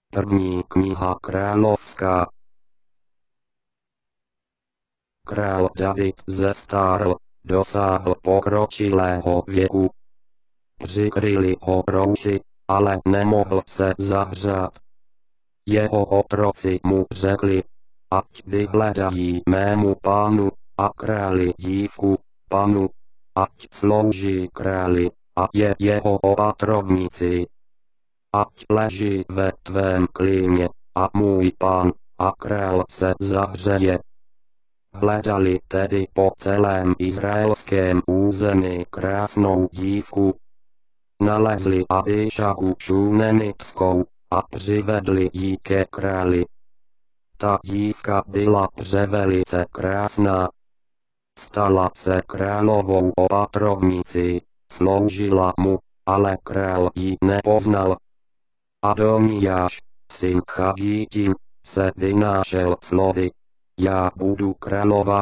První kniha královská. Král David zestárl, dosáhl pokročilého věku. Přikryli ho rouchy, ale nemohl se zahřát. Jeho otroci mu řekli, ať vyhledají mému pánu a králi dívku, panu, ať slouží králi a je jeho opatrovnicí. Ať leží ve tvém klíně a můj pán a král se zahřeje. Hledali tedy po celém izraelském území krásnou dívku. Nalezli Abíšagu šunemitskou a přivedli ji ke králi. Ta dívka byla převelice krásná. Stala se královou opatrovnicí, sloužila mu, ale král ji nepoznal. Adoniáš, syn Chagítin, se vynášel slovy, já budu královat.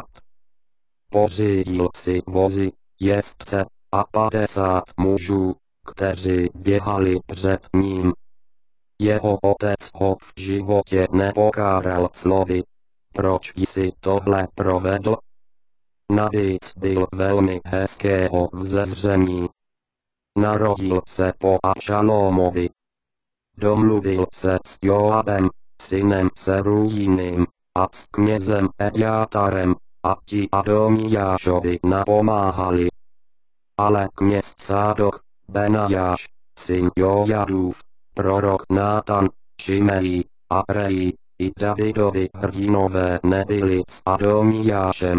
Pořídil si vozy, jezdce a 50 mužů, kteří běhali před ním. Jeho otec ho v životě nepokáral slovy, proč jsi tohle provedl? Navíc byl velmi hezkého vzezření. Narodil se po Abšalómovi. Domluvil se s Joabem, synem Serujiným, a s knězem Ejátarem, a ti Adoniášovi napomáhali. Ale kněz Sádok, Benajáš, syn Jojadův, prorok Nátan, Šimej a Rej, i Davidovi hrdinové nebyli s Adoniášem.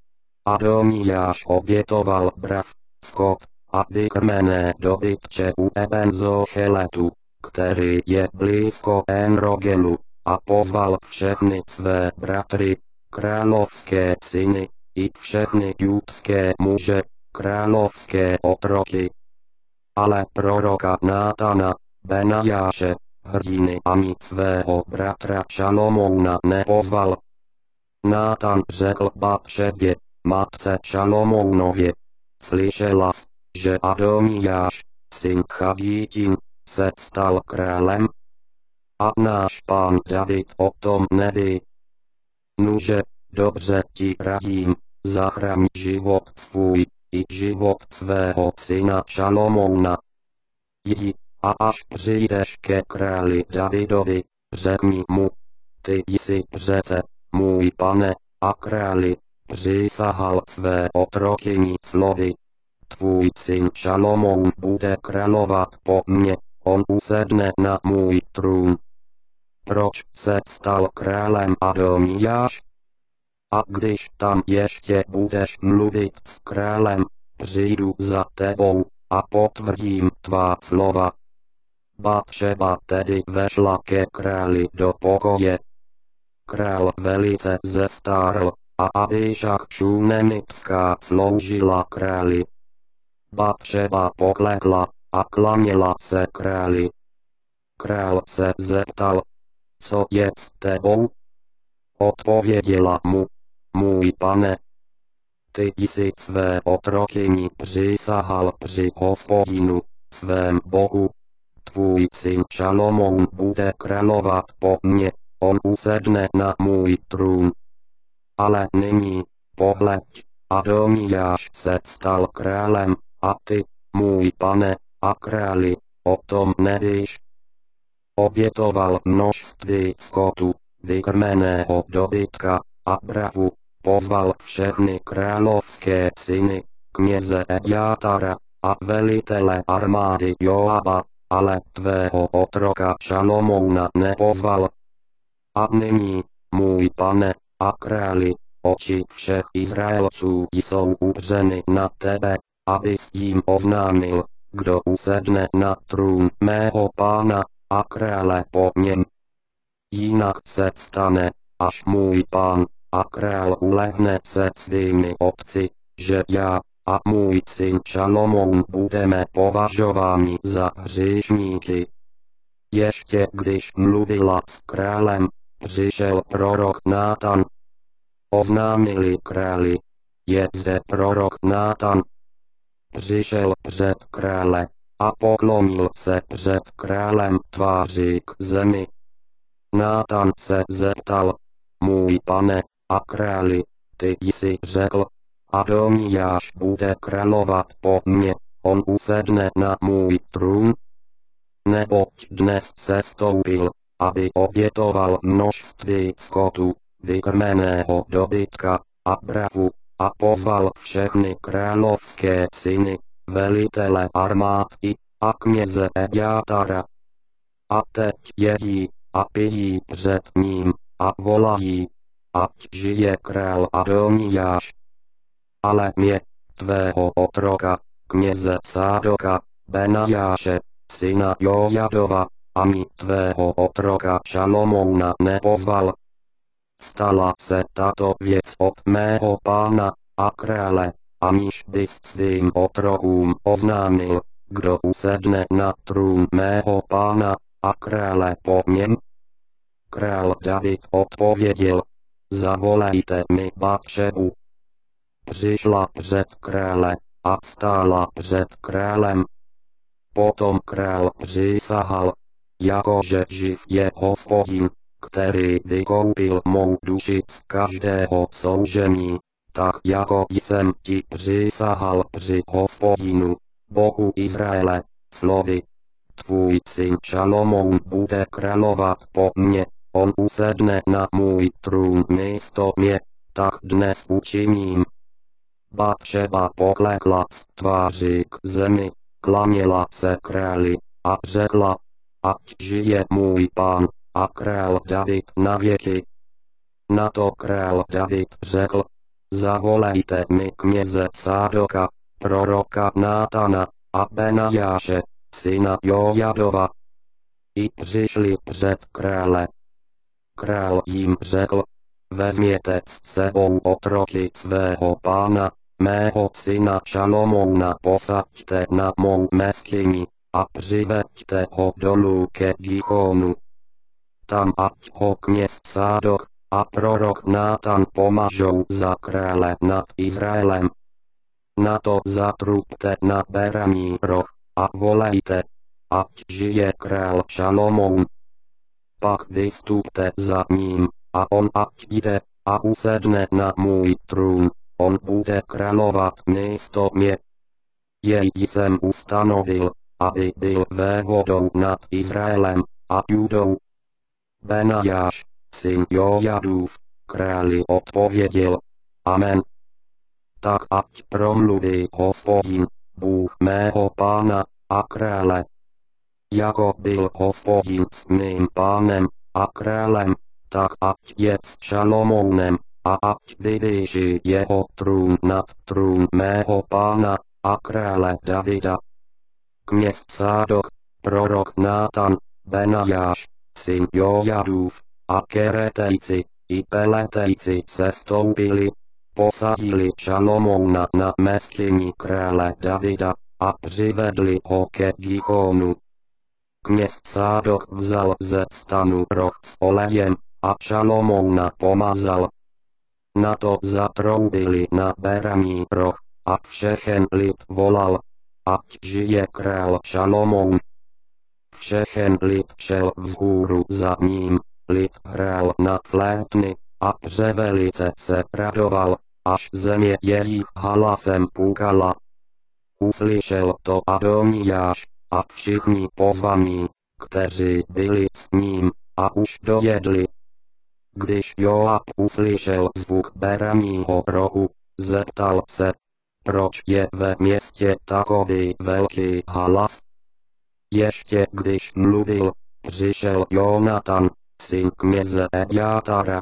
Adoniáš obětoval brav, skot a vykrmené dobytče u Ebenzocheletu, který je blízko Enrogelu, a pozval všechny své bratry, královské syny, i všechny judské muže, královské otroky. Ale proroka Nátana, Benajáše, hrdiny ani svého bratra Šalomouna nepozval. Nátan řekl Batšebě, matce Šalomounově, slyšela-s, že Adoniáš, syn Chagítin, se stal králem? A náš pán David o tom neví. Nuže, dobře ti radím, zachraň život svůj, i život svého syna Šalomouna. Jdi, a až přijdeš ke králi Davidovi, řekni mu, ty jsi přece, můj pane, a králi, přísahal své otrokyni slovy. Tvůj syn Šalomoun bude královat po mně, on usedne na můj trůn. Proč se stal králem Adoniáš? A když tam ještě budeš mluvit s králem, přijdu za tebou a potvrdím tvá slova. Batšeba tedy vešla ke králi do pokoje. Král velice zestárl a Abíšag šunemitská sloužila králi. Batšeba poklekla a klaněla se králi. Král se zeptal, co je s tebou? Odpověděla mu, můj pane, ty jsi své otrokyni přísahal při Hospodinu, svém Bohu. Tvůj syn Šalomoun bude královat po mně, on usedne na můj trůn. Ale nyní, pohleď, Adoniáš se stal králem, a ty, můj pane a králi, o tom nevíš. Obětoval množství skotu, vykrmeného dobytka a bravu, pozval všechny královské syny, kněze Ejátara a velitele armády Joaba, ale tvého otroka Šalomouna nepozval. A nyní, můj pane a králi, oči všech Izraelců jsou upřeny na tebe, abys jim oznámil, kdo usedne na trůn mého pána a krále po něm. Jinak se stane, až můj pán a král ulehne se svými otci, že já a můj syn Šalomoun budeme považováni za hříšníky. Ještě když mluvila s králem, přišel prorok Nátan. Oznámili králi, je zde prorok Nátan. Přišel před krále a poklonil se před králem tváří k zemi. Nátan se zeptal, můj pane, a králi, ty jsi řekl, Adoniáš bude královat po mně, on usedne na můj trůn. Neboť dnes sestoupil, aby obětoval množství skotu, vykrmeného dobytka a bravu, a pozval všechny královské syny, velitele armády a kněze Ebiátara. A teď jedí a pijí před ním a volají, ať žije král Adoniáš. Ale mě, tvého otroka, kněze Sádoka, Benajáše, syna Jojadova, ani tvého otroka Šalomouna nepozval. Stala se tato věc od mého pána a krále, aniž bys svým otrokům oznámil, kdo usedne na trůn mého pána a krále po něm. Král David odpověděl, zavolejte mi Batšebu. Přišla před krále a stála před králem. Potom král přísahal, jakože živ je Hospodin, který vykoupil mou duši z každého soužení, tak jako jsem ti přísahal při Hospodinu, Bohu Izraele, slovy. Tvůj syn Šalomoun bude královat po mně, on usedne na můj trůn místo mě, tak dnes učiním. Batšeba poklekla z tváří k zemi, klaněla se králi a řekla, ať žije můj pán a král David na věky. Na to král David řekl, zavolejte mi kněze Sádoka, proroka Nátana a Benajáše, syna Jojadova. I přišli před krále. Král jim řekl, vezměte s sebou otroky svého pána, mého syna Šalomouna posaďte na mou meskyni a přiveďte ho dolů ke Gichonu. Tam ať ho kněz Sádok a prorok Nátan pomažou za krále nad Izraelem. Na to zatrubte na beraní roh a volejte, ať žije král Šalomoun. Pak vystupte za ním, a on ať jde a usedne na můj trůn, on bude královat místo mě. Jej jsem ustanovil, aby byl vévodou nad Izraelem a Judou. Benajáš, syn Jojadův, králi odpověděl, amen. Tak ať promluví Hospodin, Bůh mého pána a krále. Jako byl Hospodin s mým pánem a králem, tak ať je s Šalomounem, a ať vyvýší jeho trůn nad trůn mého pána a krále Davida. Kněz Sádok, prorok Nátan, Benajáš, syn Jojadův, a Keretejci i Peletejci sestoupili, posadili Šalomouna na meskyni krále Davida a přivedli ho ke Gichonu. Kněz Sádok vzal ze stanu roh s olejem a Šalomouna pomazal. Na to zatroubili na beraní roh a všechen lid volal, ať žije král Šalomoun. Všechen lid šel vzhůru za ním, lid hrál na flétny a převelice se radoval, až země jejich hlasem pukala. Uslyšel to Adoniáš a všichni pozvaní, kteří byli s ním, a už dojedli. Když Joab uslyšel zvuk beraního rohu, zeptal se, proč je ve městě takový velký hlas. Ještě když mluvil, přišel Jonatan, syn kněze Ebiátara.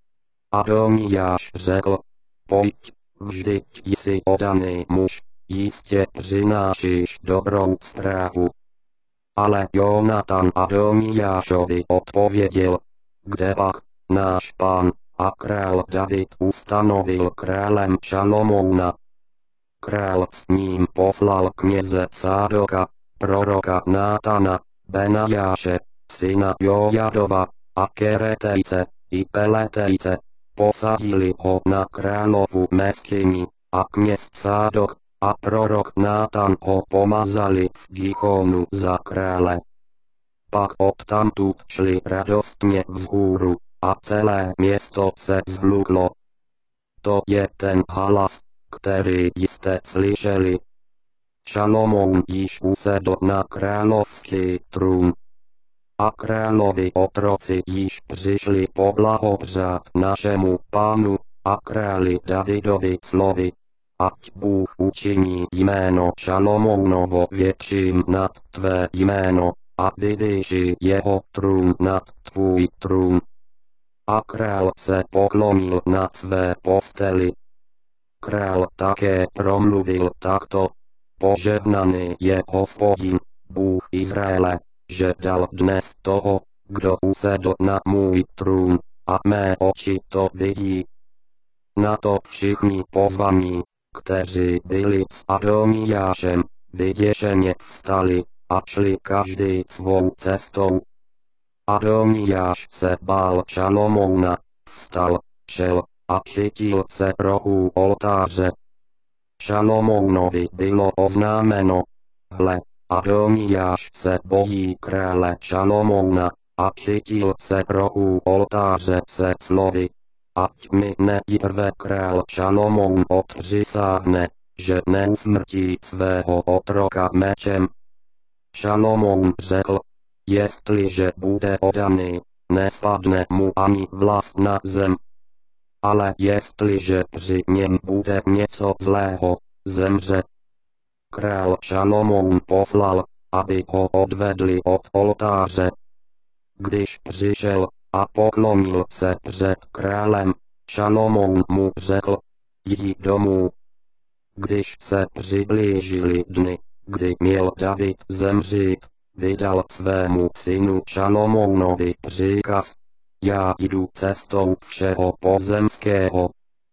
Adoniáš řekl, pojď, vždyť jsi oddaný muž, jistě přinášíš dobrou zprávu. Ale Jonatan Adoniášovi odpověděl, kde pak náš pán a král David ustanovil králem Šalomouna. Král s ním poslal kněze Sádoka, proroka Nátana, Benajáše, syna Jojadova, a Keretejce i Peletejce, posadili ho na královu meskyni, a kněz Sádok a prorok Nátan ho pomazali v Gichonu za krále. Pak odtamtud šli radostně vzhůru, a celé město se zhluklo. To je ten halas, který jste slyšeli. Šalomoun již usedl na královský trůn. A královi otroci již přišli poblahopřát našemu pánu a králi Davidovi slovy. Ať Bůh učiní jméno Šalomounovo větším nad tvé jméno a vyvýší jeho trůn nad tvůj trůn. A král se poklonil na své posteli. Král také promluvil takto. Požehnaný je Hospodin, Bůh Izraele, že dal dnes toho, kdo usedl na můj trůn, a mé oči to vidí. Na to všichni pozvaní, kteří byli s Adoniášem, vyděšeně vstali a šli každý svou cestou. Adoniáš se bál Šalomouna, vstal, šel a chytil se rohů oltáře. Šalomounovi bylo oznámeno: hle, Adoniáš se bojí krále Šalomouna, a chytil se rohů oltáře se slovy: ať mi nejprve král Šalomoun odpřisáhne, že neusmrtí svého otroka mečem. Šalomoun řekl: jestliže bude oddaný, nespadne mu ani vlas na zem. Ale jestliže při něm bude něco zlého, zemře. Král Šalomoun poslal, aby ho odvedli od oltáře. Když přišel a poklonil se před králem, Šalomoun mu řekl: jdi domů. Když se přiblížili dny, kdy měl David zemřít, vydal svému synu Šalomounovi příkaz: já jdu cestou všeho pozemského.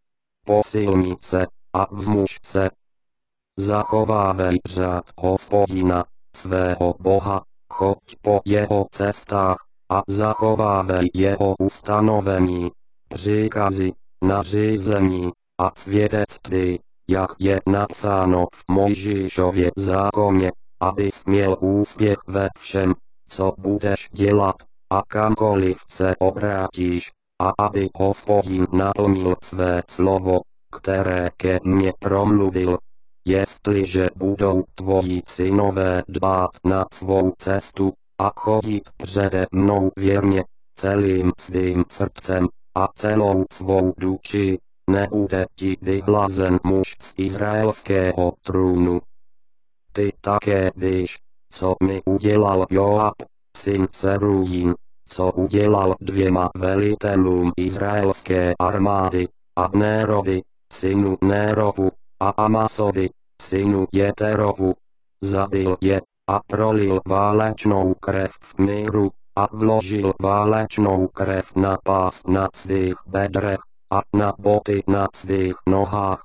Posilni se a vzmuž se. Zachovávej řád Hospodina, svého Boha, choď po jeho cestách a zachovávej jeho ustanovení, příkazy, nařízení a svědectví, jak je napsáno v Mojžíšově zákoně, abys měl úspěch ve všem, co budeš dělat, a kamkoliv se obrátíš, a aby Hospodin naplnil své slovo, které ke mně promluvil. Jestliže budou tvoji synové dbát na svou cestu a chodit přede mnou věrně, celým svým srdcem a celou svou duší, nebude ti vyhlazen muž z izraelského trůnu. Ty také víš, co mi udělal Joab, syn Serujín, co udělal 2 velitelům izraelské armády, Abnérovi, synu Nérovu, a Amasovi, synu Jeterovu. Zabil je a prolil válečnou krev v míru a vložil válečnou krev na pás na svých bedrech a na boty na svých nohách.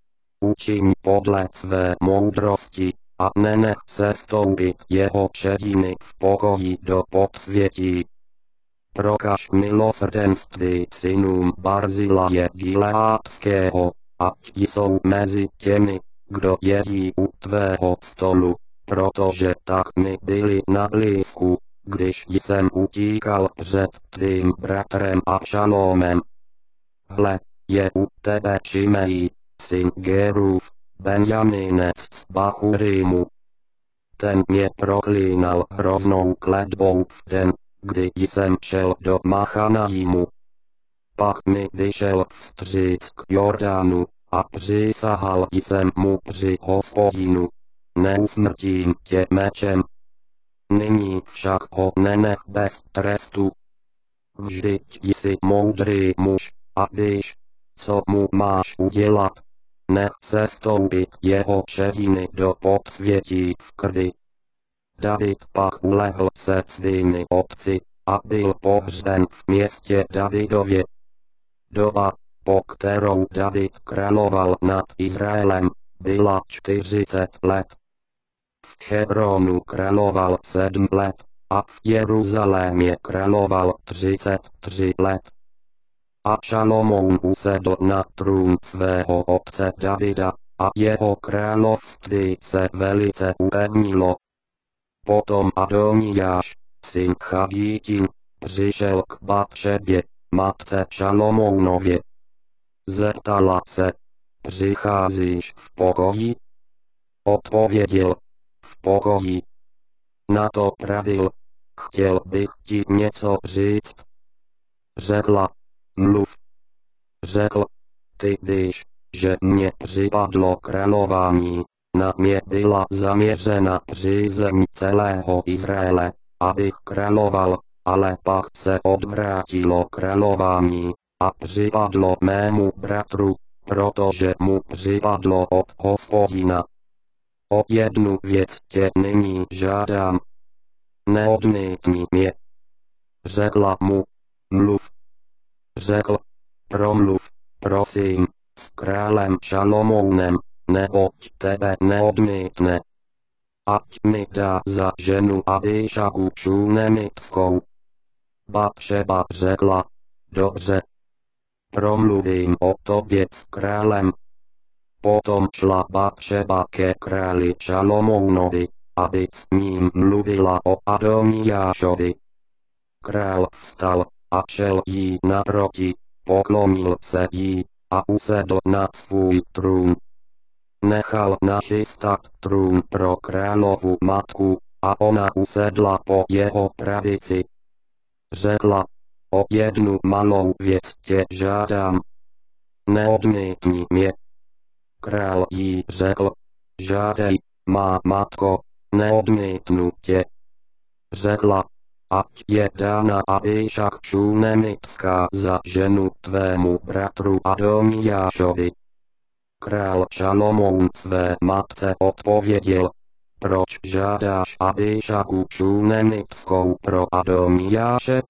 Učiň podle své moudrosti a nenech sestoupit jeho šediny v pokoji do podsvětí. Prokaž milosrdenství synům Barzilaje Gileádského, ať jsou mezi těmi, kdo jedí u tvého stolu, protože tak mi byli na blízku, když jsem utíkal před tvým bratrem Abšalomem. Hle, je u tebe Šimej, syn Gerův, Benjamínec z Bachurimu. Ten mě proklínal hroznou kletbou v den, kdy jsem šel do Machanajimu. Pak mi vyšel vstříc k Jordánu a přísahal jsem mu při Hospodinu: neusmrtím tě mečem. Nyní však ho nenech bez trestu. Vždyť jsi moudrý muž a víš, co mu máš udělat. Nech sestoupit jeho šediny do podsvětí v krvi. David pak ulehl se svými otci a byl pohřben v městě Davidově. Doba, po kterou David královal nad Izraelem, byla 40 let. V Hebronu královal 7 let a v Jeruzalémě královal 33 let. A Šalomoun usedl na trůn svého otce Davida a jeho království se velice upevnilo. Potom Adoniáš, syn Chagítin, přišel k Batšebě, matce Šalomounově. Zeptala se, přicházíš v pokoji? Odpověděl, v pokoji. Na to pravil, chtěl bych ti něco říct. Řekla, mluv. Řekl, ty víš, že mně připadlo králování, na mě byla zaměřena přízeň celého Izraele, abych královal, ale pak se odvrátilo králování a připadlo mému bratru, protože mu připadlo od Hospodina. O jednu věc tě nyní žádám. Neodmítni mě. Řekla mu, mluv. Řekl, promluv, prosím, s králem Šalomounem, neboť tebe neodmítne. Ať mi dá za ženu Abišagu Šunemitskou. Batšeba řekla, dobře. Promluvím o tobě s králem. Potom šla Batšeba ke králi Šalomounovi, aby s ním mluvila o Adonijášovi. Král vstal a šel jí naproti, poklonil se jí a usedl na svůj trůn. Nechal nachystat trůn pro královu matku a ona usedla po jeho pravici. Řekla, o jednu malou věc tě žádám. Neodmítni mě. Král jí řekl, žádej, má matko, neodmítnu tě. Řekla, ať je dána Abišag Šunemitská za ženu tvému bratru Adonijášovi. Král Šalomoun své matce odpověděl, proč žádáš Abišagu Šunemitskou pro Adonijáše?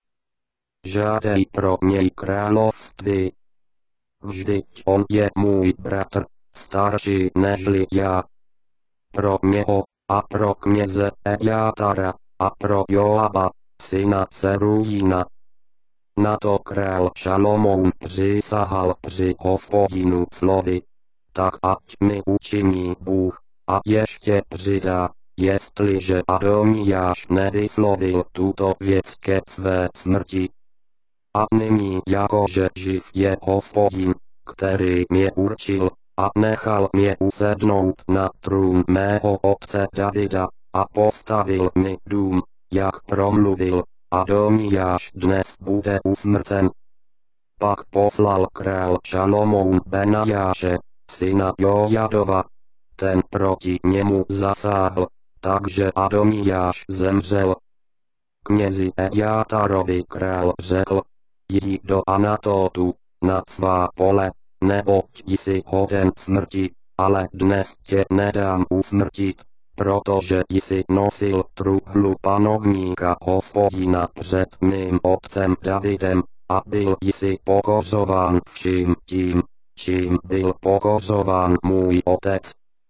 Žádej pro něj království. Vždyť on je můj bratr, starší nežli já. Pro něho a pro kněze Ejátara a pro Joaba, syna Serujína. Na to král Šalomoun přísahal při Hospodinu slovy, tak ať mi učiní Bůh, a ještě přidá, jestliže Adonijáš nevyslovil tuto věc ke své smrti. A nyní jakože živ je Hospodin, který mě určil, a nechal mě usednout na trůn mého otce Davida, a postavil mi dům, jak promluvil, Adonijáš dnes bude usmrcen. Pak poslal král Šalomoun Benajáše, syna Jojadova. Ten proti němu zasáhl, takže Adonijáš zemřel. Knězi Ejátarovi král řekl, jdi do Anatotu, na svá pole, neboť jsi hoden smrti, ale dnes tě nedám usmrtit, protože jsi nosil truhlu panovníka Hospodina před mým otcem Davidem, a byl jsi pokořován vším tím, čím byl pokořován můj otec.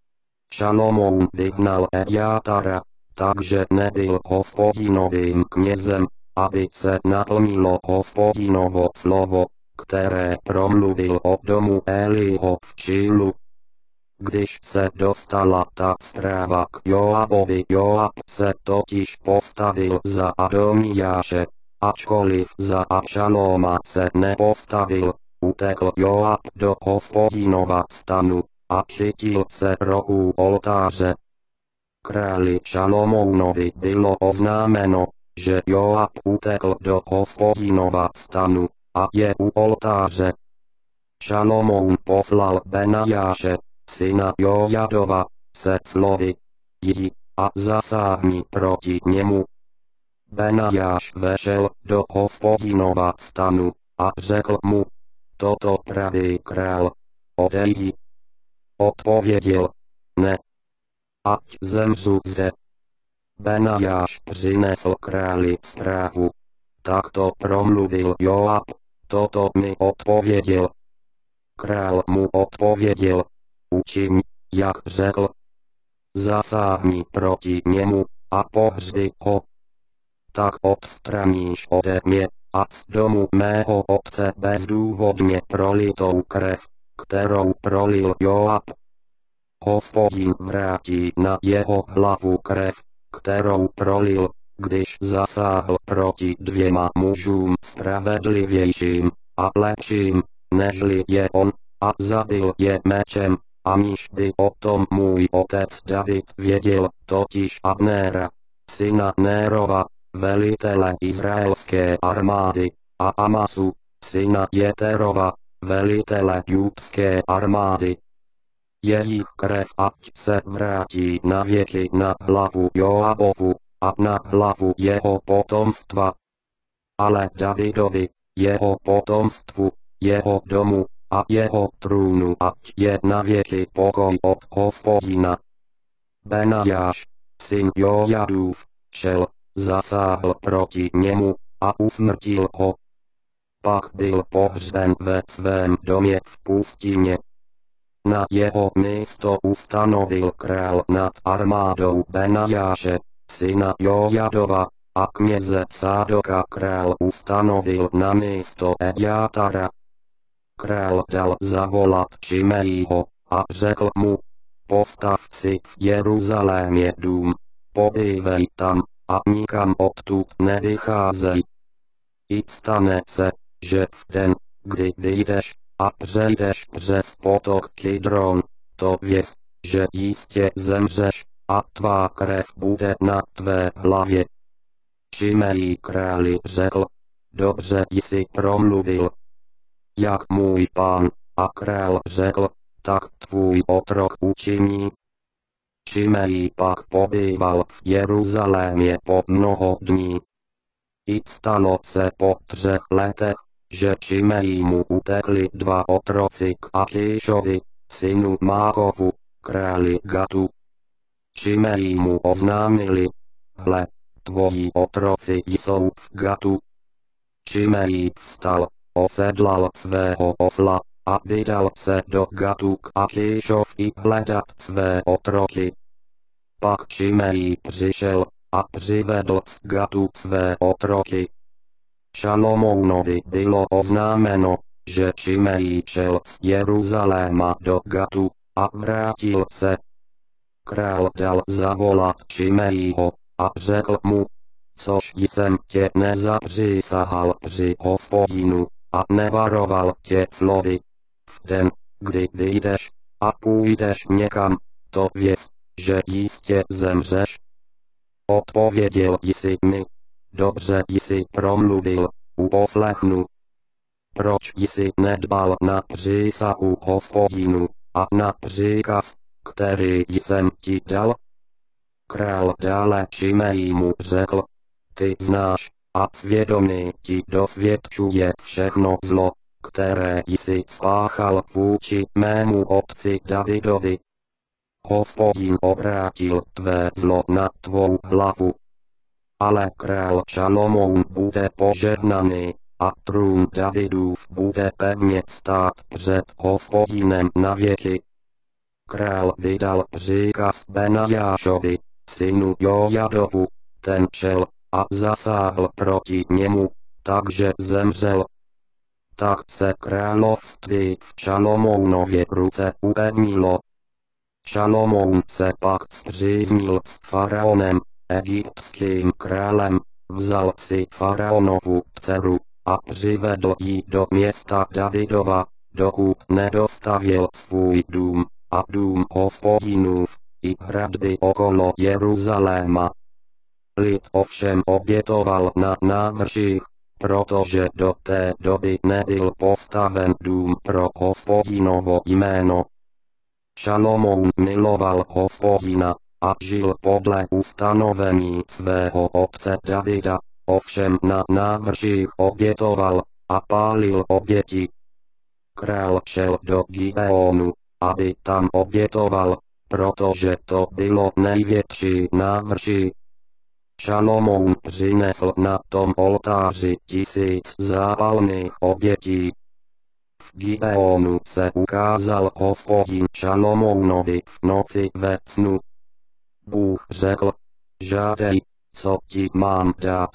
Šalomoun vyhnal Ejátara, takže nebyl Hospodinovým knězem, aby se naplnilo Hospodinovo slovo, které promluvil o domu Eliho v Šilu. Když se dostala ta zpráva k Joabovi, Joab se totiž postavil za Adonijáše, ačkoliv za Abšalóma se nepostavil, utekl Joab do Hospodinova stanu a chytil se rohů oltáře. Králi Šalomounovi bylo oznámeno, že Joab utekl do Hospodinova stanu a je u oltáře. Šalomoun poslal Benajáše, syna Jojadova, se slovy, jdi a zasáhni proti němu. Benajáš vešel do Hospodinova stanu a řekl mu, toto praví král, odejdi. Odpověděl, ne. Ať zemřu zde. Benajáš přinesl králi zprávu. Takto promluvil Joab, toto mi odpověděl. Král mu odpověděl, učiň, jak řekl. Zasáhni proti němu a pohřbi ho. Tak odstraníš ode mě a z domu mého otce bezdůvodně prolitou krev, kterou prolil Joab. Hospodin vrátí na jeho hlavu krev, kterou prolil, když zasáhl proti dvěma mužům spravedlivějším a lepším, nežli je on, a zabil je mečem, aniž by o tom můj otec David věděl, totiž Abnéra, syna Nérova, velitele izraelské armády, a Amasu, syna Jeterova, velitele judské armády. Jejich krev ať se vrátí na věky na hlavu Joabovu a na hlavu jeho potomstva. Ale Davidovi, jeho potomstvu, jeho domu a jeho trůnu ať je na věky pokoj od Hospodina. Benajáš, syn Jojadův, šel, zasáhl proti němu a usmrtil ho. Pak byl pohřben ve svém domě v pustině. Na jeho místo ustanovil král nad armádou Benajáše, syna Jojadova, a kněze Sádoka král ustanovil na místo Ejátara. Král dal zavolat Šimejího a řekl mu: postav si v Jeruzalémě dům, pobývej tam a nikam odtud nevycházej. I stane se, že v den, kdy vyjdeš a přejdeš přes potok Kidron, to věz, že jistě zemřeš a tvá krev bude na tvé hlavě. Šimejí králi řekl: dobře jsi promluvil, jak můj pán, a král řekl: tak tvůj otrok učiní. Šimejí pak pobýval v Jeruzalémě po mnoho dní. I stalo se po 3 letech, že Šimejímu utekli 2 otroci k Akíšovi, synu Mákovu, králi Gatu. Šimejímu oznámili: hle, tvoji otroci jsou v Gatu. Šimejí vstal, osedlal svého osla a vydal se do Gatu k Akíšovi hledat své otroky. Pak Šimejí přišel a přivedl z Gatu své otroky. Šalomounovi bylo oznámeno, že Šimejí šel z Jeruzaléma do Gatu a vrátil se. Král dal zavolat Šimejího a řekl mu: což jsem tě nezapřísahal při Hospodinu a nevaroval tě slovy. V den, kdy vyjdeš a půjdeš někam, to věz, že jistě zemřeš. Odpověděl jsi mi: dobře jsi promluvil, uposlechnu. Proč jsi nedbal na přísahu Hospodinu a na příkaz, který jsem ti dal? Král dále Šimejímu řekl: ty znáš, a svědomí ti dosvědčuje všechno zlo, které jsi spáchal vůči mému otci Davidovi. Hospodin obrátil tvé zlo na tvou hlavu. Ale král Šalomoun bude požehnaný, a trůn Davidův bude pevně stát před Hospodinem na věky. Král vydal příkaz Benajášovi, synu Jojadovu, ten šel a zasáhl proti němu, takže zemřel. Tak se království v Šalomounově ruce upevnilo. Šalomoun se pak spříznil s faraonem, egyptským králem, vzal si faraonovu dceru a přivedl ji do města Davidova, dokud nedostavěl svůj dům a dům Hospodinův, i hradby okolo Jeruzaléma. Lid ovšem obětoval na návrších, protože do té doby nebyl postaven dům pro Hospodinovo jméno. Šalomoun miloval Hospodina a žil podle ustanovení svého otce Davida, ovšem na návrších obětoval a pálil oběti. Král šel do Gibeonu, aby tam obětoval, protože to bylo největší návrší. Šalomoun přinesl na tom oltáři 1000 zápalných obětí. V Gibeonu se ukázal Hospodin Šalomounovi v noci ve snu. Bůh řekl: žádej, co ti mám dát.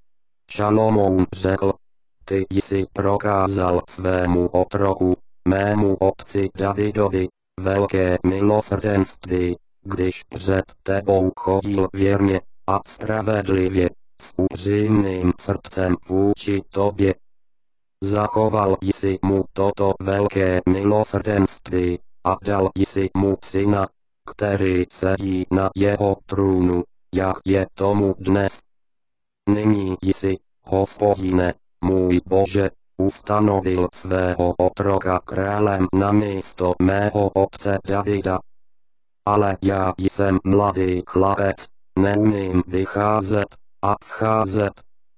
Šalomoun řekl: ty jsi prokázal svému otroku, mému otci Davidovi, velké milosrdenství, když před tebou chodil věrně, a spravedlivě, s upřímným srdcem vůči tobě. Zachoval jsi mu toto velké milosrdenství a dal jsi mu syna, který sedí na jeho trůnu, jak je tomu dnes. Nyní jsi, Hospodine, můj Bože, ustanovil svého otroka králem na místo mého otce Davida. Ale já jsem mladý chlapec, neumím vycházet a vcházet.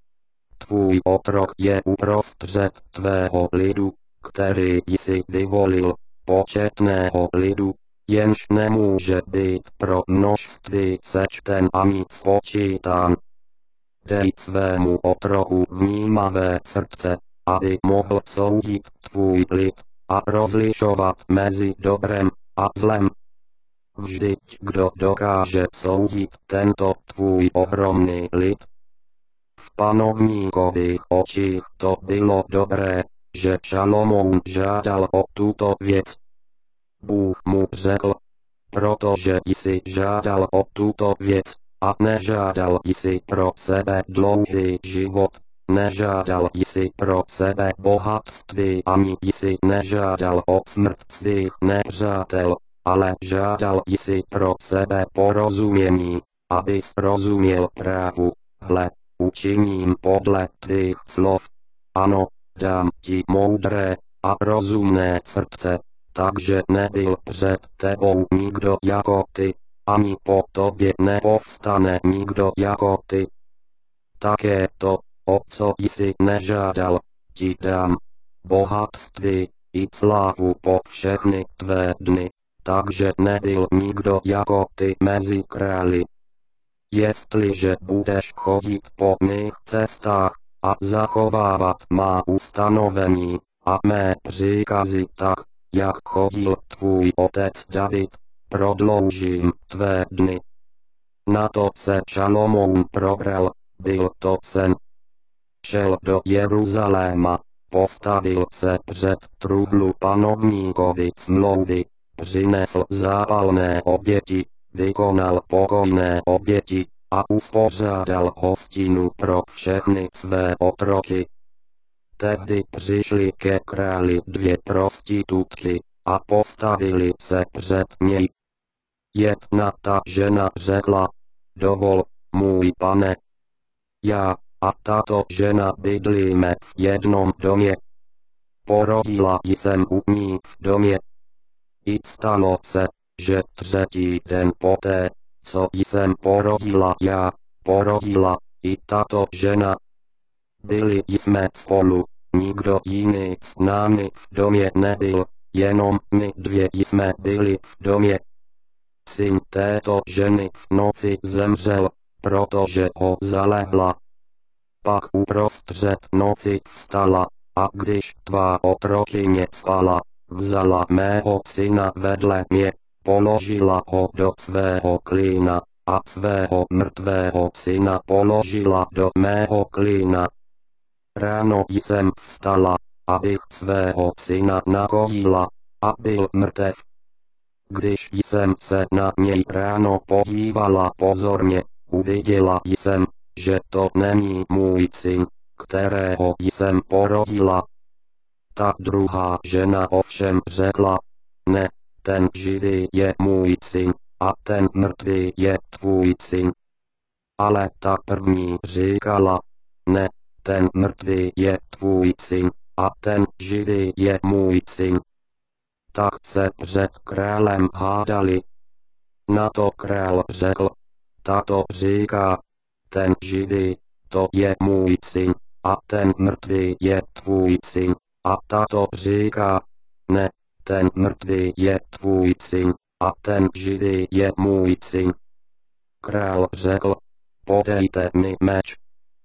Tvůj otrok je uprostřed tvého lidu, který jsi vyvolil, početného lidu, jenž nemůže být pro množství sečten ani spočítán. Dej svému otroku vnímavé srdce, aby mohl soudit tvůj lid a rozlišovat mezi dobrem a zlem. Vždyť kdo dokáže soudit tento tvůj ohromný lid? V panovníkových očích to bylo dobré, že Šalomoun žádal o tuto věc. Bůh mu řekl, protože jsi žádal o tuto věc, a nežádal jsi pro sebe dlouhý život, nežádal jsi pro sebe bohatství ani jsi nežádal o smrt svých nepřátel, ale žádal jsi pro sebe porozumění, abys rozuměl právu. Hle, učiním podle tvých slov. Ano, dám ti moudré a rozumné srdce, takže nebyl před tebou nikdo jako ty, ani po tobě nepovstane nikdo jako ty. Také to, o co jsi nežádal, ti dám. Bohatství i slávu po všechny tvé dny, takže nebyl nikdo jako ty mezi králi. Jestliže budeš chodit po mých cestách a zachovávat má ustanovení a mé příkazy tak, jak chodil tvůj otec David, prodloužím tvé dny. Na to se Šalomoun probral, byl to sen. Šel do Jeruzaléma, postavil se před trůhlu panovníkovi smlouvy, přinesl zápalné oběti, vykonal pokojné oběti a uspořádal hostinu pro všechny své otroky. Tehdy přišly ke králi dvě prostitutky a postavili se před něj. Jedna ta žena řekla, dovol, můj pane. Já a tato žena bydlíme v jednom domě. Porodila jsem u ní v domě. I stalo se, že třetí den poté, co jsem porodila já, porodila i tato žena. Byli jsme spolu, nikdo jiný s námi v domě nebyl, jenom my dvě jsme byli v domě. Syn této ženy v noci zemřel, protože ho zalehla. Pak uprostřed noci vstala, a když tvá otrokyně spala, vzala mého syna vedle mě, položila ho do svého klína, a svého mrtvého syna položila do mého klína. Ráno jsem vstala, abych svého syna nakojila, a byl mrtev. Když jsem se na něj ráno podívala pozorně, uviděla jsem, že to není můj syn, kterého jsem porodila. Ta druhá žena ovšem řekla, ne, ten živý je můj syn, a ten mrtvý je tvůj syn. Ale ta první říkala, ne, ten mrtvý je tvůj syn, a ten živý je můj syn. Tak se před králem hádali. Na to král řekl, tato říká, ten živý, to je můj syn, a ten mrtvý je tvůj syn, a tato říká, ne, ten mrtvý je tvůj syn, a ten živý je můj syn. Král řekl, podejte mi meč.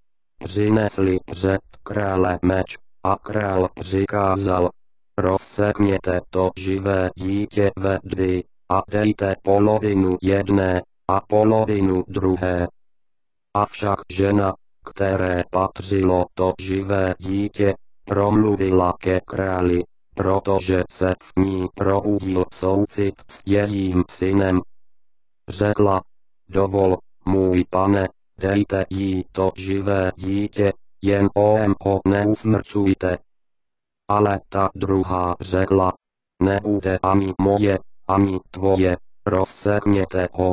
Přinesli před krále meč, a král přikázal, rozsekněte to živé dítě ve dvě, a dejte polovinu jedné, a polovinu druhé. Avšak žena, které patřilo to živé dítě, promluvila ke králi, protože se v ní probudil soucit s jejím synem. Řekla, dovol, můj pane, dejte jí to živé dítě, jen ho neusmrcujte. Ale ta druhá řekla, nebude ani moje, ani tvoje, rozsekněte ho.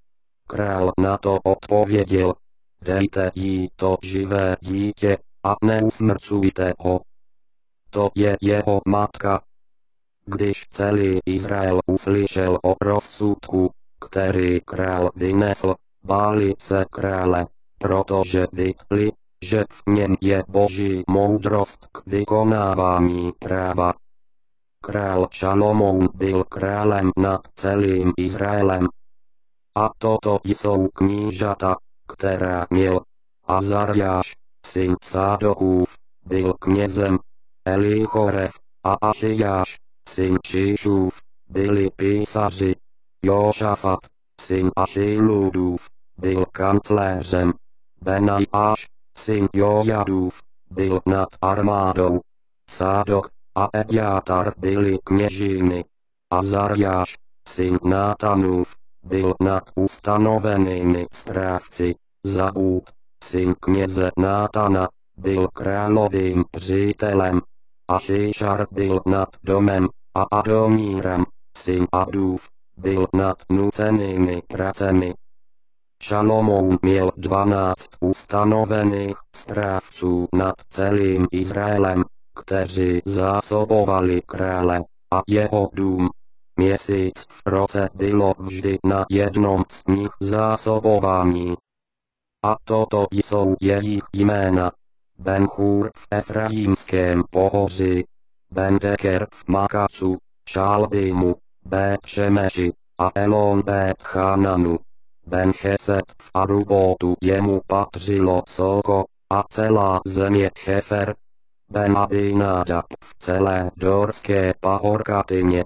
Král na to odpověděl, dejte jí to živé dítě a neusmrcujte ho. To je jeho matka. Když celý Izrael uslyšel o rozsudku, který král vynesl, báli se krále, protože vidli, že v něm je boží moudrost k vykonávání práva. Král Šalomoun byl králem nad celým Izraelem. A toto jsou knížata, která měl. Azarjáš, syn Sádokův, byl knězem. Elichorev a Achijáš, syn Šišův, byli písaři. Jošafat, syn Achiludův, byl kancléřem. Benajáš, syn Jojadův, byl nad armádou. Sádok a Ebjátar byli kněžími. Azarjáš, syn Nátanův, byl nad ustanovenými správci. Zabud, syn kněze Nátana, byl královým přítelem. Achišar byl nad domem, a Adomíram, syn Adův, byl nad nucenými pracemi. Šalomoun měl 12 ustanovených správců nad celým Izraelem, kteří zásobovali krále a jeho dům. Měsíc v roce bylo vždy na jednom z nich zásobování. A toto jsou jejich jména. Benchur v Efraimském pohoří, Bendeker v Makacu, Šalbimu, Bet-Šemeši a Elon Bet-Chananu. Bencheset v Arubotu jemu patřilo Soko a celá země Chefer. Ben-Abinadab v celé Dorské pahorkatině.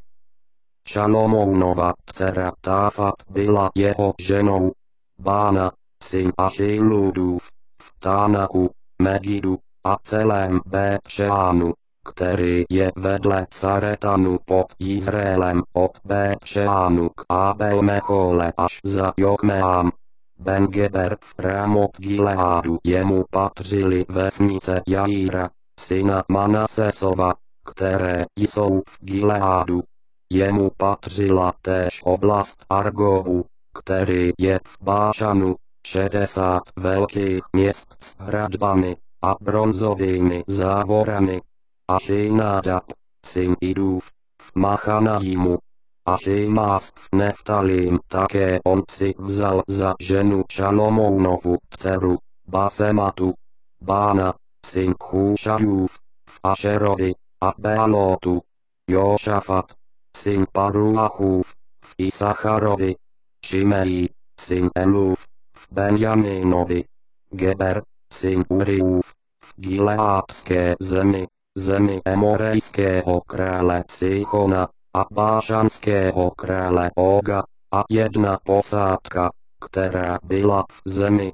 Šalomounova dcera Táfat byla jeho ženou. Bána, syn Achiludův, v Tánaku, Megidu a celém Bet-Šeánu, který je vedle Saretanu pod Izraelem od Bet-Šeánu k Abel-Mechole až za Jokmeám. Ben-Geber v Rámot Gileádu jemu patřily vesnice Jaíra, syna Manasesova, které jsou v Gileádu. Jemu patřila též oblast Argobu, který je v Bášanu, 60 velkých měst s hradbami a bronzovými závorami. Achinadab, syn Idův, v Machanajimu. Achimás v Neftalím také on si vzal za ženu Šalomounovu dceru, Basematu. Bána, syn Chúšajův, v Ašerovi a Bealotu. Jošafat, syn Paruachův, v Isacharovi. Šimei, syn Elův, v Benjaminovi. Geber, syn Uriův, v Gileádské zemi, zemi Emorejského krále Sichona a Bášanského krále Oga, a jedna posádka, která byla v zemi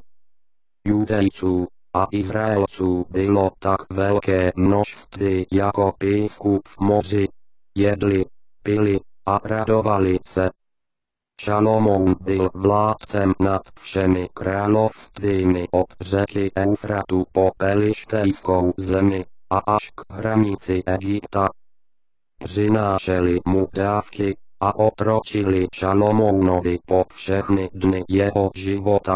Judejců a Izraelců bylo tak velké množství jako písku v moři. Jedli, pili a radovali se. Šalomoun byl vládcem nad všemi královstvími od řeky Eufratu po Pelištejskou zemi a až k hranici Egypta. Přinášeli mu dávky a otročili Šalomounovi po všechny dny jeho života.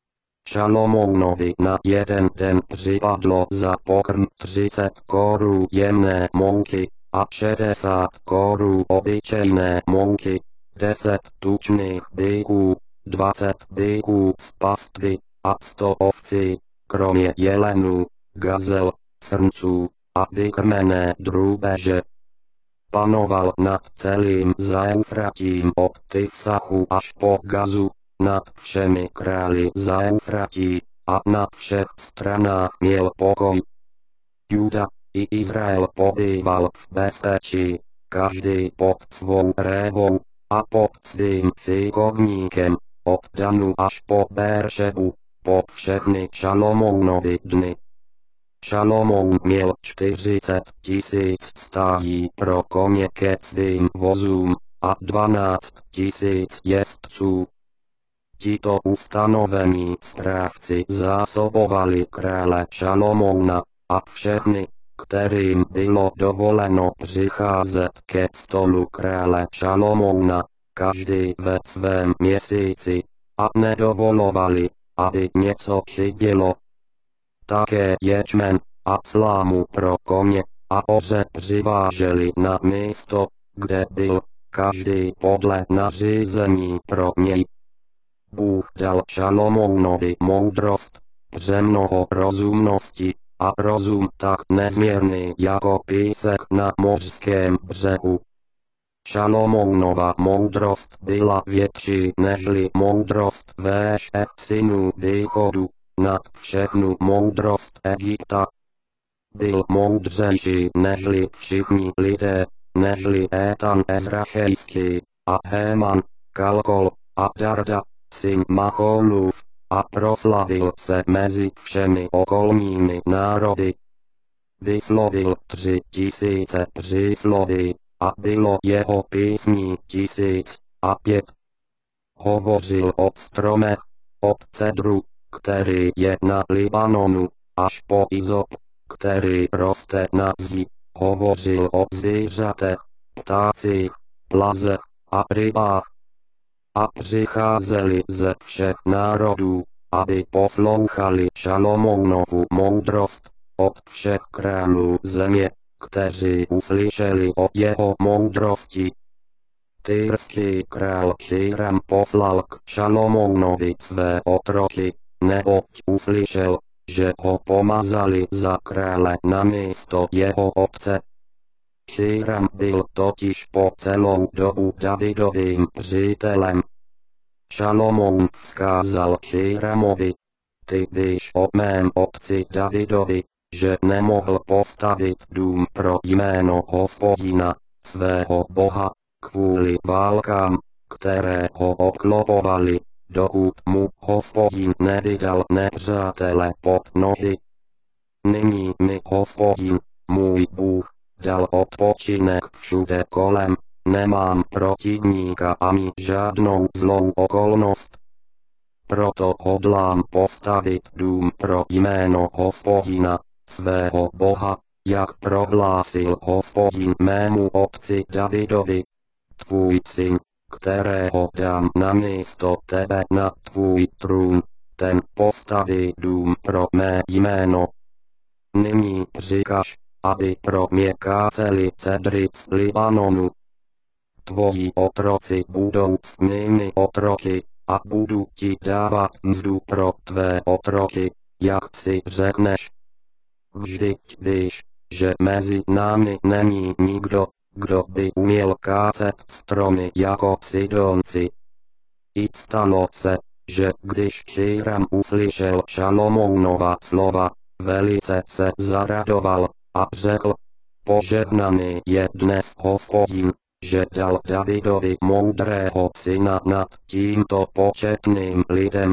Šalomounovi na jeden den připadlo za pokrm 30 korů jemné mouky a 60 korů obyčejné mouky, 10 tučných byků, 20 byků z pastvy a 100 ovcí, kromě jelenů, gazel, srnců a vykrmené drůbeže. Panoval nad celým Zaeufratím od Tifsachu až po Gazu, nad všemi králi Zaeufratí, a na všech stranách měl pokoj. Juda i Izrael pobýval v bezpečí, každý pod svou révou a pod svým figovníkem, od Danu až po Beršebu, po všechny Šalomounovy dny. Šalomoun měl 40 000 stájí pro koně ke svým vozům a 12 000 jezdců. Tito ustanovení správci zásobovali krále Šalomouna a všechny, kterým bylo dovoleno přicházet ke stolu krále Šalomouna, každý ve svém měsíci, a nedovolovali, aby něco chybělo. Také ječmen a slámu pro koně a oře přiváželi na místo, kde byl, každý podle nařízení pro něj. Bůh dal Šalomounovi moudrost, přemnoho rozumnosti, a rozum tak nezměrný jako písek na mořském břehu. Šalomounova moudrost byla větší nežli moudrost Véše synů východu, nad všechnu moudrost Egypta. Byl moudřejší nežli všichni lidé, nežli Étan Ezrachejský, a Héman, Kalkol, a Darda, syn Macholův, a proslavil se mezi všemi okolními národy. Vyslovil 3000 přísloví, a bylo jeho písní 1005. Hovořil o stromech, od cedru, který je na Libanonu, až po izop, který roste na zdi. Hovořil o zvířatech, ptácích, plazech a rybách. A přicházeli ze všech národů, aby poslouchali Šalomounovu moudrost, od všech králů země, kteří uslyšeli o jeho moudrosti. Tyrský král Híram poslal k Šalomounovi své otroky, neboť uslyšel, že ho pomazali za krále na místo jeho otce. Híram byl totiž po celou dobu Davidovým přítelem. Šalomoun vzkázal Híramovi: ty víš o mém otci Davidovi, že nemohl postavit dům pro jméno Hospodina, svého Boha, kvůli válkám, které ho obklopovali, dokud mu Hospodin nevydal nepřátele pod nohy. Nyní mi Hospodin, můj Bůh, dal odpočinek všude kolem, nemám protivníka ani žádnou zlou okolnost. Proto hodlám postavit dům pro jméno Hospodina, svého Boha, jak prohlásil Hospodin mému otci Davidovi. Tvůj syn, kterého dám na místo tebe na tvůj trůn, ten postaví dům pro mé jméno. Nyní říkaš, aby pro mě káceli cedry z Libanonu. Tvoji otroci budou s mými otroky, a budu ti dávat mzdu pro tvé otroky, jak si řekneš. Vždyť víš, že mezi námi není nikdo, kdo by uměl kácet stromy jako Sidonci. I stalo se, že když Híram uslyšel Šalomounova slova, velice se zaradoval a řekl: požehnaný je dnes Hospodin, že dal Davidovi moudrého syna nad tímto početným lidem.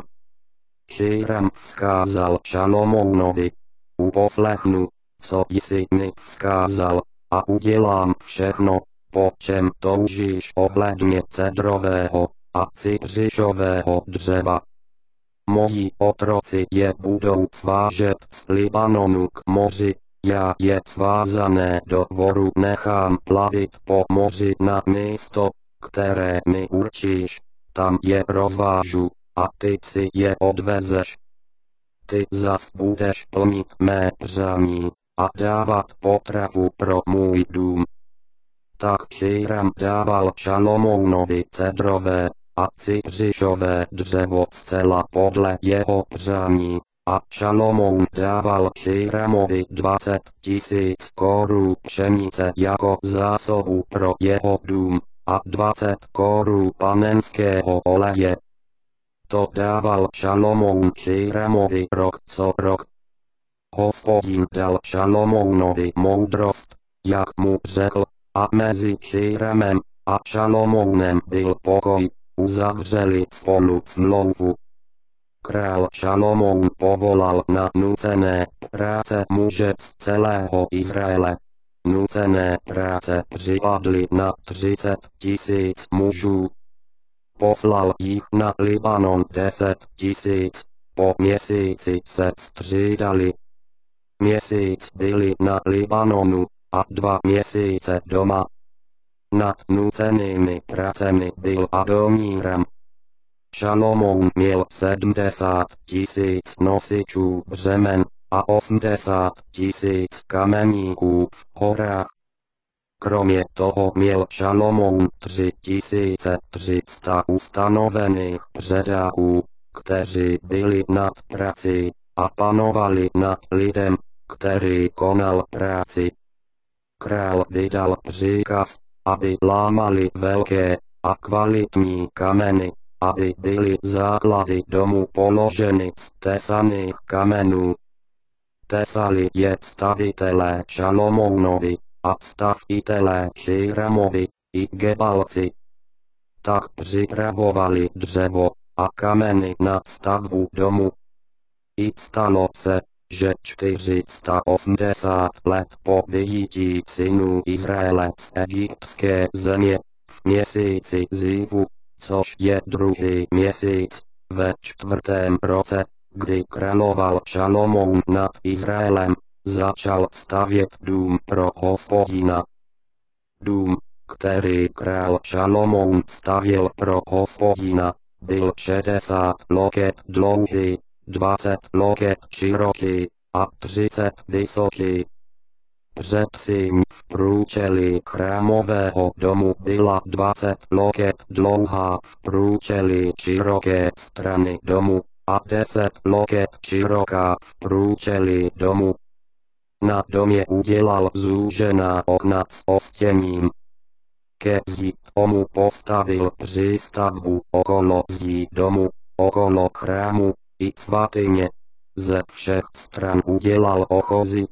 Híram vzkázal Šalomounovi: uposlechnu, co jsi mi vzkázal, a udělám všechno, po čem toužíš ohledně cedrového a cipřišového dřeva. Moji otroci je budou svážet z Libanonu k moři, já je svázané do voru nechám plavit po moři na místo, které mi určíš, tam je rozvážu, a ty si je odvezeš. Ty zas budeš plnit mé přání a dávat potravu pro můj dům. Tak Híram dával Šalomounovi cedrové a cipřišové dřevo zcela podle jeho přání, a Šalomoun dával Híramovi 20 000 korů pšenice jako zásobu pro jeho dům, a 20 korů panenského oleje. To dával Šalomoun Híramovi rok co rok. Hospodin dal Šalomounovi moudrost, jak mu řekl, a mezi Híramem a Šalomounem byl pokoj, uzavřeli spolu smlouvu. Král Šalomoun povolal na nucené práce muže z celého Izraele. Nucené práce připadly na 30 000 mužů. Poslal jich na Libanon 10 000, po měsíci se střídali. Měsíc byli na Libanonu a 2 měsíce doma. Nad nucenými pracemi byl Adoniram. Šalomoun měl 70 000 nosičů břemen a 80 000 kameníků v horách. Kromě toho měl Šalomoun 3300 ustanovených předáků, kteří byli nad prací a panovali nad lidem, který konal práci. Král vydal příkaz, aby lámali velké a kvalitní kameny, aby byly základy domu položeny z tesaných kamenů. Tesali je stavitelé Šalomounovi a stavitelé Hiramovi i Gebalci. Tak připravovali dřevo a kameny na stavbu domu. I stalo se, že 480 let po vyjití synů Izraele z egyptské země, v měsíci Zivu, což je 2. měsíc, ve 4. roce, kdy královal Šalomoun nad Izraelem, začal stavět dům pro Hospodina. Dům, který král Šalomoun stavěl pro Hospodina, byl 60 loket dlouhý, 20 loket široký a 30 vysoký. Předsíň v průčelí chrámového domu byla 20 loket dlouhá v průčelí široké strany domu a 10 loket široká v průčelí domu. Na domě udělal zúžená okna s ostěním. Ke zdi domu postavil přístavbu okolo zdi domu, okolo chrámu i svatyně. Ze všech stran udělal ochozy.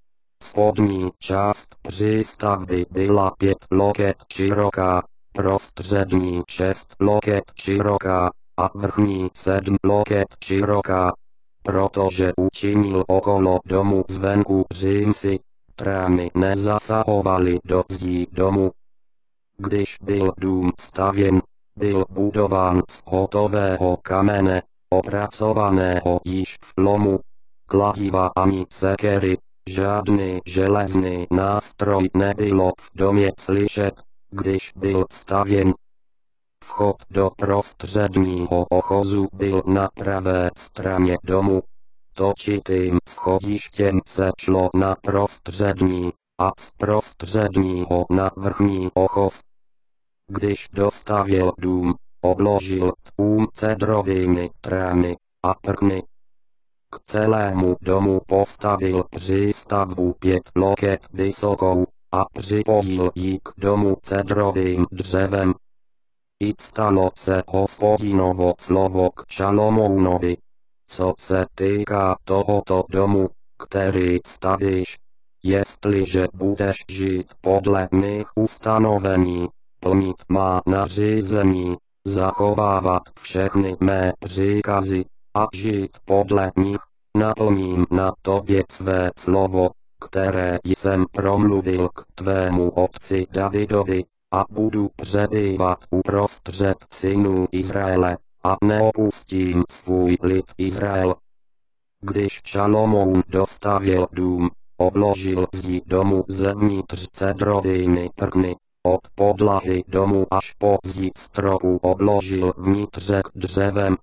Spodní část přístavby byla 5 loket široká, prostřední 6 loket široká a vrchní 7 loket široká. Protože učinil okolo domu zvenku římsy, trámy nezasahovaly do zdí domu. Když byl dům stavěn, byl budován z hotového kamene, opracovaného již v lomu. Kladiva ani sekery, žádný železný nástroj nebylo v domě slyšet, když byl stavěn. Vchod do prostředního ochozu byl na pravé straně domu. Točitým schodištěm se šlo na prostřední a z prostředního na vrchní ochoz. Když dostavěl dům, obložil dům cedrovými trámy a prkny. K celému domu postavil přístavbu 5 loket vysokou a připojil ji k domu cedrovým dřevem. I stalo se Hospodinovo slovo k Šalomounovi. Co se týká tohoto domu, který stavíš, jestliže budeš žít podle mých ustanovení, plnit má nařízení, zachovávat všechny mé příkazy a žít podle nich, naplním na tobě své slovo, které jsem promluvil k tvému otci Davidovi, a budu přebývat uprostřed synů Izraele, a neopustím svůj lid Izrael. Když Šalomoun dostavěl dům, obložil zdi domu zevnitř cedrovými prkny, od podlahy domu až po zdi stropu obložil vnitřek dřevem.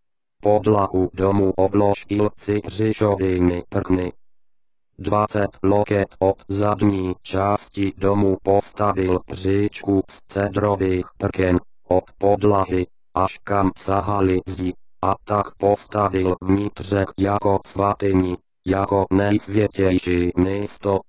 Podlahu domu obložil cipřišovými prkny. 20 loket od zadní části domu postavil příčku z cedrových prken, od podlahy, až kam sahaly zdi, a tak postavil vnitřek jako svatyni, jako nejsvětější místo.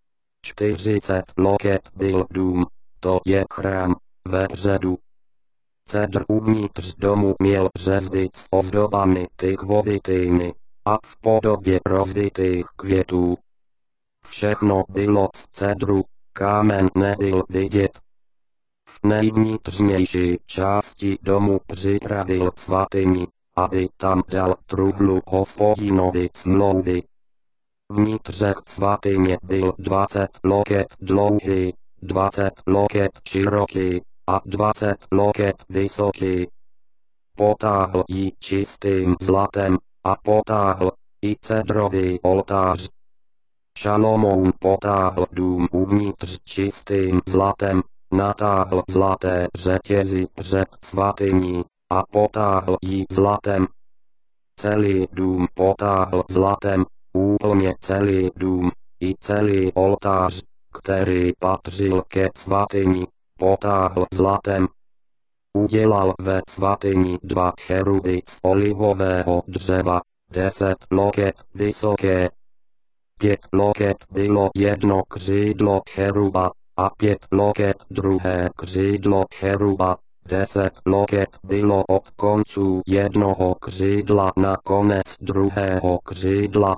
40 loket byl dům, to je chrám, vepředu. Cedr uvnitř domu měl řezby s ozdobami tykvovitými a v podobě rozvitých květů. Všechno bylo z cedru, kámen nebyl vidět. V nejvnitřnější části domu připravil svatyni, aby tam dal truhlu Hospodinovi smlouvy. Vnitřek svatyně byl 20 loket dlouhý, 20 loket široký a 20 loket vysoký. Potáhl ji čistým zlatem a potáhl i cedrový oltář. Šalomoun potáhl dům uvnitř čistým zlatem, natáhl zlaté řetězy před svatyní a potáhl ji zlatem. Celý dům potáhl zlatem, úplně celý dům, i celý oltář, který patřil ke svatyni, potáhl zlatem. Udělal ve svatyni 2 cheruby z olivového dřeva, 10 loket vysoké. 5 loket bylo jedno křídlo cheruba, a 5 loket druhé křídlo cheruba, 10 loket bylo od konců jednoho křídla na konec druhého křídla.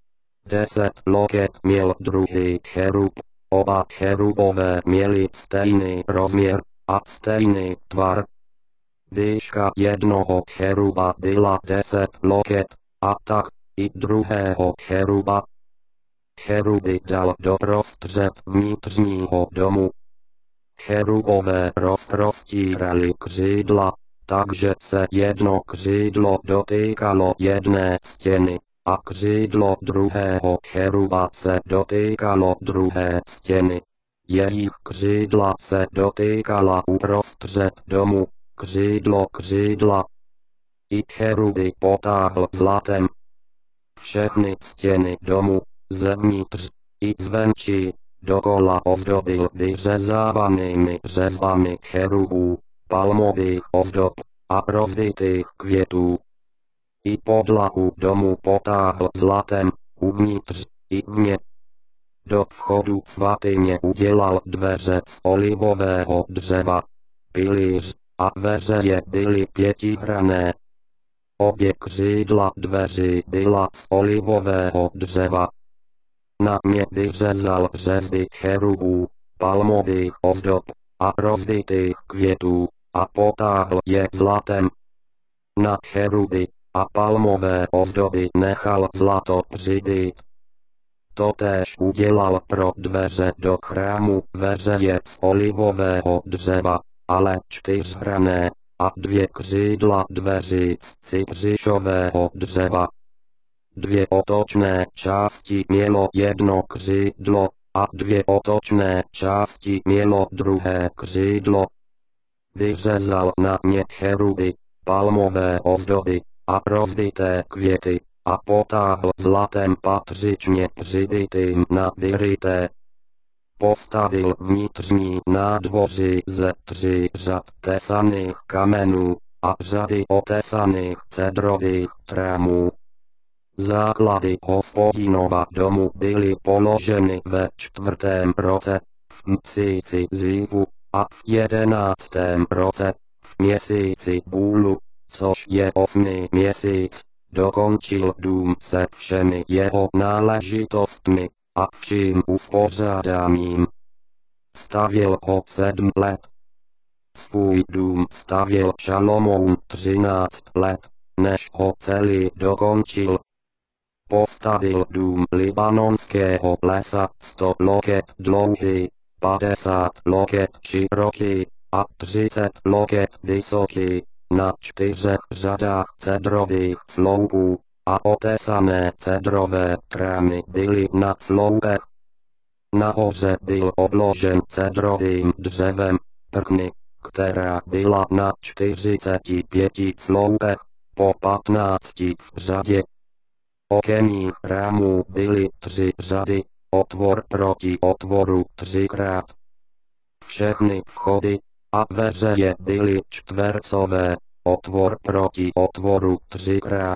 10 loket měl druhý cherub, oba cherubové měli stejný rozměr a stejný tvar. Výška jednoho cheruba byla 10 loket, a tak i druhého cheruba. Cheruby dal doprostřed vnitřního domu. Cherubové rozprostírali křídla, takže se jedno křídlo dotýkalo jedné stěny, a křídlo druhého cheruba se dotýkalo druhé stěny. Jejich křídla se dotýkala uprostřed domu, křídlo křídla. I cheruby potáhl zlatem. Všechny stěny domu, zevnitř i zvenčí, dokola ozdobil vyřezávanými řezbami cherubů, palmových ozdob a rozvitých květů. I podlahu domu potáhl zlatem, uvnitř i vně. Do vchodu svatyně udělal dveře z olivového dřeva. Pilíř a veřeje byly 5hranné. Obě křídla dveří byla z olivového dřeva. Na ně vyřezal řezby cherubů, palmových ozdob a rozvitých květů a potáhl je zlatem. Na cheruby a palmové ozdoby nechal zlato přibít. Totéž udělal pro dveře do chrámu veřeje z olivového dřeva, ale 4hranné, a 2 křídla dveří z cypřišového dřeva. 2 otočné části mělo jedno křídlo, a 2 otočné části mělo druhé křídlo. Vyřezal na ně cheruby, palmové ozdoby a rozvité květy, a potáhl zlatem patřičně přibitým na vyryté. Postavil vnitřní nádvoří ze 3 řad tesaných kamenů a řady otesaných cedrových trámů. Základy Hospodinova domu byly položeny ve 4. roce, v měsíci Zivu, a v 11. roce, v měsíci Búlu, což je 8. měsíc, dokončil dům se všemi jeho náležitostmi a vším uspořádáním. Stavěl ho 7 let. Svůj dům stavěl Šalomoun 13 let, než ho celý dokončil. Postavil dům libanonského lesa 100 loket dlouhý, 50 loket široký a 30 loket vysoký, na 4 řadách cedrových sloupů, a otesané cedrové trámy byly na sloupech. Nahoře byl obložen cedrovým dřevem, prkny, která byla na 45 sloupech, po 15 v řadě. Okenních rámů byly 3 řady, otvor proti otvoru 3krát. Všechny vchody a veřeje byly čtvercové, otvor proti otvoru 3krát.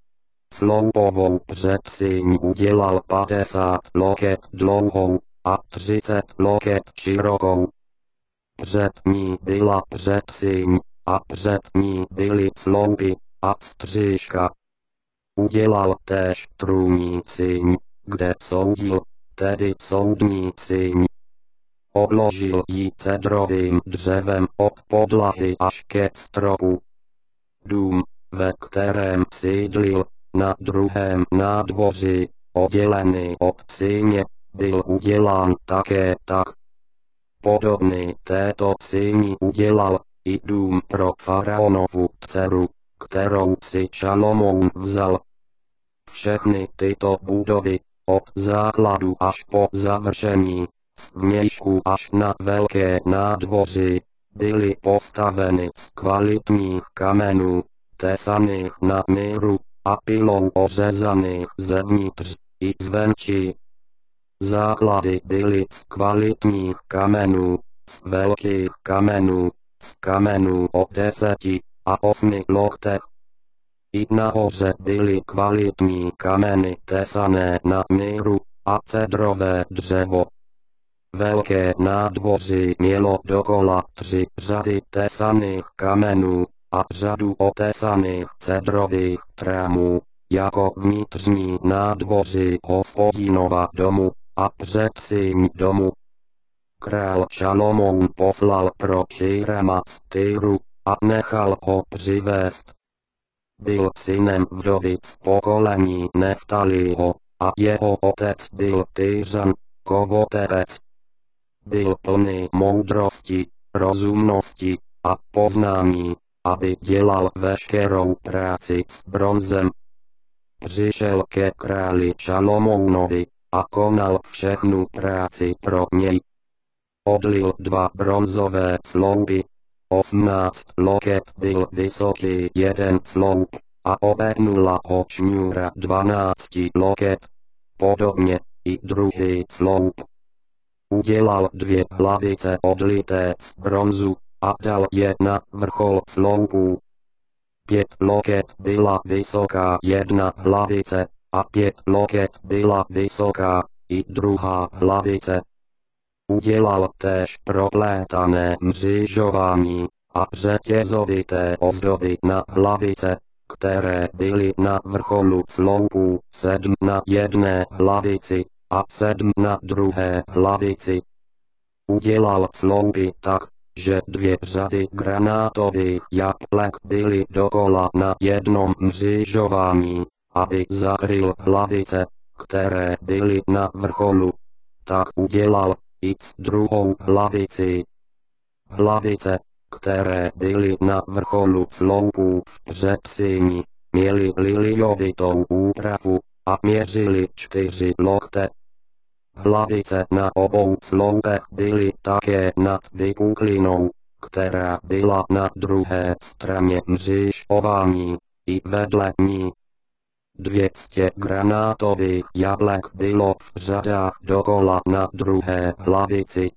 Sloupovou předsíň udělal 50 loket dlouhou a 30 loket širokou. Před ní byla předsíň a před ní byly sloupy a stříška. Udělal též trůní síň, kde soudil, tedy soudní síň. Obložil ji cedrovým dřevem od podlahy až ke stropu. Dům, ve kterém sídlil, na druhém nádvoří, oddělený od síně, byl udělán také tak. Podobný této síni udělal i dům pro faraonovu dceru, kterou si Šalomoun vzal. Všechny tyto budovy, od základu až po završení, z vnějšku až na velké nádvoří, byly postaveny z kvalitních kamenů, tesaných na míru, a pilou ořezaných zevnitř i zvenčí. Základy byly z kvalitních kamenů, z velkých kamenů, z kamenů o 10 a 8 loktech. I nahoře byly kvalitní kameny tesané na míru a cedrové dřevo. Velké nádvoří mělo dokola 3 řady tesaných kamenů a řadu otesaných cedrových trámů, jako vnitřní nádvoří Hospodinova domu a předsíň domu. Král Šalomoun poslal pro Hírama z Týru a nechal ho přivést. Byl synem vdovy z pokolení Neftaliho a jeho otec byl Týřan, kovotevec. Byl plný moudrosti, rozumnosti a poznání, aby dělal veškerou práci s bronzem. Přišel ke králi Šalomounovi a konal všechnu práci pro něj. Odlil 2 bronzové sloupy, 18 loket byl vysoký jeden sloup, a obéhnula ho šňůra 12 loket. Podobně i druhý sloup. Udělal 2 hlavice odlité z bronzu a dal je na vrchol sloupů. 5 loket byla vysoká jedna hlavice a 5 loket byla vysoká i druhá hlavice. Udělal též proplétané mřížování a řetězovité ozdoby na hlavice, které byly na vrcholu sloupů, 7 na jedné hlavici a 7 na druhé hlavici. Udělal sloupy tak, že 2 řady granátových jablek byly dokola na jednom mřížování, aby zakryl hlavice, které byly na vrcholu. Tak udělal i s druhou hlavicí. Hlavice, které byly na vrcholu sloupů v předsíni, měly liliovitou úpravu a měřily 4 lokte. Hlavice na obou sloupech byly také nad vypuklinou, která byla na druhé straně mřížování, i vedle ní. 200 granátových jablek bylo v řadách dokola na druhé hlavici.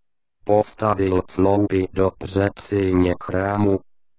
Postavil sloupy do předsíně chrámu.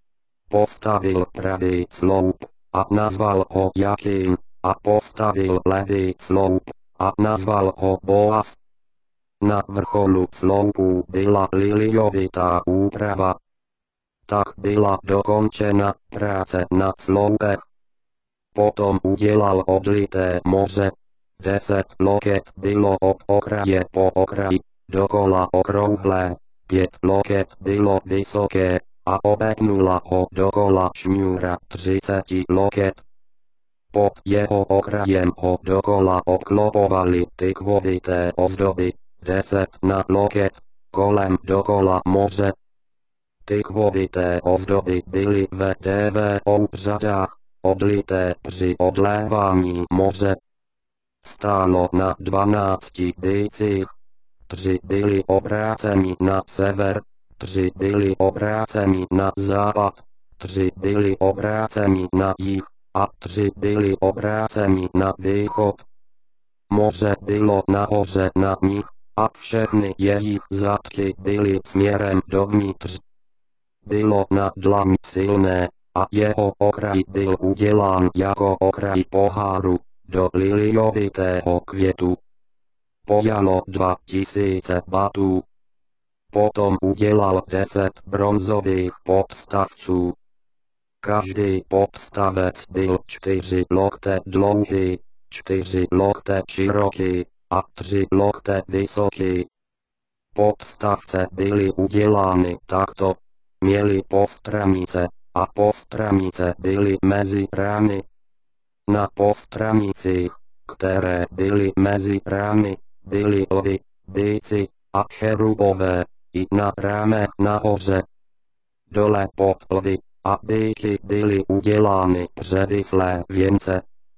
Postavil pravý sloup a nazval ho Jakín, a postavil levý sloup a nazval ho Boaz. Na vrcholu sloupů byla liliovitá úprava. Tak byla dokončena práce na sloupech. Potom udělal odlité moře. 10 loket bylo od okraje po okraj, dokola okrouhlé, 5 loket bylo vysoké, a obéhnula ho dokola šňůra 30 loket. Pod jeho okrajem ho dokola obklopovaly tykvovité ozdoby, 10 na loket, kolem dokola moře. Tykvovité ozdoby byly ve dvou řadách, odlité při odlévání moře. Stálo na 12 bících. 3 byli obráceni na sever, 3 byli obráceni na západ, 3 byli obráceni na jih a 3 byli obráceni na východ. Moře bylo nahoře na nich a všechny jejich zadky byly směrem dovnitř. Bylo na dlaň silné a jeho okraj byl udělán jako okraj poháru, do liliovitého květu. Pojalo 2000 batů. Potom udělal 10 bronzových podstavců. Každý podstavec byl 4 lokte dlouhý, 4 lokte široký a 3 lokte vysoký. Podstavce byly udělány takto. Měly postranice a postranice byly mezi rány. Na postranicích, které byly mezi rány, byly lvi, býci a cherubové, i na rámech nahoře. Dole pod lvy a býky byly udělány převislé věnce.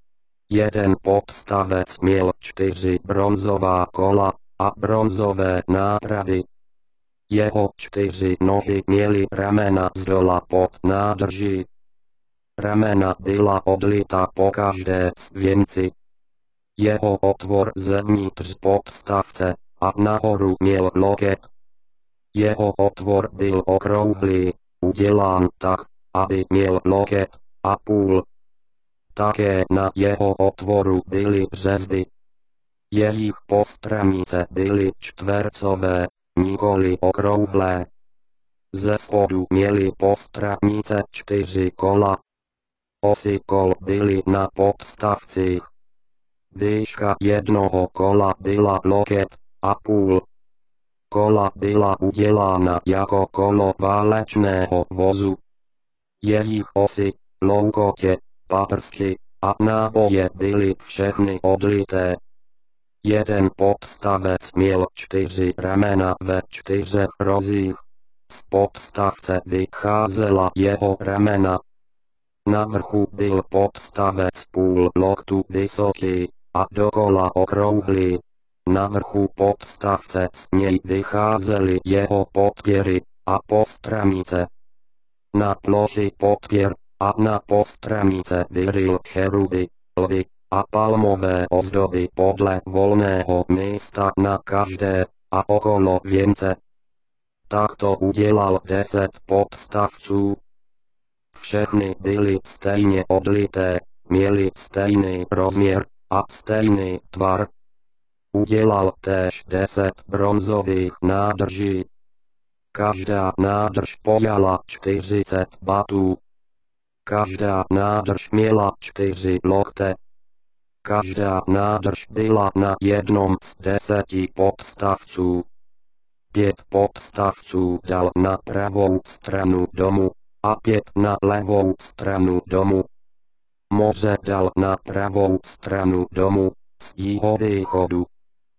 Jeden podstavec měl 4 bronzová kola a bronzové nápravy. Jeho 4 nohy měly ramena zdola pod nádrží. Ramena byla odlita po každé z věnci. Jeho otvor zevnitř podstavce a nahoru měl loket. Jeho otvor byl okrouhlý, udělán tak, aby měl loket a půl. Také na jeho otvoru byly řezby. Jejich postranice byly čtvercové, nikoli okrouhlé. Ze spodu měly postranice 4 kola. Osy kol byly na podstavcích. Výška jednoho kola byla loket a půl. Kola byla udělána jako kolo válečného vozu. Jejich osy, loukotě, paprsky a náboje byly všechny odlité. Jeden podstavec měl 4 ramena ve 4 rozích. Z podstavce vycházela jeho ramena. Na vrchu byl podstavec půl loktu vysoký a dokola okrouhlý. Na vrchu podstavce z něj vycházely jeho podpěry a postranice. Na plochy podpěr a na postranice vyryl cheruby, lvy a palmové ozdoby podle volného místa na každé a okolo věnce. Takto udělal 10 podstavců. Všechny byly stejně odlité, měly stejný rozměr a stejný tvar. Udělal též 10 bronzových nádrží. Každá nádrž pojala 40 batů. Každá nádrž měla 4 lokte. Každá nádrž byla na jednom z 10 podstavců. 5 podstavců dal na pravou stranu domu a 5 na levou stranu domu. Moře dal na pravou stranu domu z jihovýchodu.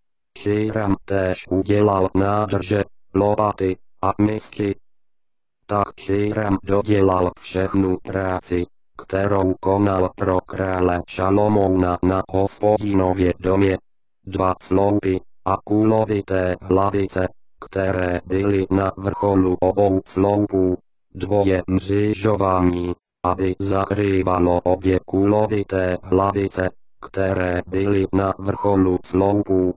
Híram též udělal nádrže, lopaty a misky. Tak Híram dodělal všechnu práci, kterou konal pro krále Šalomouna na Hospodinově domě. 2 sloupy a kulovité hlavice, které byly na vrcholu obou sloupů. 2 mřížování, aby zakrývalo obě kulovité hlavice, které byly na vrcholu sloupů.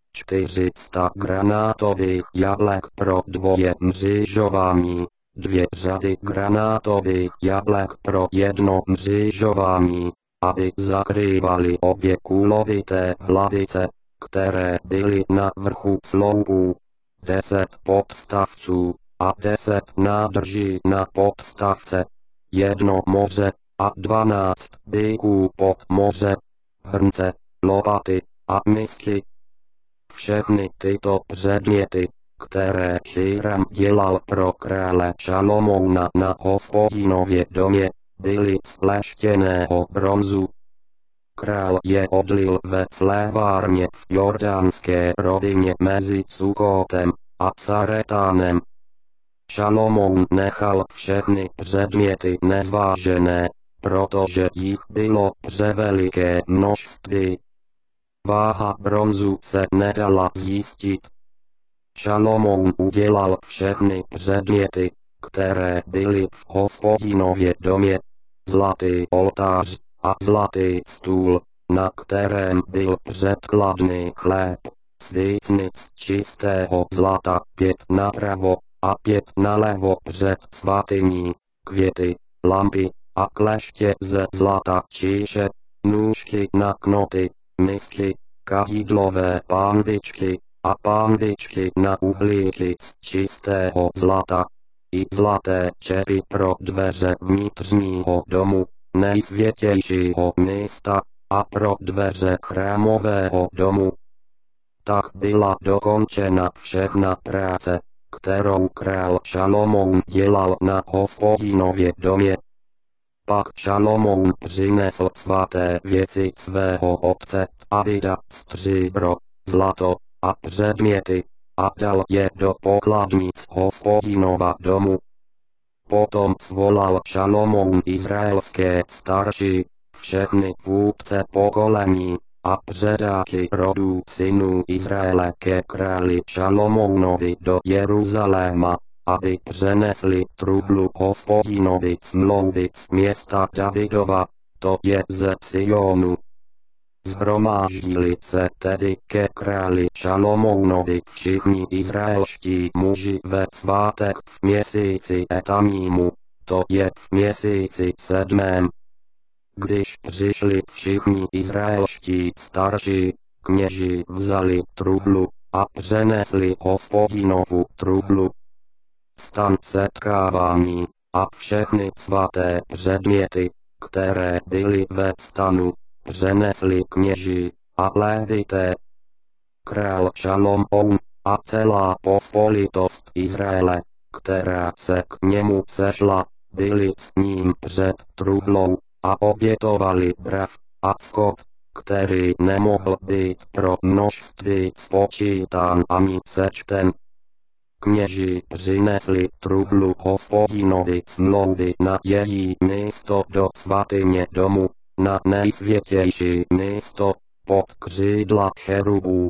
400 granátových jablek pro 2 mřížování. 2 řady granátových jablek pro 1 mřížování, aby zakrývaly obě kulovité hlavice, které byly na vrchu sloupů. 10 podstavců a 10 nádrží na podstavce. 1 moře a 12 byků pod moře. Hrnce, lopaty a misky. Všechny tyto předměty, které Híram dělal pro krále Šalomouna na Hospodinově domě, byly z leštěného bronzu. Král je odlil ve slévárně v Jordánské rovině mezi Sukotem a Saretánem. Šalomoun nechal všechny předměty nezvážené, protože jich bylo převeliké množství. Váha bronzu se nedala zjistit. Šalomoun udělal všechny předměty, které byly v Hospodinově domě. Zlatý oltář a zlatý stůl, na kterém byl předkladný chléb, svícny z čistého zlata 5 napravo a 5 nalevo před svatyní, květy, lampy a kleště ze zlata číše, nůžky na knoty, misky, kahidlové pánvičky a pánvičky na uhlíky z čistého zlata, i zlaté čepy pro dveře vnitřního domu, nejsvětějšího místa, a pro dveře chrámového domu. Tak byla dokončena všechna práce, kterou král Šalomoun dělal na Hospodinově domě. Pak Šalomoun přinesl svaté věci svého otce Davida, stříbro, zlato a předměty, a dal je do pokladnic Hospodinova domu. Potom svolal Šalomoun izraelské starší, všechny vůdce pokolení, a předáky rodů synů Izraele ke králi Šalomounovi do Jeruzaléma, aby přenesli trublu Hospodinovi smlouvy z města Davidova, to je ze Sionu. Shromáždili se tedy ke králi Šalomounovi všichni izraelští muži ve svátek v měsíci Etanímu, to je v měsíci 7. Když přišli všichni izraelští starší, kněži vzali trublu a přenesli Hospodinovu trublu. Stan setkávání a všechny svaté předměty, které byly ve stanu, přenesli kněži a lévité. Král Šalomoun a celá pospolitost Izraele, která se k němu sešla, byli s ním před trublou a obětovali brav a skot, který nemohl být pro množství spočítán ani sečten. Kněži přinesli trublu Hospodinovi smlouvy na její místo do svatyně domu, na nejsvětější místo, pod křídla cherubů.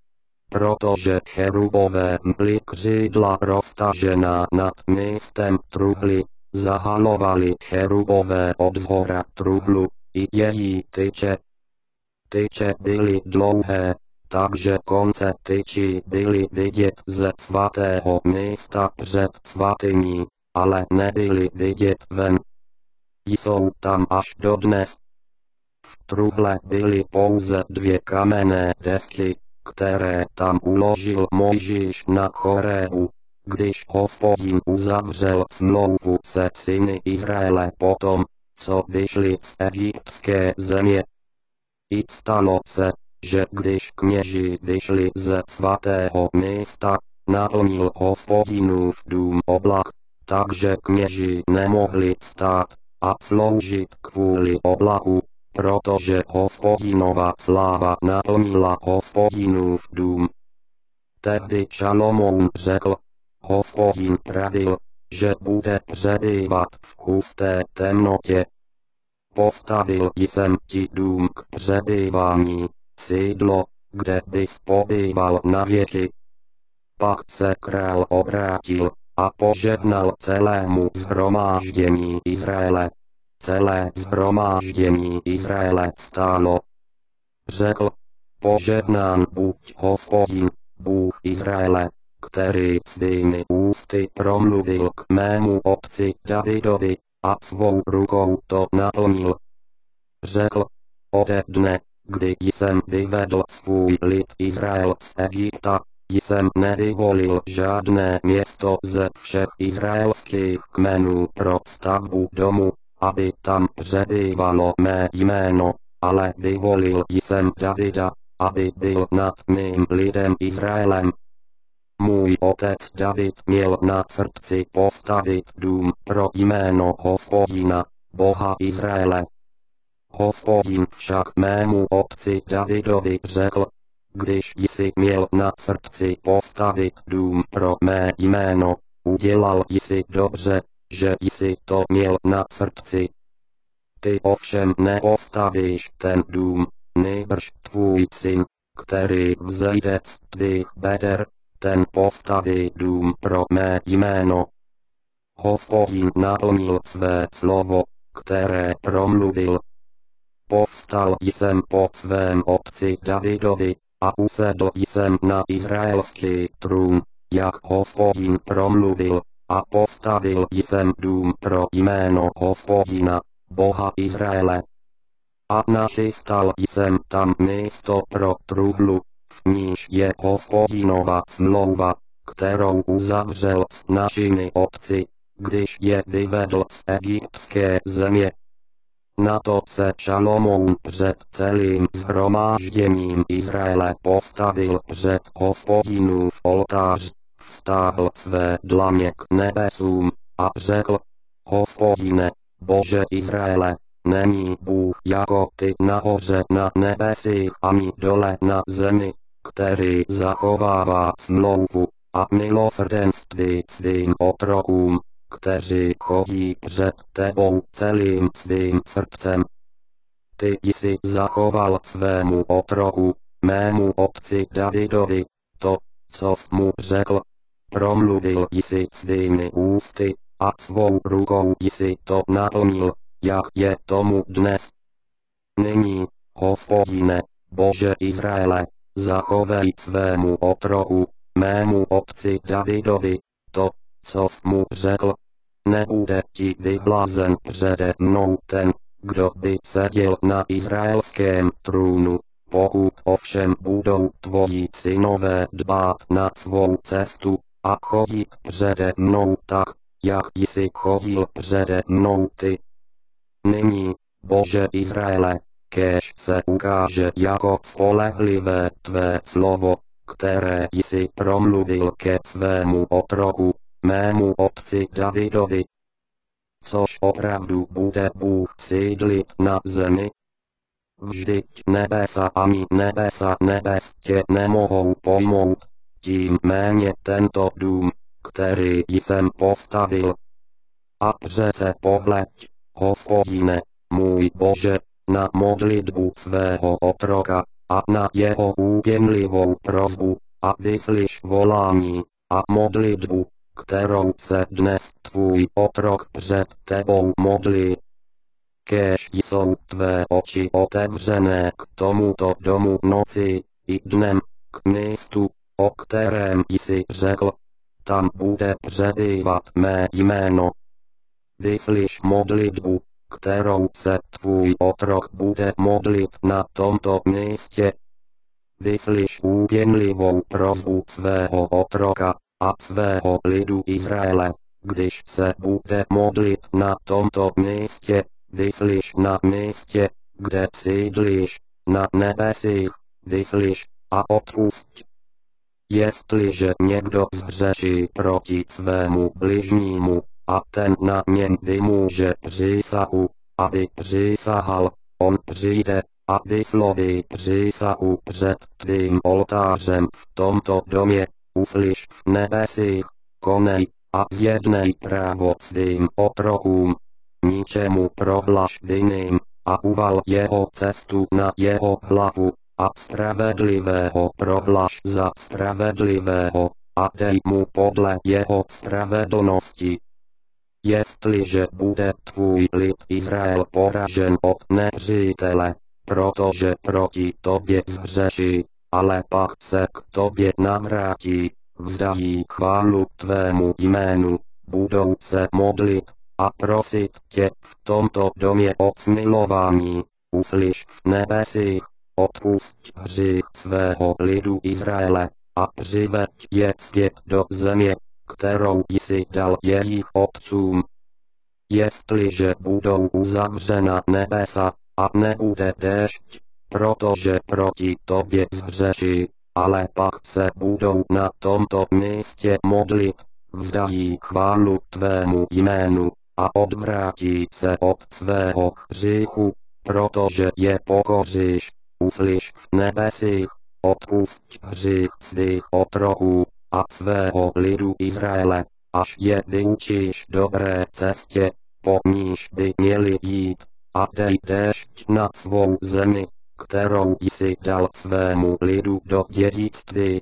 Protože cherubové měli křídla roztažená nad místem trubly, zahalovali cherubové obzhora trublu i její tyče. Tyče byly dlouhé, takže konce tyčí byly vidět ze svatého místa před svatyní, ale nebyly vidět ven. Jsou tam až dodnes. V truble byly pouze 2 kamenné desky, které tam uložil Mojžíš na Chorébu, když Hospodin uzavřel smlouvu se syny Izraele potom, co vyšli z egyptské země. I stalo se, že když kněži vyšli ze svatého místa, naplnil Hospodinův dům oblak, takže kněži nemohli stát a sloužit kvůli oblaku, protože Hospodinova sláva naplnila Hospodinův dům. Tehdy Šalomoun řekl, Hospodin pravil, že bude přebývat v husté temnotě. Postavil jsem ti dům k přebývání, sídlo, kde bys pobýval na věky. Pak se král obrátil a požehnal celému shromáždění Izraele. Celé shromáždění Izraele stálo. Řekl, požehnán buď Hospodin, Bůh Izraele, který svými ústy promluvil k mému otci Davidovi a svou rukou to naplnil. Řekl, ode dne, kdy jsem vyvedl svůj lid Izrael z Egypta, jsem nevyvolil žádné město ze všech izraelských kmenů pro stavbu domu, aby tam přebývalo mé jméno, ale vyvolil jsem Davida, aby byl nad mým lidem Izraelem. Můj otec David měl na srdci postavit dům pro jméno Hospodina, Boha Izraele. Hospodin však mému otci Davidovi řekl, když jsi měl na srdci postavit dům pro mé jméno, udělal jsi dobře, že jsi to měl na srdci. Ty ovšem nepostavíš ten dům, nýbrž tvůj syn, který vzejde z tvých beder, ten postaví dům pro mé jméno. Hospodin naplnil své slovo, které promluvil. Povstal jsem po svém otci Davidovi a usedl jsem na izraelský trůn, jak Hospodin promluvil, a postavil jsem dům pro jméno Hospodina, Boha Izraele. A nachystal jsem tam místo pro trublu, v níž je Hospodinova smlouva, kterou uzavřel s našimi otci, když je vyvedl z egyptské země. Na to se Šalomoun před celým shromážděním Izraele postavil před Hospodinův oltář, vztáhl své dlaně k nebesům a řekl, Hospodine, Bože Izraele, není Bůh jako ty nahoře na nebesích ani dole na zemi, který zachovává smlouvu a milosrdenství svým otrokům, kteří chodí před tebou celým svým srdcem. Ty jsi zachoval svému otroku, mému otci Davidovi, to, co jsi mu řekl. Promluvil jsi svými ústy, a svou rukou jsi to naplnil, jak je tomu dnes. Nyní, Hospodine, Bože Izraele, zachovej svému otroku, mému otci Davidovi, to, co jsi mu řekl. Nebude ti vyhlazen přede mnou ten, kdo by seděl na izraelském trůnu, pokud ovšem budou tvoji synové dbát na svou cestu a chodit přede mnou tak, jak jsi chodil přede mnou ty. Nyní, Bože Izraele, kéž se ukáže jako spolehlivé tvé slovo, které jsi promluvil ke svému otroku, mému otci Davidovi. Což opravdu bude Bůh sídlit na zemi? Vždyť nebesa ani nebesa nebes tě nemohou pojmout, tím méně tento dům, který jsem postavil. A přece pohleď, Hospodine, můj Bože, na modlitbu svého otroka a na jeho úpěnlivou prosbu a vyslyš volání a modlitbu, kterou se dnes tvůj otrok před tebou modlí. Kéž jsou tvé oči otevřené k tomuto domu noci i dnem, k místu, o kterém jsi řekl, tam bude přebývat mé jméno. Vyslyš modlitbu, kterou se tvůj otrok bude modlit na tomto místě. Vyslyš úpěnlivou prosbu svého otroka a svého lidu Izraele, když se bude modlit na tomto místě, vyslyš na místě, kde sídlíš, na nebesích, vyslyš a odpusť. Jestliže někdo zhřeší proti svému bližnímu, a ten na něm vymůže přísahu, aby přísahal, on přijde a vysloví přísahu před tvým oltářem v tomto domě, uslyš v nebesích, konej a zjednej právo svým otrokům, ničemu prohlaš vinným a uval jeho cestu na jeho hlavu a spravedlivého prohlaš za spravedlivého a dej mu podle jeho spravedlnosti. Jestliže bude tvůj lid Izrael poražen od nepřítele, protože proti tobě zhřeší, ale pak se k tobě navrátí, vzdají chválu tvému jménu, budou se modlit a prosit tě v tomto domě o smilování, uslyš v nebesích, odpusť hřích svého lidu Izraele a přiveď je zpět do země, kterou jsi dal jejich otcům. Jestliže budou uzavřena nebesa a nebude déšť, protože proti tobě zhřeší, ale pak se budou na tomto místě modlit, vzdají chválu tvému jménu a odvrátí se od svého hříchu, protože je pokoříš, uslyš v nebesích, odpusť hřích svých otroků a svého lidu Izraele, až je vyučíš dobré cestě, po níž by měli jít, a dej déšť na svou zemi, kterou jsi dal svému lidu do dědictví.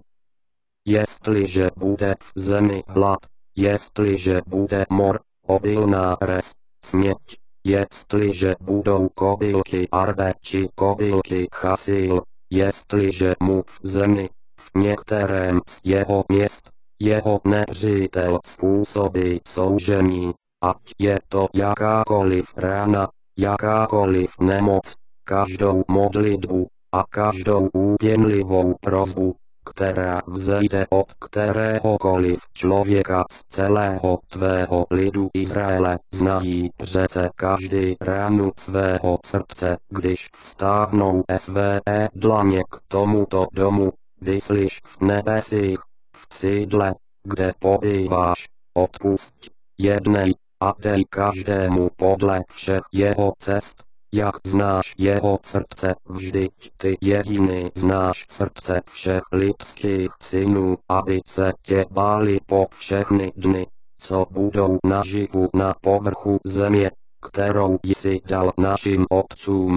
Jestliže bude v zemi hlad, jestliže bude mor, obilná res, směť, jestliže budou kobylky Arbe či kobylky Chasil, jestliže mu v zemi, v některém z jeho měst, jeho nepřítel způsobí soužení, ať je to jakákoliv rána, jakákoliv nemoc, každou modlitbu a každou úpěnlivou prosbu, která vzejde od kteréhokoliv člověka z celého tvého lidu Izraele, znají přece každý ránu svého srdce, když vztáhnou své dlaně k tomuto domu, vyslyš v nebesích, v sídle, kde pobýváš, odpusť, jednej a dej každému podle všech jeho cest, jak znáš jeho srdce, vždyť ty jediný znáš srdce všech lidských synů, aby se tě báli po všechny dny, co budou naživu na povrchu země, kterou jsi dal našim otcům.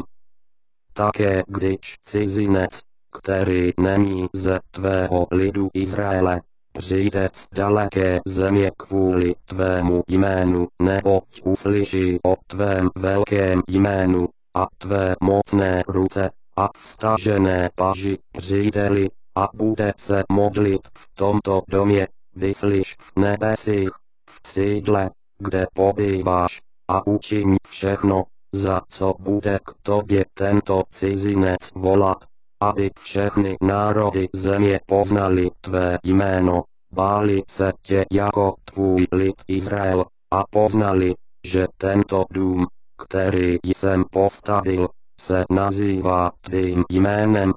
Také když cizinec, který není ze tvého lidu Izraele, přijde z daleké země kvůli tvému jménu, neboť uslyší o tvém velkém jménu a tvé mocné ruce a vstažené paži, přijde-li a bude se modlit v tomto domě, vyslyš v nebesích, v sídle, kde pobýváš, a učiň všechno, za co bude k tobě tento cizinec volat, aby všechny národy země poznali tvé jméno, báli se tě jako tvůj lid Izrael, a poznali, že tento dům, který jsem postavil, se nazývá tvým jménem.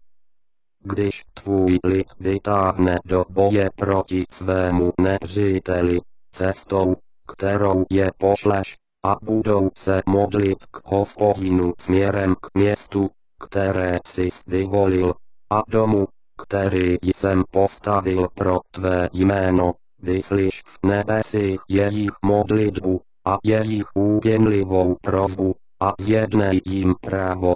Když tvůj lid vytáhne do boje proti svému nepříteli, cestou, kterou je pošleš, a budou se modlit k Hospodinu směrem k městu, které jsi vyvolil, a domu, který jsem postavil pro tvé jméno, vyslyš v nebesích jejich modlitbu a jejich úpěnlivou prosbu, a zjednej jim právo.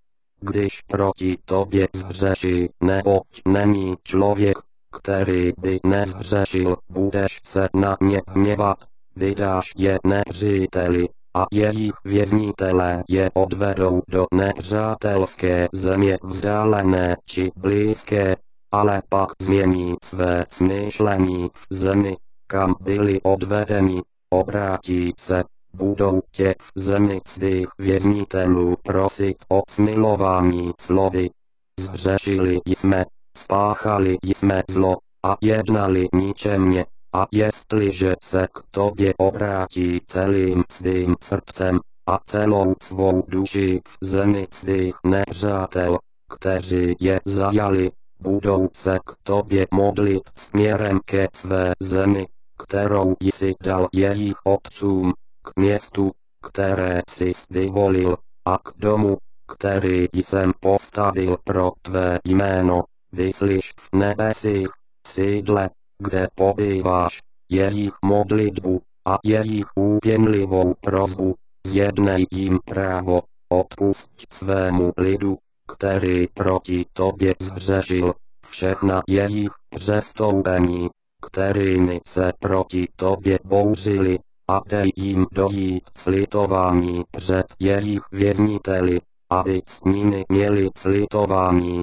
Když proti tobě zhřeší, neboť není člověk, který by nezhřešil, budeš se na ně hněvat, vydáš je nepříteli, a jejich věznitelé je odvedou do nepřátelské země vzdálené či blízké, ale pak změní své smýšlení v zemi, kam byli odvedeni, obrátí se, budou tě v zemi svých věznitelů prosit o smilování slovy. Zhřešili jsme, spáchali jsme zlo, a jednali ničemně, a jestliže se k tobě obrátí celým svým srdcem a celou svou duši v zemi svých nepřátel, kteří je zajali, budou se k tobě modlit směrem ke své zemi, kterou jsi dal jejich otcům, k městu, které jsi vyvolil, a k domu, který jsem postavil pro tvé jméno, vyslyš v nebesích, sídle, kde pobýváš, jejich modlitbu a jejich úpěnlivou prosbu, zjednej jim právo, odpusť svému lidu, který proti tobě zhřešil, všechna jejich přestoupení, kterými se proti tobě bouřili, a dej jim dojít slitování před jejich vězniteli, aby s nimi měli slitování.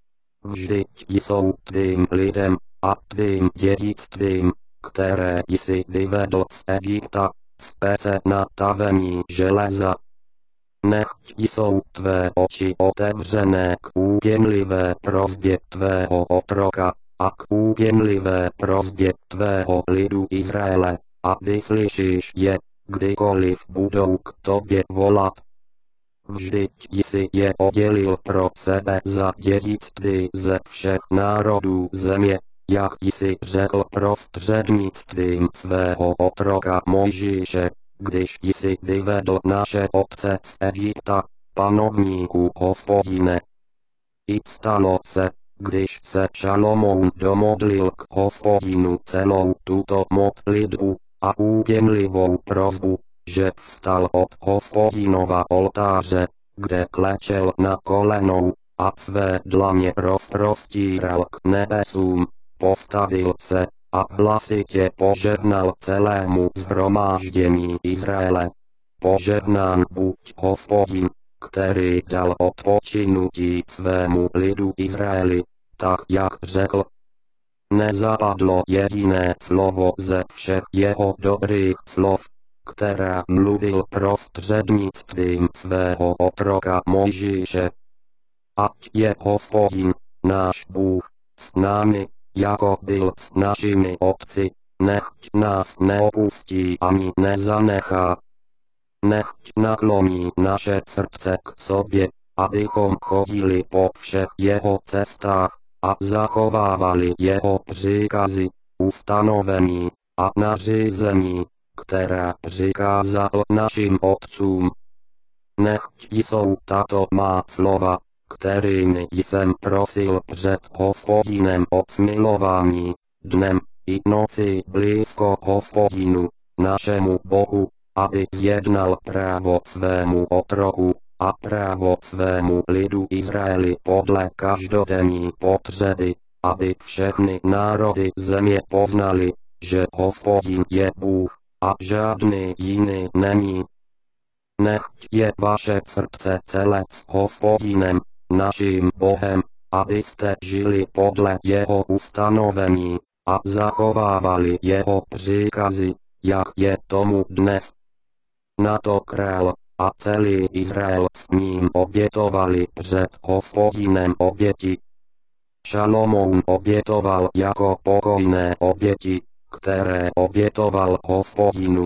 Vždyť jsou tvým lidem a tvým dědictvím, které jsi vyvedl z Egypta, z pece na tavení železa. Nechť jsou tvé oči otevřené k úpěnlivé prosbě tvého otroka a k úpěnlivé prosbě tvého lidu Izraele, a vyslyšíš je, kdykoliv budou k tobě volat. Vždyť jsi je oddělil pro sebe za dědictví ze všech národů země, jak jsi řekl prostřednictvím svého otroka Mojžíše, když jsi vyvedl naše otce z Egypta, panovníku Hospodine. I stalo se, když se Šalomoun domodlil k Hospodinu celou tuto modlitbu a úpěnlivou prosbu, že vstal od Hospodinova oltáře, kde klečel na kolenou, a své dlaně rozprostíral k nebesům, postavil se a hlasitě požehnal celému shromáždění Izraele. Požehnán buď Hospodin, který dal odpočinutí svému lidu Izraeli, tak jak řekl. Nezapadlo jediné slovo ze všech jeho dobrých slov, která mluvil prostřednictvím svého otroka Mojžíše. Ať je Hospodin, náš Bůh, s námi, jako byl s našimi otci, nechť nás neopustí ani nezanechá. Nechť nakloní naše srdce k sobě, abychom chodili po všech jeho cestách a zachovávali jeho příkazy, ustanovení a nařízení, která přikázal našim otcům. Nechť jsou tato má slova, kterými jsem prosil před Hospodinem o smilování, dnem i noci blízko Hospodinu, našemu Bohu, aby zjednal právo svému otroku a právo svému lidu Izraeli podle každodenní potřeby, aby všechny národy země poznali, že Hospodin je Bůh a žádný jiný není. Nechť je vaše srdce celé s Hospodinem, naším Bohem, abyste žili podle jeho ustanovení a zachovávali jeho příkazy, jak je tomu dnes. Na to král a celý Izrael s ním obětovali před Hospodinem oběti. Šalomoun obětoval jako pokojné oběti, které obětoval Hospodinu,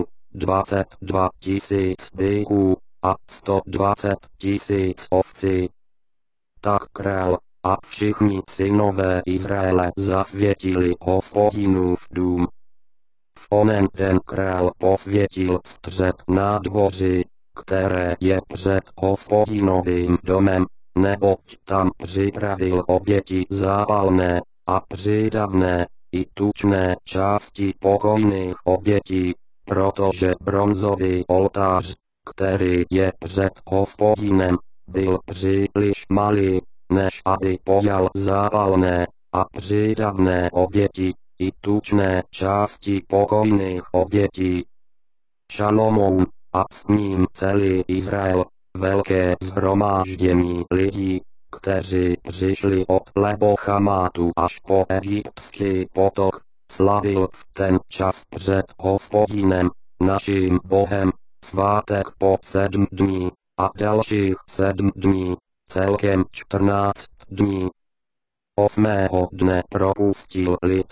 22 000 byků a 120 000 ovcí. Tak král a všichni synové Izraele zasvětili Hospodinův dům. V onen den král posvětil střed nádvoří, které je před Hospodinovým domem, neboť tam připravil oběti zápalné a přídavné i tučné části pokojných obětí, protože bronzový oltář, který je před Hospodinem, byl příliš malý, než aby pojal zápalné a přídavné oběti i tučné části pokojných obětí. Šalomoun a s ním celý Izrael, velké shromáždění lidí, kteří přišli od Lebo-Chamátu až po egyptský potok, slavil v ten čas před Hospodinem, naším Bohem, svátek po 7 dní a dalších 7 dní, celkem 14 dní. 8. dne propustil lid.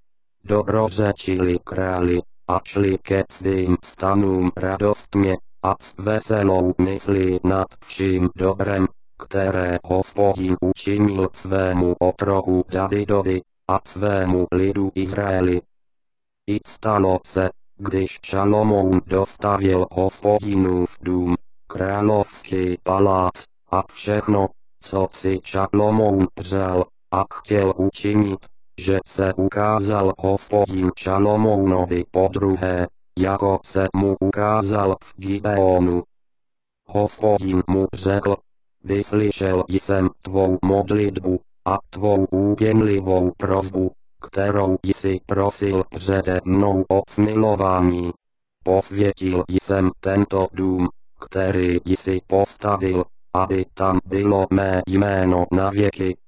Dobrořečili králi a šli ke svým stanům radostně a s veselou myslí nad vším dobrem, které Hospodin učinil svému otroku Davidovi a svému lidu Izraeli. I stalo se, když Šalomoun dostavil Hospodinův dům, královský palác a všechno, co si Šalomoun přál a chtěl učinit, že se ukázal Hospodin Šalomounovi podruhé, jako se mu ukázal v Gibeonu. Hospodin mu řekl: vyslyšel jsem tvou modlitbu a tvou úpěnlivou prosbu, kterou jsi prosil přede mnou o smilování. Posvětil jsem tento dům, který jsi postavil, aby tam bylo mé jméno na věky.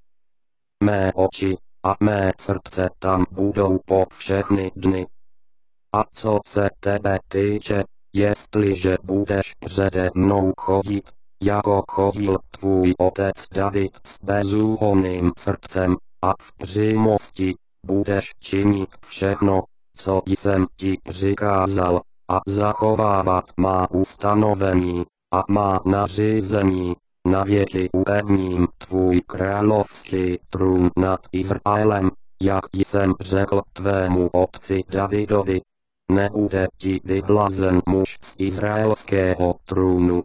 Mé oči a mé srdce tam budou po všechny dny. A co se tebe týče, jestliže budeš přede mnou chodit, jako chodil tvůj otec David s bezúhonným srdcem a v přímosti, budeš činit všechno, co jsem ti přikázal, a zachovávat má ustanovení a má nařízení, navěky upevním tvůj královský trůn nad Izraelem, jak jsem řekl tvému otci Davidovi. Nebude ti vyhlazen muž z izraelského trůnu.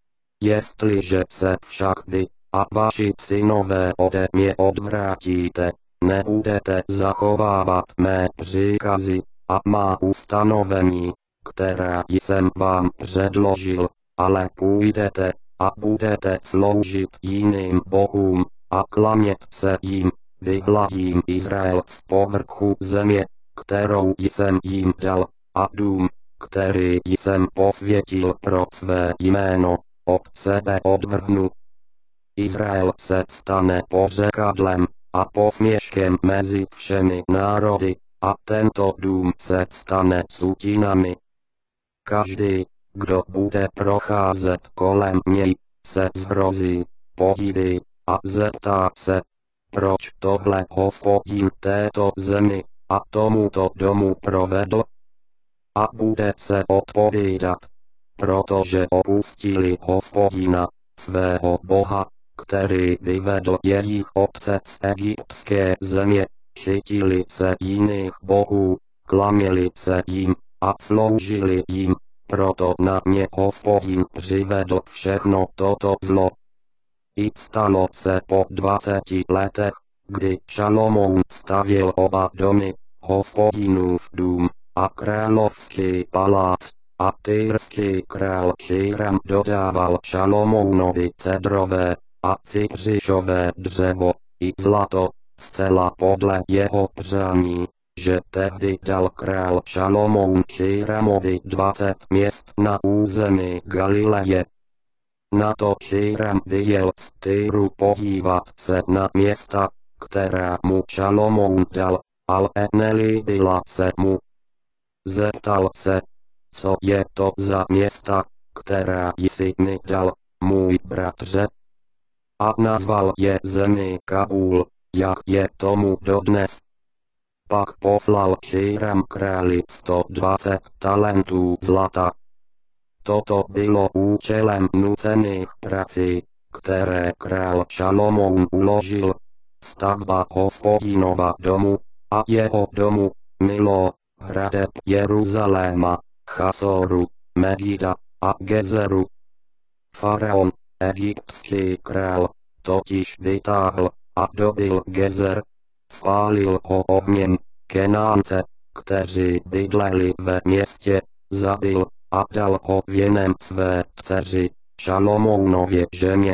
Jestliže se však vy a vaši synové ode mě odvrátíte, nebudete zachovávat mé příkazy a má ustanovení, která jsem vám předložil, ale půjdete a budete sloužit jiným bohům a klanět se jim, vyhladím Izrael z povrchu země, kterou jsem jim dal, a dům, který jsem posvětil pro své jméno, od sebe odvrhnu. Izrael se stane pořekadlem a posměškem mezi všemi národy, a tento dům se stane sutinami. Každý, kdo bude procházet kolem něj, se zhrozí, podiví a zeptá se, proč tohle Hospodin této zemi a tomuto domu provedl? A bude se odpovídat, protože opustili Hospodina, svého Boha, který vyvedl jejich otce z egyptské země, chytili se jiných bohů, klaněli se jim a sloužili jim, proto na ně Hospodin přivedl všechno toto zlo. I stalo se po 20 letech, kdy Šalomoun stavěl oba domy, Hospodinův dům a královský palác, a tyrský král Hiram dodával Šalomounovi cedrové a cypřišové dřevo i zlato, zcela podle jeho přání, že tehdy dal král Šalomoun Hiramovi 20 měst na území Galileje. Na to Hiram vyjel z Tyru podívat se na města, která mu Šalomoun dal, ale nelíbila se mu. Zeptal se, co je to za města, která jsi mi dal, můj bratře? A nazval je zemi Kaul, jak je tomu dodnes. Pak poslal Hiram králi 120 talentů zlata. Toto bylo účelem nucených prací, které král Šalomoun uložil, stavba Hospodinova domu a jeho domu, Milo, hradeb Jeruzaléma, Chasoru, Megida a Gezeru. Faraon, egyptský král, totiž vytáhl a dobil Gezer, spálil ho ohněm, Kenánce, kteří bydleli ve městě, zabil a dal ho věnem své dceři, Šalomounově ženě.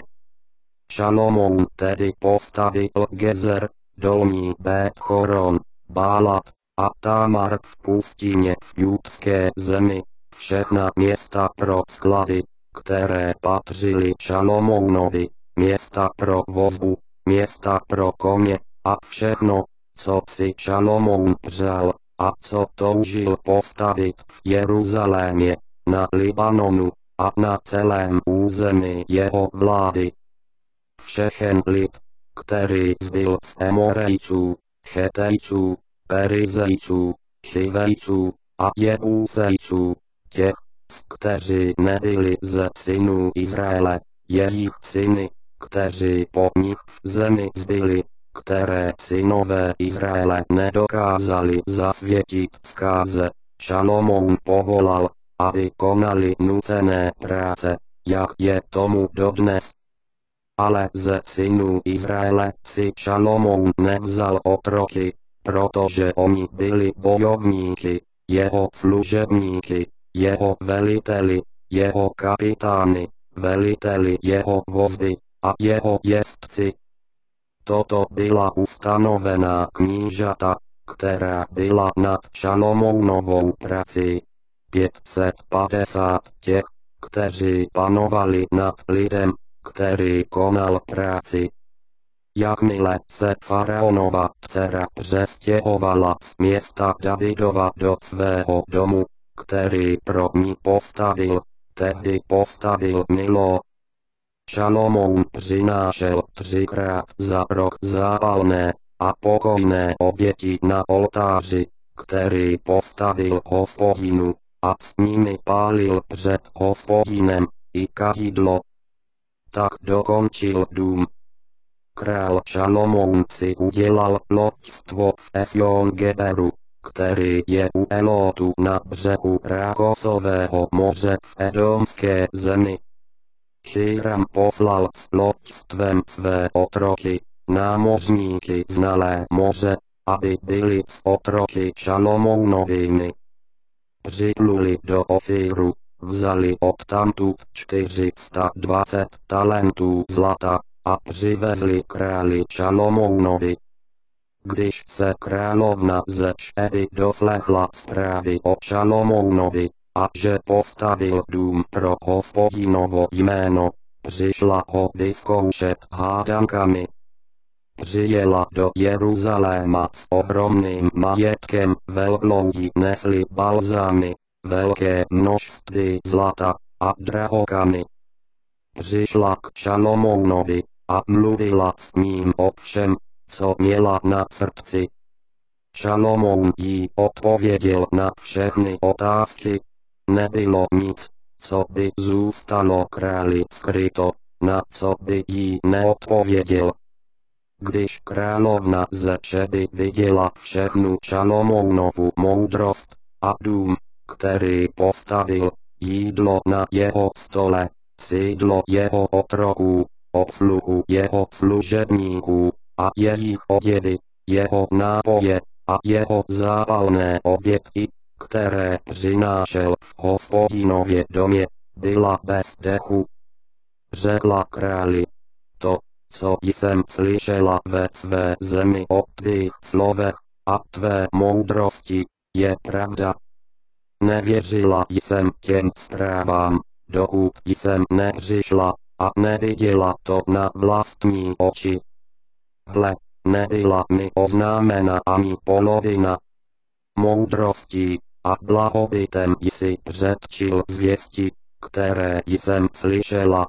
Šalomoun tedy postavil Gezer, dolní Bet-Choron, Bálat a Támar v pustině v judské zemi, všechna města pro sklady, které patřily Šalomounovi, města pro vozbu, města pro koně a všechno, co si Šalomoun přál a co toužil postavit v Jeruzalémě, na Libanonu a na celém území jeho vlády. Všechen lid, který zbyl z Emorejců, Chetejců, Perizejců, Chivejců a Jebusejců, těch, kteří nebyli ze synů Izraele, jejich syny, kteří po nich v zemi zbyli, které synové Izraele nedokázali zasvětit zkáze, Šalomoun povolal, aby konali nucené práce, jak je tomu dodnes. Ale ze synů Izraele si Šalomoun nevzal otroky, protože oni byli bojovníky, jeho služebníky, jeho veliteli, jeho kapitány, veliteli jeho vozby a jeho jezdci. Toto byla ustanovená knížata, která byla nad Šalomounovou prací. 550 těch, kteří panovali nad lidem, který konal práci. Jakmile se faraonova dcera přestěhovala z města Davidova do svého domu, který pro ní postavil, tehdy postavil Milo. Šalomoun přinášel 3krát za rok zápalné a pokojné oběti na oltáři, který postavil Hospodinu, a s nimi pálil před Hospodinem i kadzidlo. Tak dokončil dům. Král Šalomoun si udělal loďstvo v Esjon-Geberu, který je u Elotu na břehu Rákosového moře v Edomské zemi. Hiram poslal s loďstvem své otroky, námořníky znalé moře, aby byli s otroky Šalomounovými. Připluli do Ofíru, vzali odtamtud 420 talentů zlata a přivezli králi Šalomounovi. Když se královna ze Šeby doslechla zprávy o Šalomounovi, a že postavil dům pro Hospodinovo jméno, přišla ho vyzkoušet hádankami. Přijela do Jeruzaléma s ohromným majetkem, velbloudi nesli balzámy, velké množství zlata a drahokamy. Přišla k Šalomounovi a mluvila s ním o všem, co měla na srdci. Šalomoun jí odpověděl na všechny otázky. Nebylo nic, co by zůstalo králi skryto, na co by jí neodpověděl. Když královna ze Šeby viděla všechnu Šalomounovu moudrost a dům, který postavil, jídlo na jeho stole, sídlo jeho otroků, obsluhu jeho služebníků, a jejich oděvy, jeho nápoje, a jeho zápalné oběti, které přinášel v Hospodinově domě, byla bez dechu. Řekla králi, to, co jsem slyšela ve své zemi o tvých slovech a tvé moudrosti, je pravda. Nevěřila jsem těm zprávám, dokud jsem nepřišla a neviděla to na vlastní oči. Hle, nebyla mi oznámena ani polovina moudrostí a blahobytem jsi předčil zvěsti, které jsem slyšela.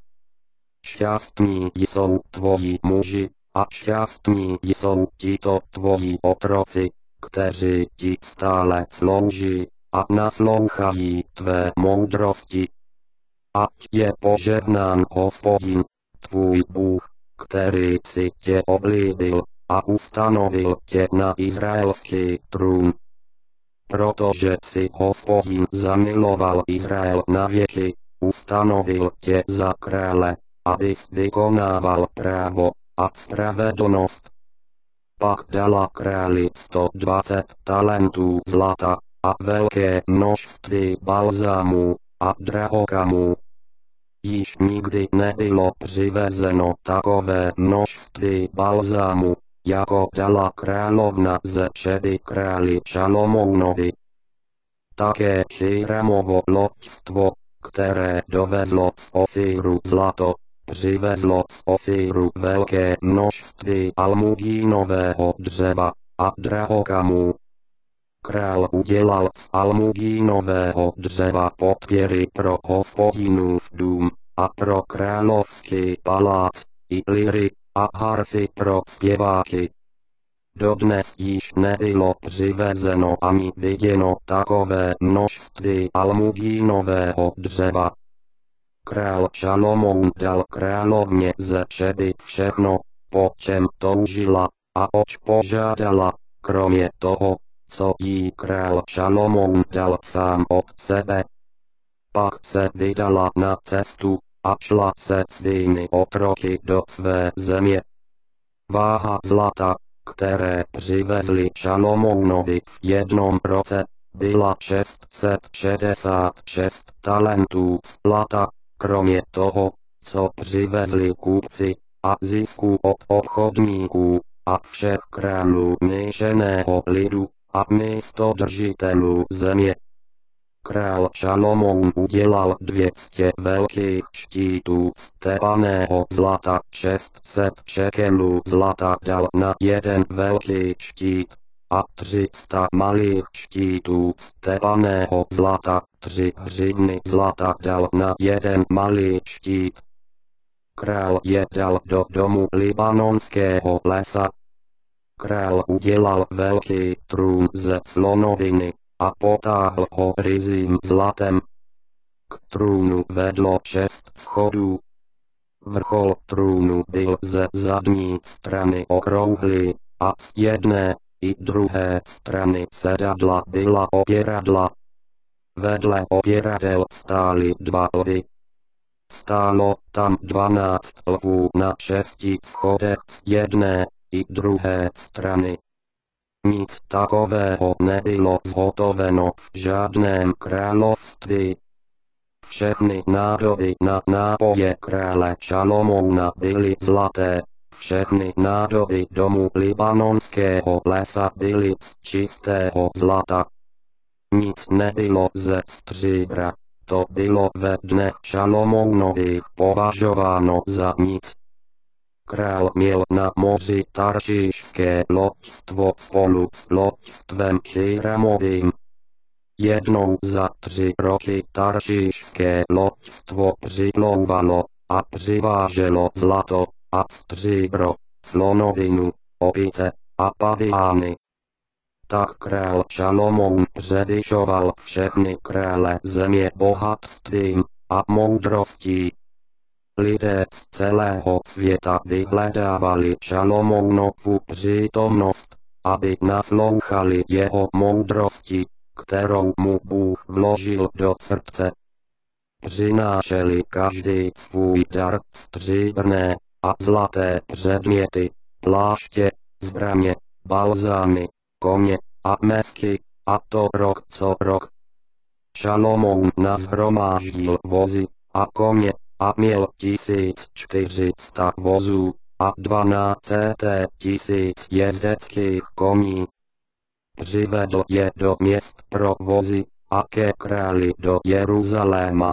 Šťastní jsou tvoji muži, a šťastní jsou tito tvoji otroci, kteří ti stále slouží a naslouchají tvé moudrosti. Ať je požehnán Hospodin, tvůj Bůh, který si tě oblíbil a ustanovil tě na izraelský trůn. Protože si Hospodin zamiloval Izrael na věky, ustanovil tě za krále, abys vykonával právo a spravedlnost. Pak dala králi 120 talentů zlata a velké množství balzámů a drahokamů. Již nikdy nebylo přivezeno takové množství balzámu, jako dala královna ze Šeby králi Šalomounovi. Také Hiramovo loďstvo, které dovezlo z Ofíru zlato, přivezlo z Ofíru velké množství almugínového dřeva a drahokamů. Král udělal z almugínového dřeva podpěry pro Hospodinův dům a pro královský palác, i liry a harfy pro zpěváky. Dodnes již nebylo přivezeno ani viděno takové množství almugínového dřeva. Král Šalomoun dal královně ze Šeby všechno, po čem toužila a oč požádala, kromě toho, co jí král Šalomoun dal sám od sebe. Pak se vydala na cestu a šla se svými otroky do své země. Váha zlata, které přivezli Šalomounovi v jednom roce, byla 666 talentů zlata, kromě toho, co přivezli kupci a zisku od obchodníků a všech králů myšeného lidu a místodržitelů země. Král Šalomoun udělal 200 velkých štítů z tepaného zlata, 600 šekelů zlata dal na jeden velký štít a 300 malých štítů z tepaného zlata, 3 hřivny zlata dal na jeden malý štít. Král je dal do domu libanonského lesa. Král udělal velký trůn ze slonoviny a potáhl ho ryzím zlatem. K trůnu vedlo 6 schodů. Vrchol trůnu byl ze zadní strany okrouhlý a z jedné i druhé strany sedadla byla opěradla. Vedle opěradel stály 2 lvy. Stálo tam 12 lvů na 6 schodech z jedné i druhé strany. Nic takového nebylo zhotoveno v žádném království. Všechny nádoby na nápoje krále Šalomouna byly zlaté, všechny nádoby domu libanonského lesa byly z čistého zlata. Nic nebylo ze stříbra, to bylo ve dnech Šalomounových považováno za nic. Král měl na moři Taršíšské loďstvo spolu s loďstvem Hiramovým. Jednou za 3 roky Taršíšské loďstvo připlouvalo a přiváželo zlato a stříbro, slonovinu, opice a paviány. Tak král Šalomoun převyšoval všechny krále země bohatstvím a moudrostí. Lidé z celého světa vyhledávali Šalomounovu přítomnost, aby naslouchali jeho moudrosti, kterou mu Bůh vložil do srdce. Přinášeli každý svůj dar, stříbrné a zlaté předměty, pláště, zbraně, balzámy, koně a mesky, a to rok co rok. Šalomoun nazhromáždil vozy a koně a měl 1400 vozů a 12 000 jezdeckých koní. Přivedl je do měst pro vozy a ke králi do Jeruzaléma.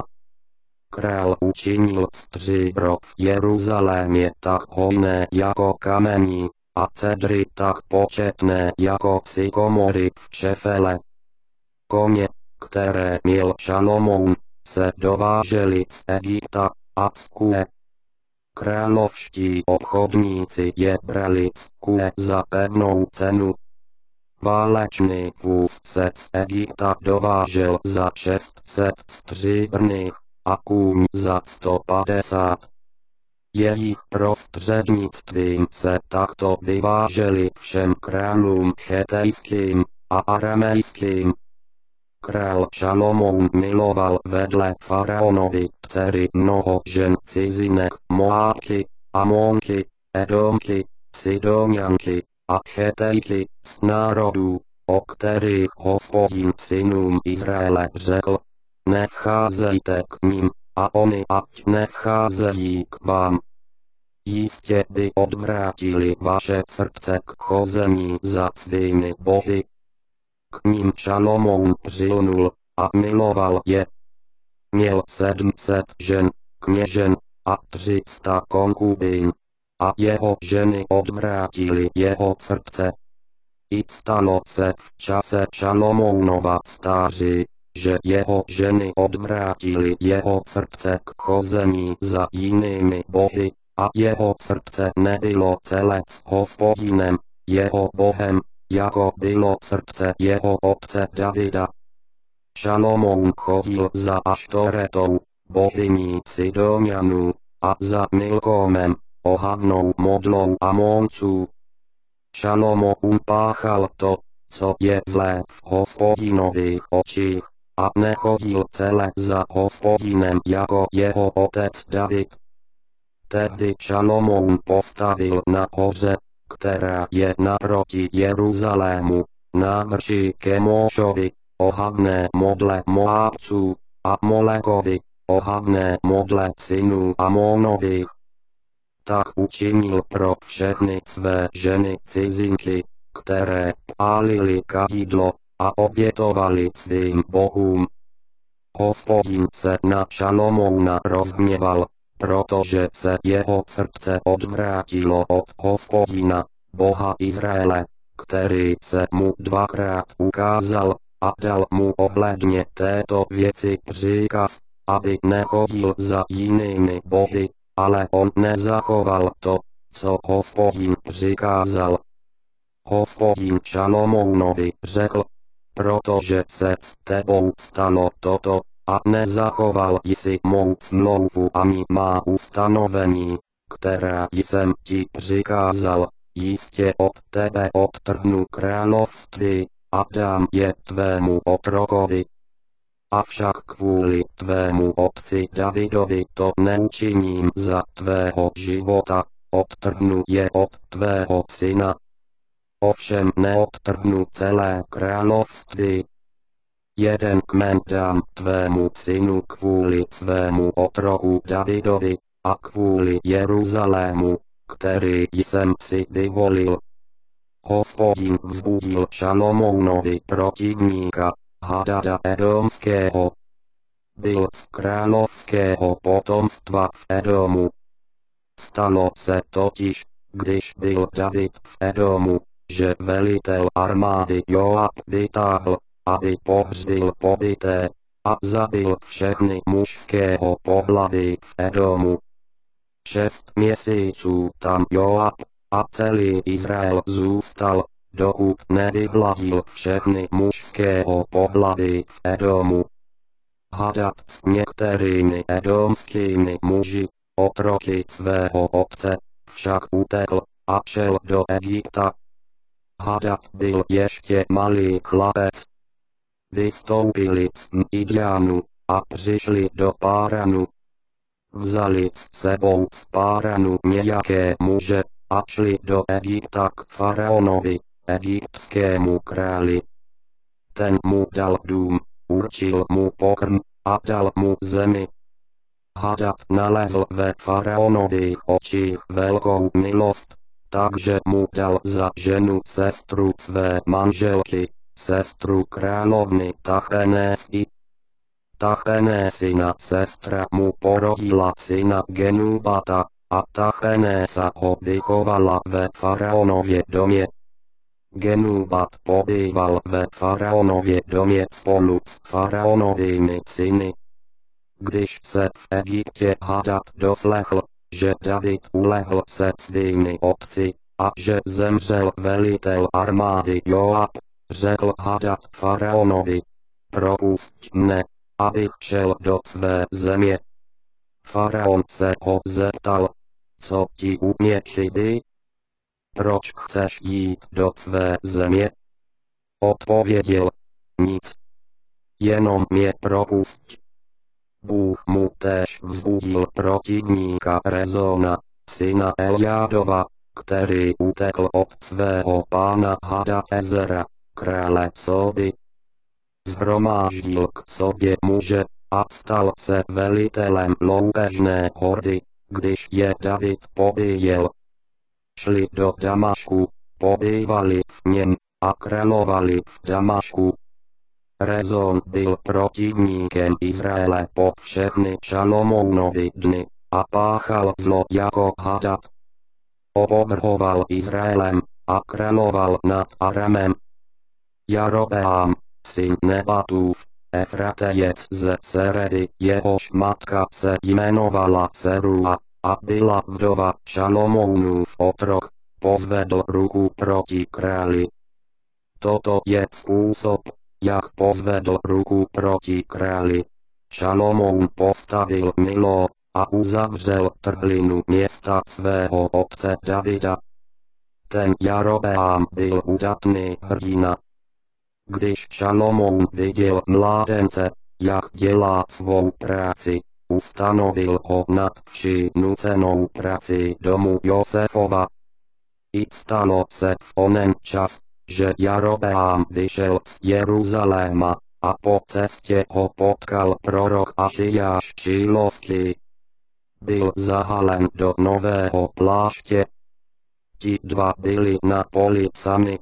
Král učinil stříbro v Jeruzalémě tak hojné jako kamení, a cedry tak početné jako sykomory v Šefele. Koně, které měl Šalomoun, se dovážely z Egypta a z Kue. Královští obchodníci je brali z Kue za pevnou cenu. Válečný vůz se z Egypta dovážel za 600 stříbrných a kůň za 150. Jejich prostřednictvím se takto vyváželi všem králům chetejským a aramejským. Král Šalomoun miloval vedle faraonovy dcery mnoho žen cizinek, Moábky, Amonky, Edomky, Sidonianky a Chetejky z národů, o kterých Hospodin synům Izraele řekl: nevcházejte k nim, a oni ať nevcházejí k vám. Jistě by odvrátili vaše srdce k chození za svými bohy. K ním Šalomoun přilnul a miloval je. Měl 700 žen, kněžen a 300 konkubín, a jeho ženy odvrátily jeho srdce. I stalo se v čase Šalomounova stáří, že jeho ženy odvrátily jeho srdce k chození za jinými bohy, a jeho srdce nebylo celé s Hospodinem, jeho Bohem, jako bylo srdce jeho otce Davida. Šalomoun chodil za Aštoretou, bohyní Sidonianů, a za Milkomem, ohavnou modlou Amonců. Šalomoun páchal to, co je zlé v Hospodinových očích, a nechodil celé za Hospodinem jako jeho otec David. Tehdy Šalomoun postavil na hoře, která je naproti Jeruzalému, návrší Kemošovi, ohavné modle Moábců, a Molekovi, ohavné modle synů Amonových. Tak učinil pro všechny své ženy cizinky, které pálily kadidlo a obětovali svým bohům. Hospodin se na Šalomouna rozhněval, protože se jeho srdce odvrátilo od Hospodina, Boha Izraele, který se mu dvakrát ukázal a dal mu ohledně této věci příkaz, aby nechodil za jinými bohy, ale on nezachoval to, co Hospodin přikázal. Hospodin Šalomounovi řekl: protože se s tebou stalo toto, a nezachoval jsi mou smlouvu ani má ustanovení, která jsem ti přikázal, jistě od tebe odtrhnu království a dám je tvému otrokovi. Avšak kvůli tvému otci Davidovi to neučiním za tvého života, odtrhnu je od tvého syna. Ovšem neodtrhnu celé království. Jeden kmen dám tvému synu kvůli svému otroku Davidovi a kvůli Jeruzalému, který jsem si vyvolil. Hospodin vzbudil Šalomounovi protivníka, Hadada Edomského. Byl z královského potomstva v Edomu. Stalo se totiž, když byl David v Edomu, že velitel armády Joab vytáhl, aby pohřbil pobyté, a zabil všechny mužského pohlaví v Edomu. 6 měsíců tam Joab a celý Izrael zůstal, dokud nevyhladil všechny mužského pohlaví v Edomu. Hadad s některými edomskými muži, otroky svého otce, však utekl a šel do Egypta. Hadad byl ještě malý chlapec. Vystoupili z Midianu, a přišli do Páranu. Vzali s sebou z Páranu nějaké muže a šli do Egypta k faraonovi, egyptskému králi. Ten mu dal dům, určil mu pokrm a dal mu zemi. Hadad nalezl ve faraonových očích velkou milost, takže mu dal za ženu sestru své manželky, sestru královny Tachenésy. Tachenésina sestra mu porodila syna Genubata a Tachenésa ho vychovala ve faraonově domě. Genubat pobýval ve faraonově domě spolu s faraonovými syny. Když se v Egyptě Hadad doslechl, že David ulehl se svými otci a že zemřel velitel armády Joab, řekl Hadad faraonovi: propusť mne, abych šel do své země. Faraon se ho zeptal: co ti u mě chybí? Proč chceš jít do své země? Odpověděl: nic. Jenom mě propusť. Bůh mu též vzbudil protivníka Rezona, syna Eliádova, který utekl od svého pána Hadaezera, krále Sóby. Shromáždil k sobě muže a stal se velitelem loupežné hordy, když je David pobíjel. Šli do Damašku, pobývali v něm a královali v Damašku. Rezon byl protivníkem Izraele po všechny Šalomounovy dny a páchal zlo jako Hadad. Opovrhoval Izraelem a královal nad Aramem. Jarobeám, syn Nebatův, Efratejec ze Seredy, jehož matka se jmenovala Serua a byla vdova Šalomounův otrok, pozvedl ruku proti králi. Toto je způsob, jak pozvedl ruku proti králi. Šalomoun postavil Milo a uzavřel trhlinu města svého otce Davida. Ten Jarobeám byl udatný hrdina. Když Šalomoun viděl mládence, jak dělá svou práci, ustanovil ho nad vši nucenou práci domu Josefova. I stalo se v onen čas, že Jarobeám vyšel z Jeruzaléma a po cestě ho potkal prorok Achijáš Šílovský. Byl zahalen do nového pláště. Ti dva byli na poli sami.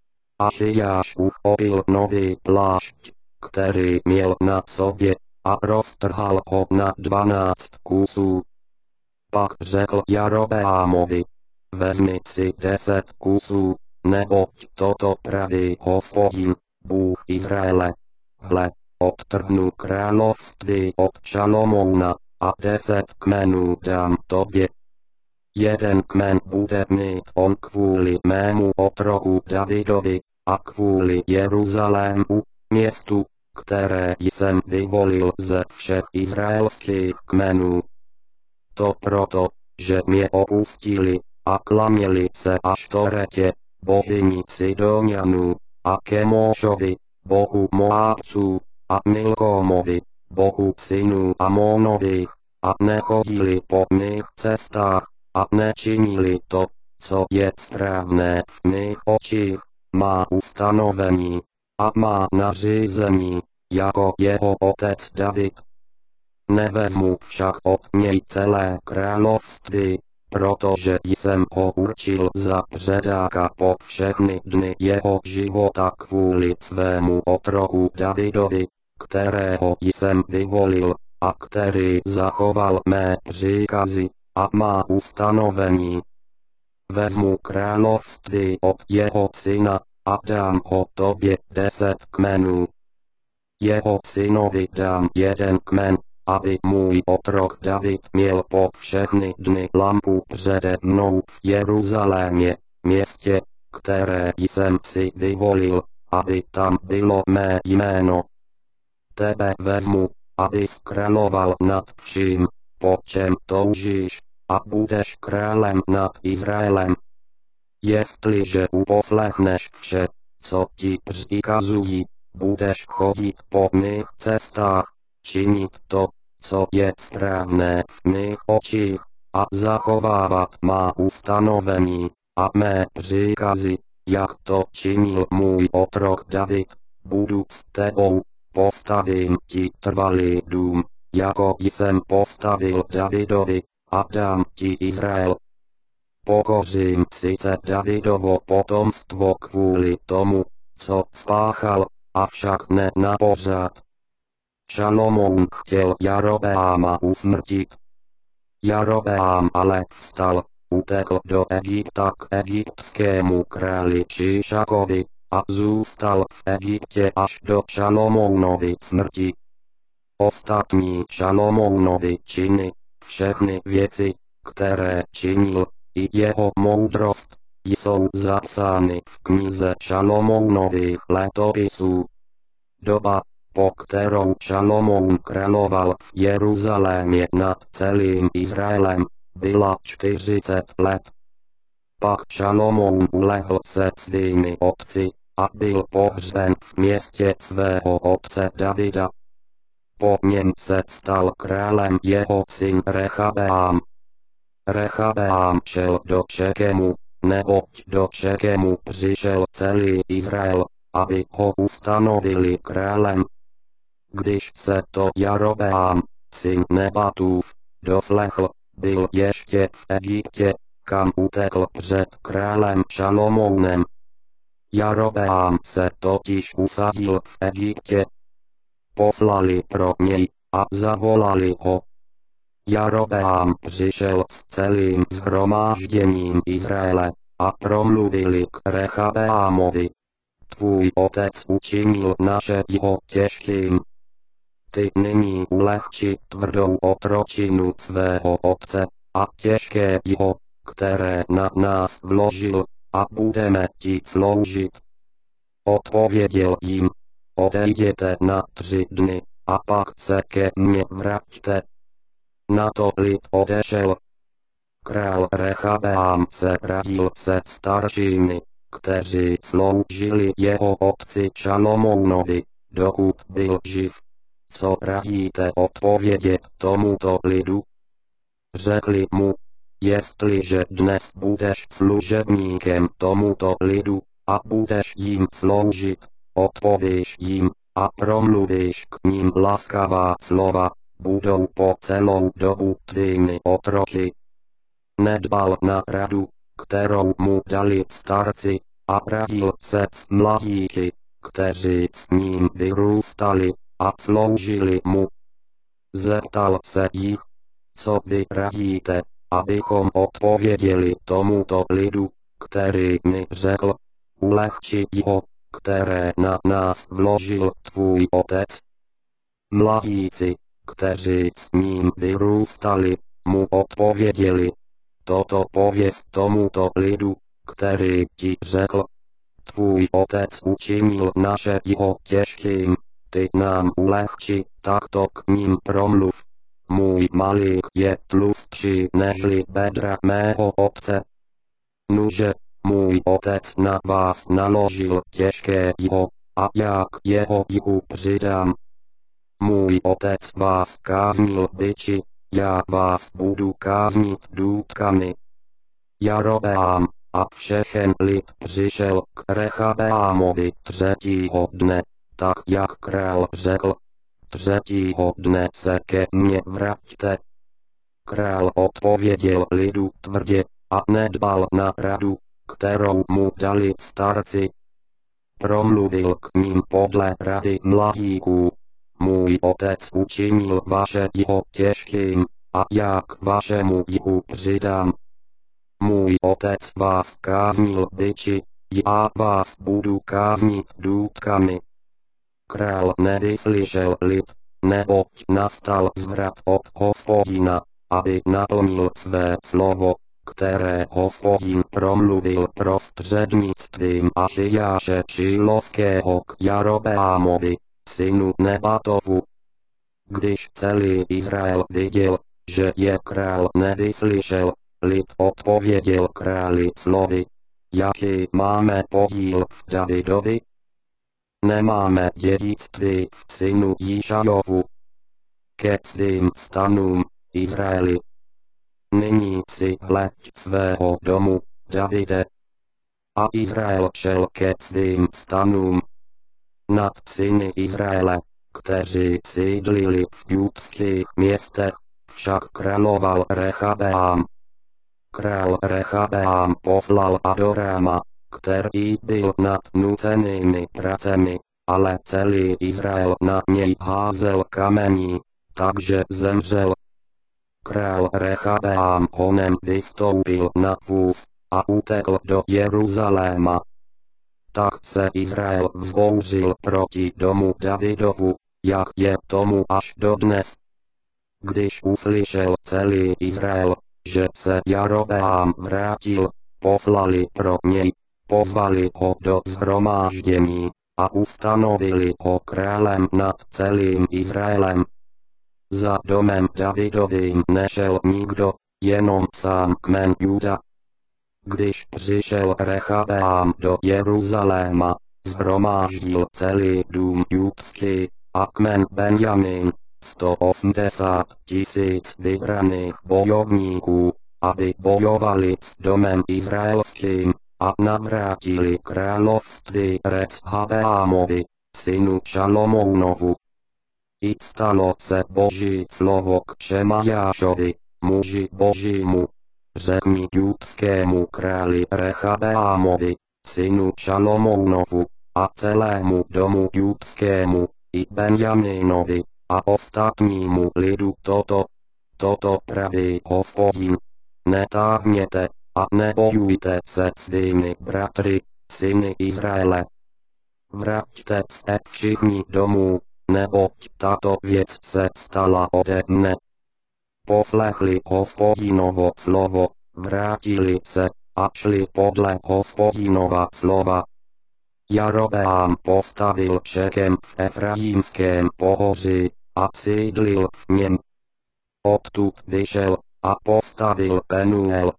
Achijáš uchopil nový plášť, který měl na sobě, a roztrhal ho na 12 kusů. Pak řekl Jarobeámovi: vezmi si 10 kusů, neboť toto praví Hospodin, Bůh Izraele. Hle, odtrhnu království od Šalomouna a 10 kmenů dám tobě. Jeden kmen bude mít on kvůli mému otroku Davidovi a kvůli Jeruzalému, městu, které jsem vyvolil ze všech izraelských kmenů. To proto, že mě opustili a klaněli se Aštoretě, bohyni Sidonianů, a Kemošovi, bohu Moábců, a Milkomovi, bohu synů Amonových, a nechodili po mých cestách, a nečinili to, co je správné v mých očích, má ustanovení a má nařízení, jako jeho otec David. Nevezmu však od něj celé království, protože jsem ho určil za předáka po všechny dny jeho života kvůli svému otroku Davidovi, kterého jsem vyvolil, a který zachoval mé příkazy a má ustanovení. Vezmu království od jeho syna a dám ho tobě 10 kmenů. Jeho synovi dám jeden kmen, aby můj otrok David měl po všechny dny lampu přede mnou v Jeruzalémě, městě, které jsem si vyvolil, aby tam bylo mé jméno. Tebe vezmu, abys královal nad vším, po čem toužíš, a budeš králem nad Izraelem. Jestliže uposlechneš vše, co ti přikazují, budeš chodit po mých cestách, činit to, co je správné v mých očích, a zachovávat má ustanovení a mé příkazy, jak to činil můj otrok David. Budu s tebou, postavím ti trvalý dům, jako jsem postavil Davidovi, a dám ti Izrael. Pokořím sice Davidovo potomstvo kvůli tomu, co spáchal, avšak ne na pořád. Šalomoun chtěl Jarobeáma usmrtit. Jarobeám ale vstal, utekl do Egypta k egyptskému králi Šíšakovi a zůstal v Egyptě až do Šalomounovy smrti. Ostatní Šalomounovy činy, všechny věci, které činil, i jeho moudrost, jsou zapsány v knize Šalomounových letopisů. Doba, po kterou Šalomoun královal v Jeruzalémě nad celým Izraelem, byla 40 let. Pak Šalomoun ulehl se svými otci a byl pohřben v městě svého otce Davida. Po něm se stal králem jeho syn Rechabeám. Rechabeám šel do Šekemu, neboť do Šekemu přišel celý Izrael, aby ho ustanovili králem. Když se to Jarobeám, syn Nebatův, doslechl, byl ještě v Egyptě, kam utekl před králem Šalomounem. Jarobeám se totiž usadil v Egyptě. Poslali pro něj a zavolali ho. Jarobeám přišel s celým shromážděním Izraele a promluvili k Rechabeámovi. Tvůj otec učinil našeho těžkým. Ty nyní ulehči tvrdou otročinu svého otce a těžké jeho, které na nás vložil, a budeme ti sloužit. Odpověděl jim, odejděte na 3 dny, a pak se ke mně vraťte. Na to lid odešel. Král Rechabeám se radil se staršími, kteří sloužili jeho otci Šalomounovi, dokud byl živ. Co radíte odpovědět tomuto lidu? Řekli mu, jestliže dnes budeš služebníkem tomuto lidu, a budeš jim sloužit, odpovíš jim, a promluvíš k ním laskavá slova, budou po celou dobu tvými otroky. Nedbal na radu, kterou mu dali starci, a radil se s mladíky, kteří s ním vyrůstali a sloužili mu. Zeptal se jich, co vy radíte, abychom odpověděli tomuto lidu, který mi řekl, ulehči jeho, které na nás vložil tvůj otec. Mladíci, kteří s ním vyrůstali, mu odpověděli, toto pověz tomuto lidu, který ti řekl, tvůj otec učinil našeho těžkým, ty nám ulehči, takto k ním promluv. Můj malík je tlustší nežli bedra mého otce. Nuže, můj otec na vás naložil těžké jeho, a jak jeho jihu přidám. Můj otec vás káznil biči, já vás budu káznit důtkami. Jarobeám a všechen lid přišel k Rechabeámovi 3. dne, tak jak král řekl. 3. dne se ke mně vraťte. Král odpověděl lidu tvrdě a nedbal na radu, kterou mu dali starci. Promluvil k ním podle rady mladíků. Můj otec učinil vašeho těžkým, a jak vašemu jihu přidám. Můj otec vás káznil biči, já vás budu káznit důtkami. Král nevyslyšel lid, neboť nastal zvrat od Hospodina, aby naplnil své slovo, které Hospodin promluvil prostřednictvím Achijáše Šiloského k Jarobeámovi, synu Nebatovu. Když celý Izrael viděl, že je král nevyslyšel, lid odpověděl králi slovy, jaký máme podíl v Davidovi? Nemáme dědictví v synu Jíšajovu. ke svým stanům, Izraeli. Nyní si hleď svého domu, Davide. A Izrael šel ke svým stanům. Nad syny Izraele, kteří sídlili v judských městech, však královal Rechabeám. Král Rechabeám poslal Adoráma, který byl nad nucenými pracemi, ale celý Izrael na něj házel kamení, takže zemřel. Král Rechabeám honem vystoupil na vůz a utekl do Jeruzaléma. Tak se Izrael vzbouřil proti domu Davidovu, jak je tomu až dodnes. Když uslyšel celý Izrael, že se Jarobeám vrátil, poslali pro něj, pozvali ho do shromáždění a ustanovili ho králem nad celým Izraelem. Za domem Davidovým nešel nikdo, jenom sám kmen Juda. Když přišel Rechabeám do Jeruzaléma, shromáždil celý dům judský a kmen Benjamin, 180 000 vybraných bojovníků, aby bojovali s domem izraelským a navrátili království Rechabeámovi, synu Šalomounovu. I stalo se Boží slovo k Šemajášovi, muži Božímu. Řekni judskému králi Rechabeámovi, synu Šalomounovu, a celému domu judskému, i Benjaminovi, a ostatnímu lidu toto praví Hospodin. Netáhněte a nebojujte se svými bratry, syny Izraele. Vraťte se všichni domů, neboť tato věc se stala ode mne. Poslechli Hospodinovo slovo, vrátili se a šli podle Hospodinova slova. Jarobeám postavil Šekem v Efraimském pohoří a sídlil v něm. Odtud vyšel a postavil Penuel.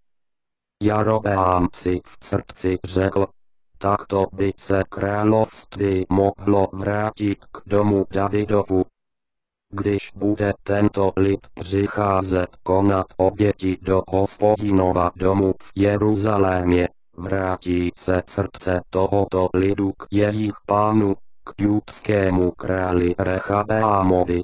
Jarobeám si v srdci řekl, takto by se království mohlo vrátit k domu Davidovu. Když bude tento lid přicházet konat oběti do Hospodinova domu v Jeruzalémě, vrátí se srdce tohoto lidu k jejich pánu, k judskému králi Rechabeámovi.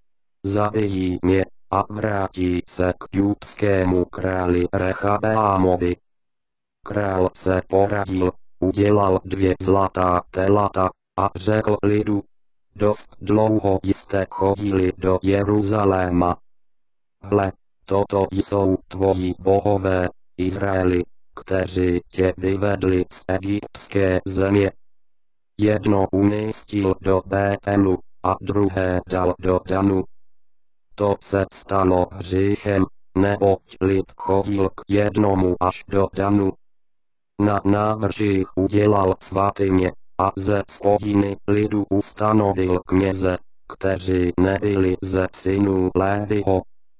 Zabijí mě a vrátí se k judskému králi Rechabeámovi. Král se poradil, udělal 2 zlatá telata a řekl lidu, dost dlouho jste chodili do Jeruzaléma. Hle, toto jsou tvoji bohové, Izraeli, kteří tě vyvedli z egyptské země. Jedno umístil do Bételu a druhé dal do Danu. To se stalo hříchem, neboť lid chodil k jednomu až do Danu. Na návrších udělal svatyně a ze spodiny lidu ustanovil kněze, kteří nebyli ze synů Léviho.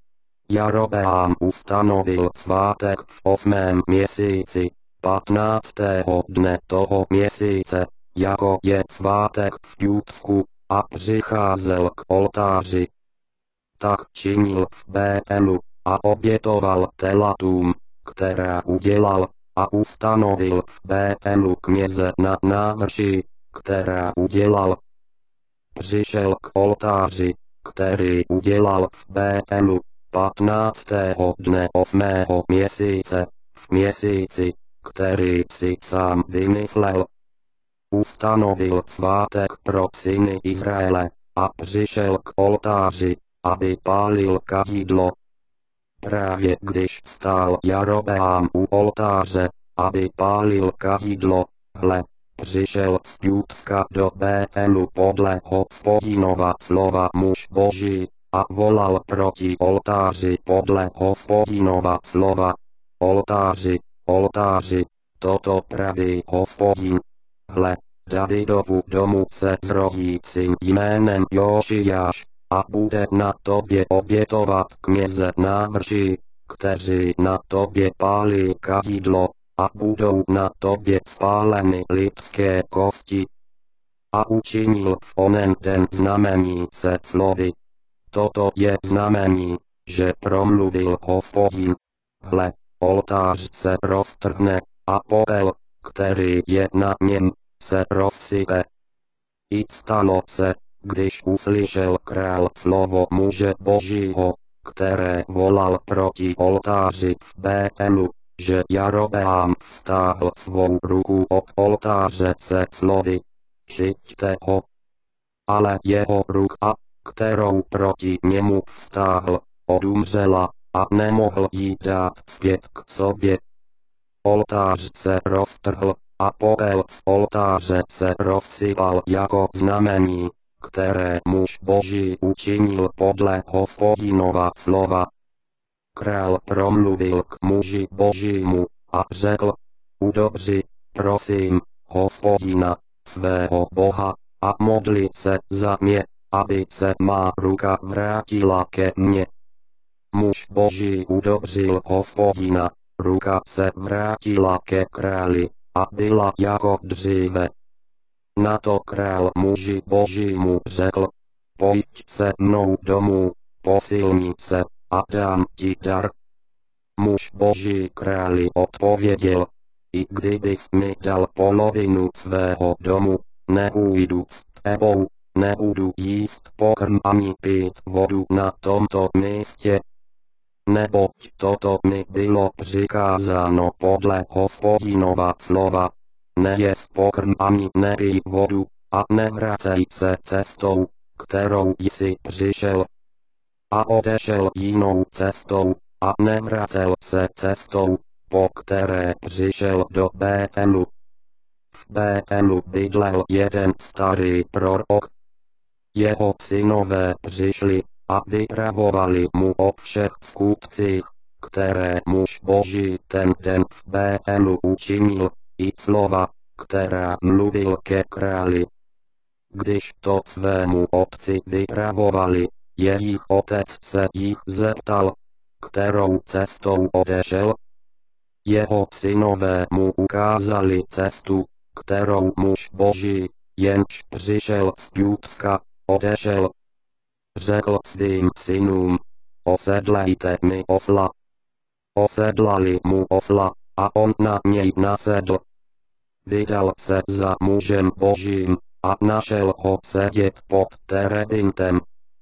Jarobeám ustanovil svátek v 8. měsíci, 15. dne toho měsíce, jako je svátek v Judsku, a přicházel k oltáři. Tak činil v Bételu a obětoval telatům, která udělal, a ustanovil v Bételu kněze na návrši, která udělal. Přišel k oltáři, který udělal v Bételu, 15. dne 8. měsíce, v měsíci, který si sám vymyslel. Ustanovil svátek pro syny Izraele, a přišel k oltáři, aby pálil kadidlo. Právě když stál Jarobeám u oltáře, aby pálil kadidlo, hle, přišel z Judska do Bételu podle Hospodinova slova muž Boží, a volal proti oltáři podle Hospodinova slova. Oltáři, oltáři, toto praví Hospodin. Hle, Davidovu domu se zrodí syn jménem Jošiáš, a bude na tobě obětovat kněze návrší, kteří na tobě pálí kadidlo, a budou na tobě spáleny lidské kosti. A učinil v onen den znamení se slovy. Toto je znamení, že promluvil Hospodin. Hle, oltář se roztrhne, a popel, který je na něm, se rozsype. I stalo se, když uslyšel král slovo muže Božího, které volal proti oltáři v Bételu, že Jarobeám vztáhl svou ruku od oltáře se slovy: chyťte ho. Ale jeho ruka, kterou proti němu vztáhl, odumřela, a nemohl jí dát zpět k sobě. Oltář se roztrhl, a popel z oltáře se rozsypal jako znamení, které muž Boží učinil podle Hospodinova slova. Král promluvil k muži Božímu a řekl: udobři, prosím, Hospodina, svého Boha, a modli se za mě, aby se má ruka vrátila ke mně. Muž Boží udobřil Hospodina, ruka se vrátila ke králi, a byla jako dříve. Na to král muži Božímu řekl: pojď se mnou domů, posilni se, a dám ti dar. Muž Boží králi odpověděl: i kdybys mi dal polovinu svého domu, nepůjdu s tebou, nebudu jíst pokrm ani pít vodu na tomto místě. Neboť toto mi bylo přikázáno podle Hospodinova slova: nejest pokrm ani nepij vodu, a nevracej se cestou, kterou jsi přišel. A odešel jinou cestou, a nevracel se cestou, po které přišel do Bételu. V Bételu bydlel jeden starý prorok. Jeho synové přišli a vypravovali mu o všech skutcích, které muž Boží ten den v Bételu učinil, i slova, která mluvil ke králi. Když to svému otci vypravovali, jejich otec se jich zeptal, kterou cestou odešel. Jeho synové mu ukázali cestu, kterou muž Boží, jenž přišel z Judska, odešel. Řekl svým synům: osedlejte mi osla. Osedlali mu osla, a on na něj nasedl. Vydal se za mužem Božím, a našel ho sedět pod terebintem.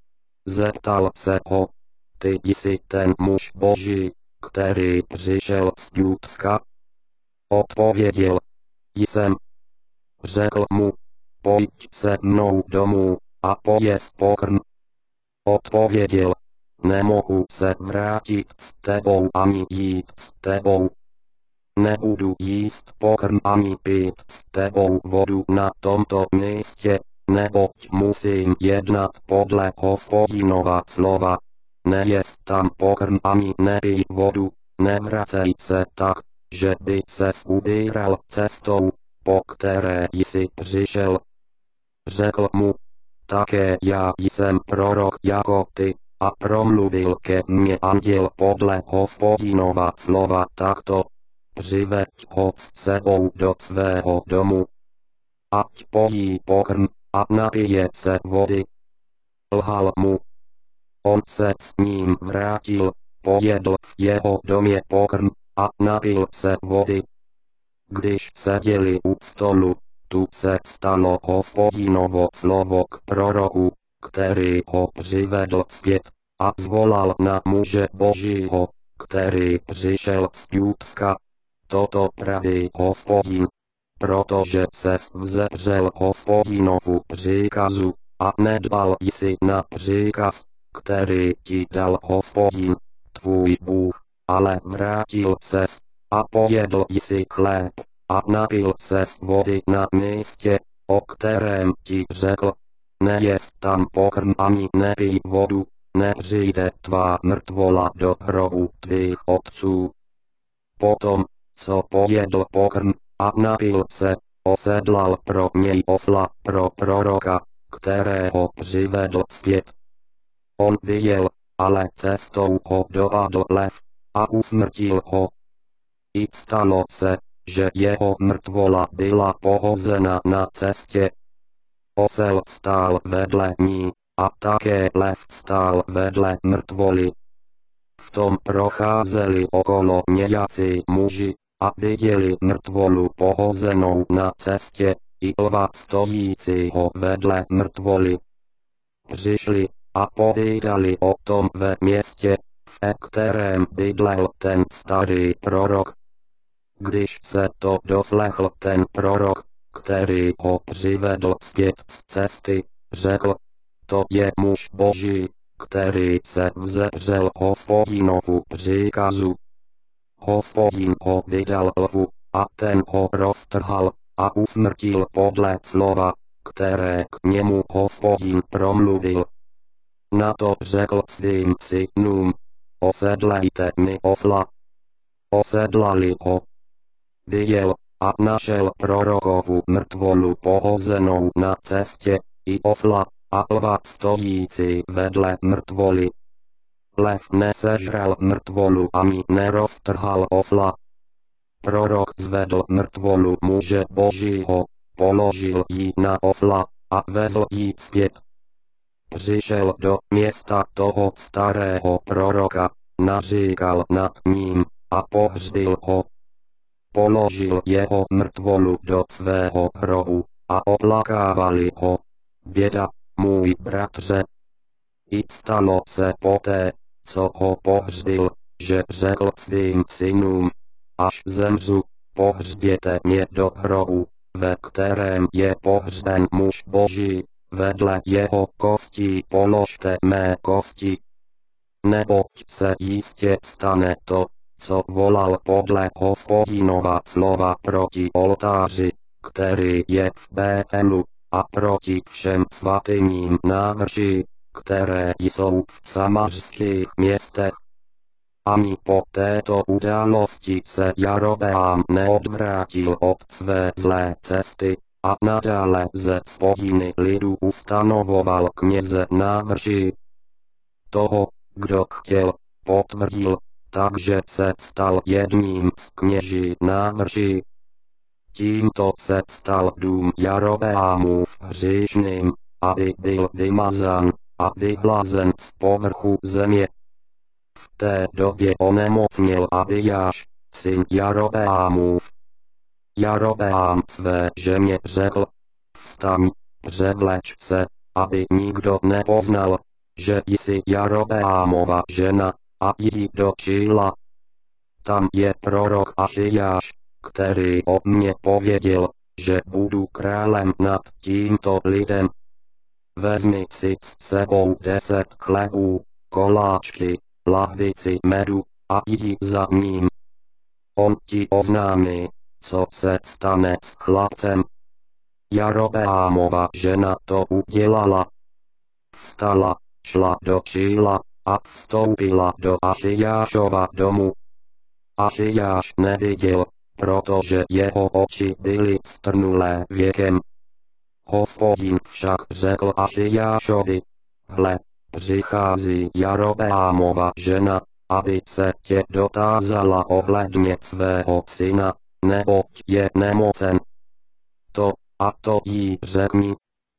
Zeptal se ho: ty jsi ten muž Boží, který přišel z Judska? Odpověděl: jsem. Řekl mu: pojď se mnou domů, a pojez pokrm. Odpověděl: nemohu se vrátit s tebou ani jít s tebou. Nebudu jíst pokrm ani pít s tebou vodu na tomto místě, neboť musím jednat podle Hospodinova slova. Nejest tam pokrm ani nepij vodu, nevracej se tak, že by ses ubíral cestou, po které jsi přišel. Řekl mu: také já jsem prorok jako ty, a promluvil ke mně anděl podle Hospodinova slova takto: přiveď ho s sebou do svého domu. Ať pojí pokrm, a napije se vody. Lhal mu. On se s ním vrátil, pojedl v jeho domě pokrm, a napil se vody. Když seděli u stolu, tu se stalo Hospodinovo slovo k proroku, který ho přivedl zpět, a zvolal na muže Božího, který přišel z Judska. Toto praví Hospodin, protože ses vzepřel Hospodinovu příkazu, a nedbal jsi na příkaz, který ti dal Hospodin, tvůj Bůh, ale vrátil ses, a pojedl jsi chléb, a napil ses vody na místě, o kterém ti řekl: nejest tam pokrm ani nepij vodu, nepřijde tvá mrtvola do hrobu tvých otců. Potom, co pojedl pokrm, a napil se, osedlal pro něj osla pro proroka, kterého přivedl zpět. On vyjel, ale cestou ho dopadl lev, a usmrtil ho. I stalo se, že jeho mrtvola byla pohozena na cestě. Osel stál vedle ní, a také lev stál vedle mrtvoly. V tom procházeli okolo nějací muži a viděli mrtvolu pohozenou na cestě i lva stojícího vedle mrtvoly. Přišli a povídali o tom ve městě, ve kterém bydlel ten starý prorok. Když se to doslechl ten prorok, který ho přivedl zpět z cesty, řekl: to je muž Boží, který se vzepřel Hospodinovu příkazu. Hospodin ho vydal lvu, a ten ho roztrhal a usmrtil podle slova, které k němu Hospodin promluvil. Na to řekl svým synům: osedlejte mi osla. Osedlali ho. Vyjel a našel prorokovu mrtvolu pohozenou na cestě, i osla, a lva stojící vedle mrtvoly. Lev nesežral mrtvolu ani neroztrhal osla. Prorok zvedl mrtvolu muže Božího, položil ji na osla a vezl ji zpět. Přišel do města toho starého proroka, naříkal nad ním a pohřbil ho. Položil jeho mrtvolu do svého hrobu a oplakávali ho. Běda, můj bratře. I stalo se poté, co ho pohřbil, že řekl svým synům: až zemřu, pohřběte mě do hrobu, ve kterém je pohřben muž Boží, vedle jeho kostí položte mé kosti. Neboť se jistě stane to, co volal podle Hospodinova slova proti oltáři, který je v Bételu, a proti všem svatyním návrší, které jsou v samařských městech. Ani po této události se Jarobeám neodvrátil od své zlé cesty a nadále ze spodiny lidu ustanovoval kněze návrší. Toho, kdo chtěl, potvrdil, takže se stal jedním z kněží návrší. Tímto se stal dům Jarobeámův hříšným, aby byl vymazán a vyhlazen z povrchu země. V té době onemocněl Abijáš, syn Jarobeámův. Jarobeám své ženě řekl: vstaň, převleč se, aby nikdo nepoznal, že jsi Jarobeámova žena, a jdi do Šíla. Tam je prorok Achijáš, který o mně pověděl, že budu králem nad tímto lidem. Vezmi si s sebou 10 chlebů, koláčky, lahvici medu a jdi za ním. On ti oznámí, co se stane s chlapcem. Jarobeámova žena to udělala. Vstala, šla do Šíla a vstoupila do Achijášova domu. Achijáš neviděl, protože jeho oči byly strnulé věkem. Hospodin však řekl Achijášovi: hle, přichází Jarobeámova žena, aby se tě dotázala ohledně svého syna, neboť je nemocen. To a to jí řekni.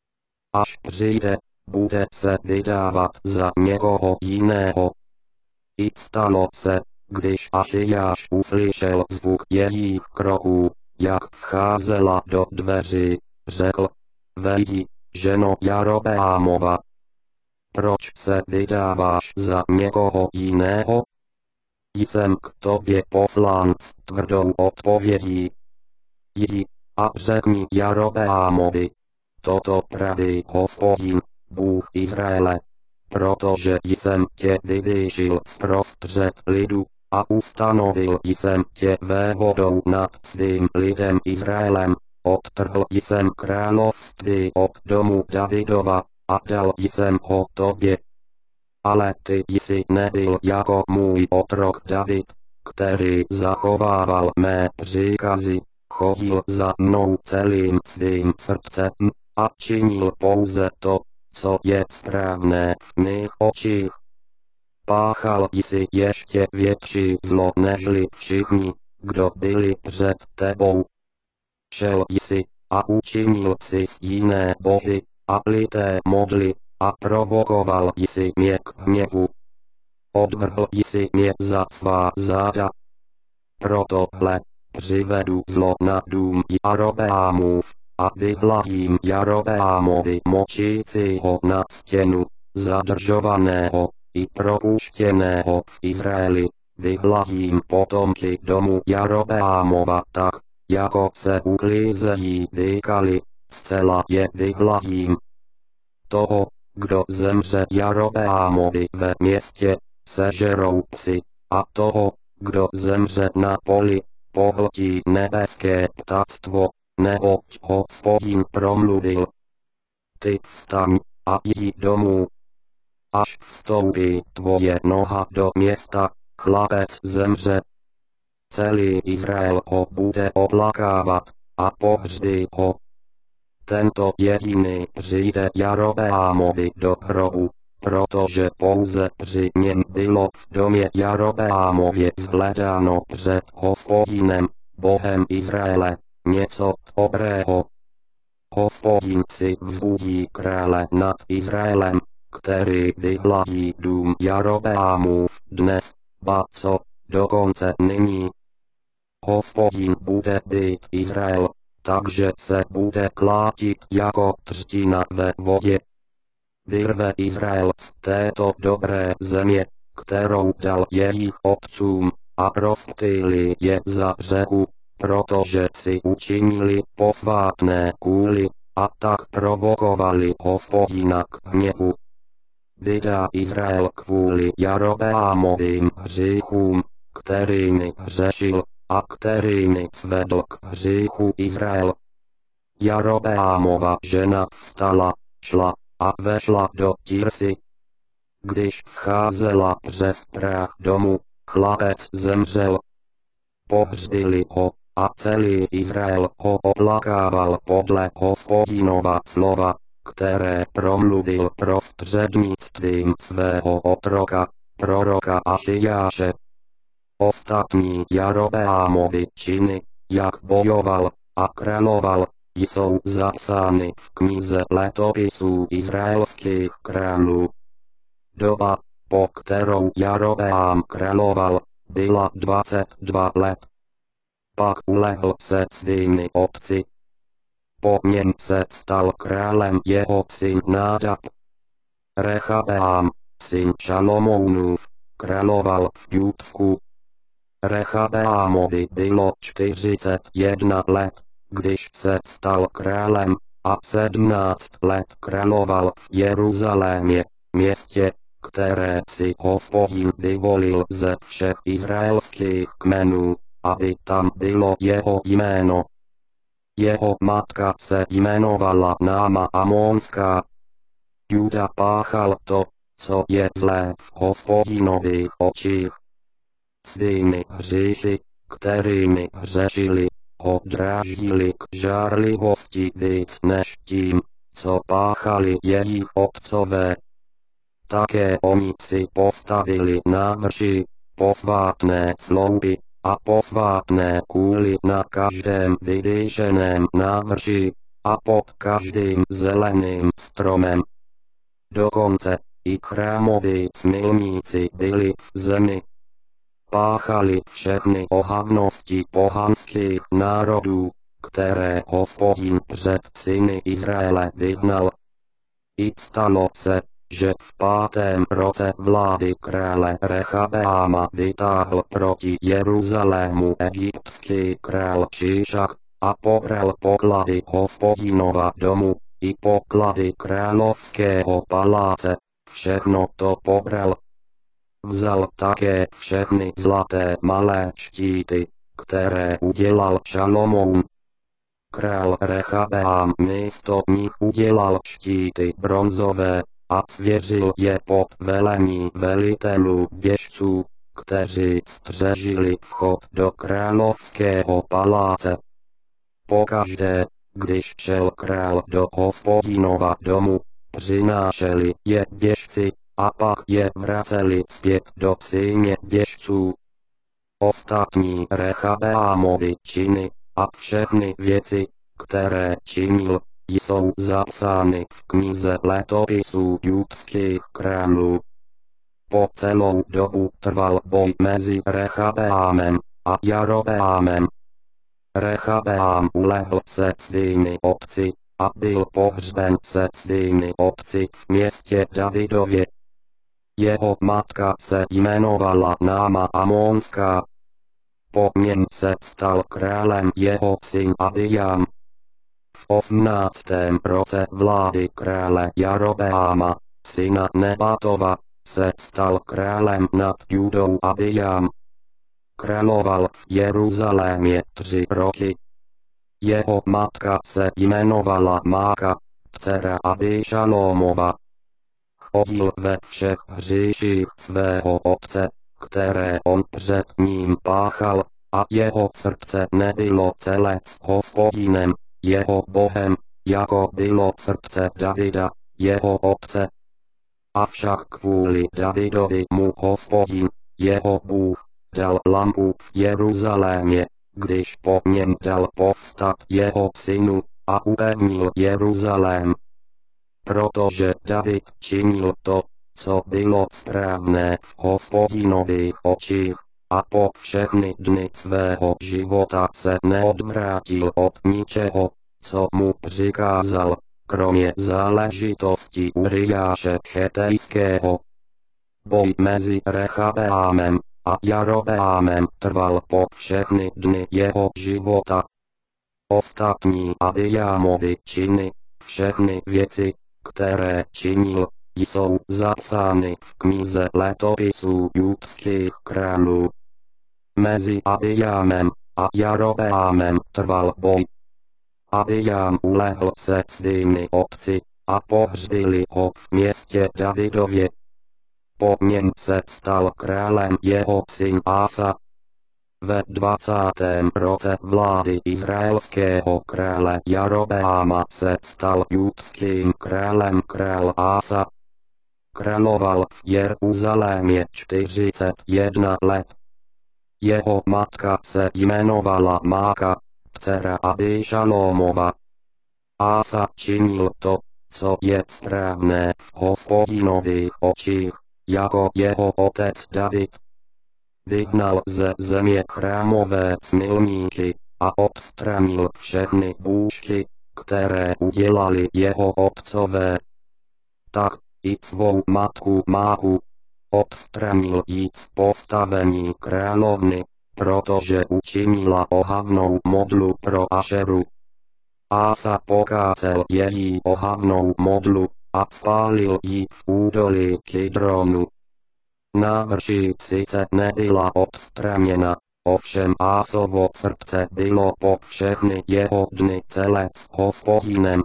Až přijde, bude se vydávat za někoho jiného. I stalo se, když Achijáš uslyšel zvuk jejich kroků, jak vcházela do dveří, řekl: vejdi, ženo Jarobeámova. Proč se vydáváš za někoho jiného? Jsem k tobě poslán s tvrdou odpovědí. Jdi a řekni Jarobeámovi: toto praví Hospodin, Bůh Izraele, protože jsem tě vyvýšil zprostřed lidu a ustanovil jsem tě vévodou nad svým lidem Izraelem, odtrhl jsem království od domu Davidova a dal jsem ho tobě. Ale ty jsi nebyl jako můj otrok David, který zachovával mé příkazy, chodil za mnou celým svým srdcem a činil pouze to, co je správné v mých očích. Páchal jsi ještě větší zlo nežli všichni, kdo byli před tebou. Šel jsi a učinil jsi jiné bohy a lité modly a provokoval jsi mě k hněvu. Odvrhl jsi mě za svá záda. Proto hle, přivedu zlo na dům Jarobeámův, a vyhladím Jarobeámovi močícího na stěnu, zadržovaného i propuštěného v Izraeli, vyhladím potomky domu Jarobeámova tak, jako se uklízejí výkaly, zcela je vyhladím. Toho, kdo zemře Jarobeámovi ve městě, sežerou psi, a toho, kdo zemře na poli, pohltí nebeské ptactvo, neboť Hospodin promluvil. Ty vstaň a jdi domů. Až vstoupí tvoje noha do města, chlapec zemře. Celý Izrael ho bude oplakávat a pohřbí ho. Tento jediný přijde Jarobeámovi do hrobu, protože pouze při něm bylo v domě Jarobeámově shledáno před Hospodinem, Bohem Izraele, něco dobrého. Hospodin si vzbudí krále nad Izraelem, který vyhladí dům Jarobeámův dnes, ba co, dokonce nyní. Hospodin bude být Izrael, takže se bude klátit jako třtina ve vodě. Vyrve Izrael z této dobré země, kterou dal jejich otcům, a rozptýlí je za řeku, protože si učinili posvátné kůly, a tak provokovali Hospodina k hněvu. Vydá Izrael kvůli Jarobeámovým hříchům, kterými hřešil, a kterými svedl k hříchu Izrael. Jarobeámova žena vstala, šla a vešla do Tirsy. Když vcházela přes práh domu, chlapec zemřel. Pohřbili ho, a celý Izrael ho oplakával podle Hospodinova slova, které promluvil prostřednictvím svého otroka, proroka Achijáše. Ostatní Jarobeámovi činy, jak bojoval a královal, jsou zapsány v knize letopisů izraelských králů. Doba, po kterou Jarobeám královal, byla 22 let. Pak ulehl se svými otci. Po něm se stal králem jeho syn Nádab. Rechabeám, syn Šalomounův, královal v Judsku. Rechabeámovi bylo 41 let, když se stal králem, a 17 let královal v Jeruzalémě, městě, které si Hospodin vyvolil ze všech izraelských kmenů, aby tam bylo jeho jméno. Jeho matka se jmenovala Náma Amonská. Juda páchal to, co je zlé v Hospodinových očích. Svými hříchy, kterými hřešili, ho dráždili k žárlivosti víc než tím, co páchali jejich otcové. Také oni si postavili návrši, posvátné slouby a posvátné kůly na každém vyvěšeném návrši a pod každým zeleným stromem. Dokonce i chrámoví smilníci byli v zemi. Páchali všechny ohavnosti pohanských národů, které Hospodin před syny Izraele vyhnal. I stalo se, že v 5. roce vlády krále Rechabeáma vytáhl proti Jeruzalému egyptský král Šíšach a pobral poklady Hospodinova domu, i poklady královského paláce, všechno to pobral. Vzal také všechny zlaté malé štíty, které udělal Šalomoun. Král Rechabeám místo nich udělal štíty bronzové a svěřil je pod velení velitelů běžců, kteří střežili vchod do královského paláce. Pokaždé, když šel král do Hospodinova domu, přinášeli je běžci, a pak je vraceli zpět do síně běžců. Ostatní Rechabeámovi činy a všechny věci, které činil, jsou zapsány v knize letopisů judských králů. Po celou dobu trval boj mezi Rehabeámem a Jarobeámem. Rehabeám ulehl se svými otci a byl pohřben se svými otci v městě Davidově. Jeho matka se jmenovala Náma Amonská. Po něm se stal králem jeho syn Abijám. V 18. roce vlády krále Jarobeáma, syna Nebatova, se stal králem nad Judou Abijám. Královal v Jeruzalémě 3 roky. Jeho matka se jmenovala Máka, dcera Abišalomova. Chodil ve všech hříších svého otce, které on před ním páchal, a jeho srdce nebylo celé s Hospodinem, jeho Bohem, jako bylo srdce Davida, jeho otce. Avšak kvůli Davidovi mu Hospodin, jeho Bůh, dal lampu v Jeruzalémě, když po něm dal povstat jeho synu a upevnil Jeruzalém. Protože David činil to, co bylo správné v Hospodinových očích, a po všechny dny svého života se neodvrátil od ničeho, co mu přikázal, kromě záležitosti Uriáše Chetejského. Boj mezi Rehabeámem a Jarobeámem trval po všechny dny jeho života. Ostatní Abijámovi činy, všechny věci, které činil, jsou zapsány v knize letopisů judských králů. Mezi Abijámem a Jarobeámem trval boj. Abijám ulehl se svými otci a pohřbili ho v městě Davidově. Po něm se stal králem jeho syn Ása. Ve 20. roce vlády izraelského krále Jarobeáma se stal judským králem král Ása. Královal v Jeruzalémě 41 let. Jeho matka se jmenovala Máka, dcera Abišalomova. Ása činil to, co je správné v Hospodinových očích, jako jeho otec David. Vyhnal ze země chrámové smilníky a odstranil všechny bůžky, které udělali jeho otcové. Tak i svou matku Máku odstranil jí z postavení královny, protože učinila ohavnou modlu pro Ašeru. Ása pokácel její ohavnou modlu a spálil ji v údolí Kidronu. Návrší sice nebyla odstraněna, ovšem Ásovo srdce bylo po všechny jeho dny celé s Hospodinem.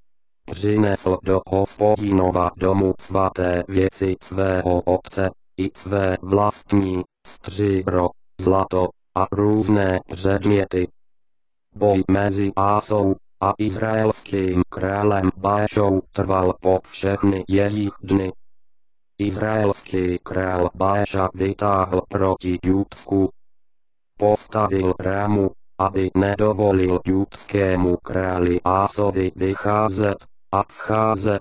Přinesl do Hospodinova domu svaté věci svého otce, i své vlastní, stříbro, zlato a různé předměty. Boj mezi Ásou a izraelským králem Baešou trval po všechny jejich dny. Izraelský král Baeša vytáhl proti Judsku. Postavil rámu, aby nedovolil judskému králi Ásovi vycházet a vcházet.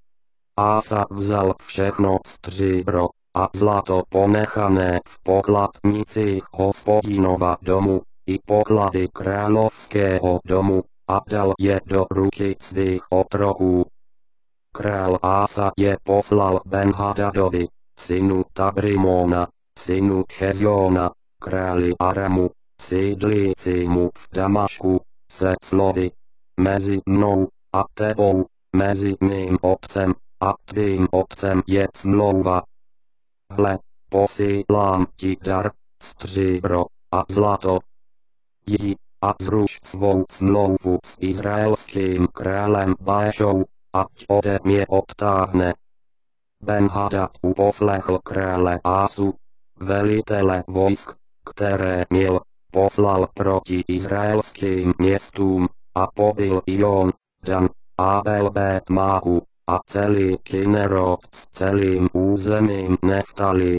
Ása vzal všechno stříbro a zlato ponechané v pokladnicích Hospodinova domu, i poklady královského domu, a dal je do ruky svých otroků. Král Ása je poslal Benhadadovi, synu Tabrimona, synu Cheziona, králi Aramu, sídlícímu v Damašku, se slovy: mezi mnou a tebou, mezi mým otcem a tvým otcem je smlouva. Hle, posílám ti dar, stříbro a zlato. Jdi a zruš svou smlouvu s izraelským králem Baešou, ať ode mě odtáhne. Benhadad uposlechl krále Ásu, velitele vojsk, které měl, poslal proti izraelským městům, a pobil Ijon, Dan, Abel-Bet Máhu, a celý Kinerot s celým územím Neftali.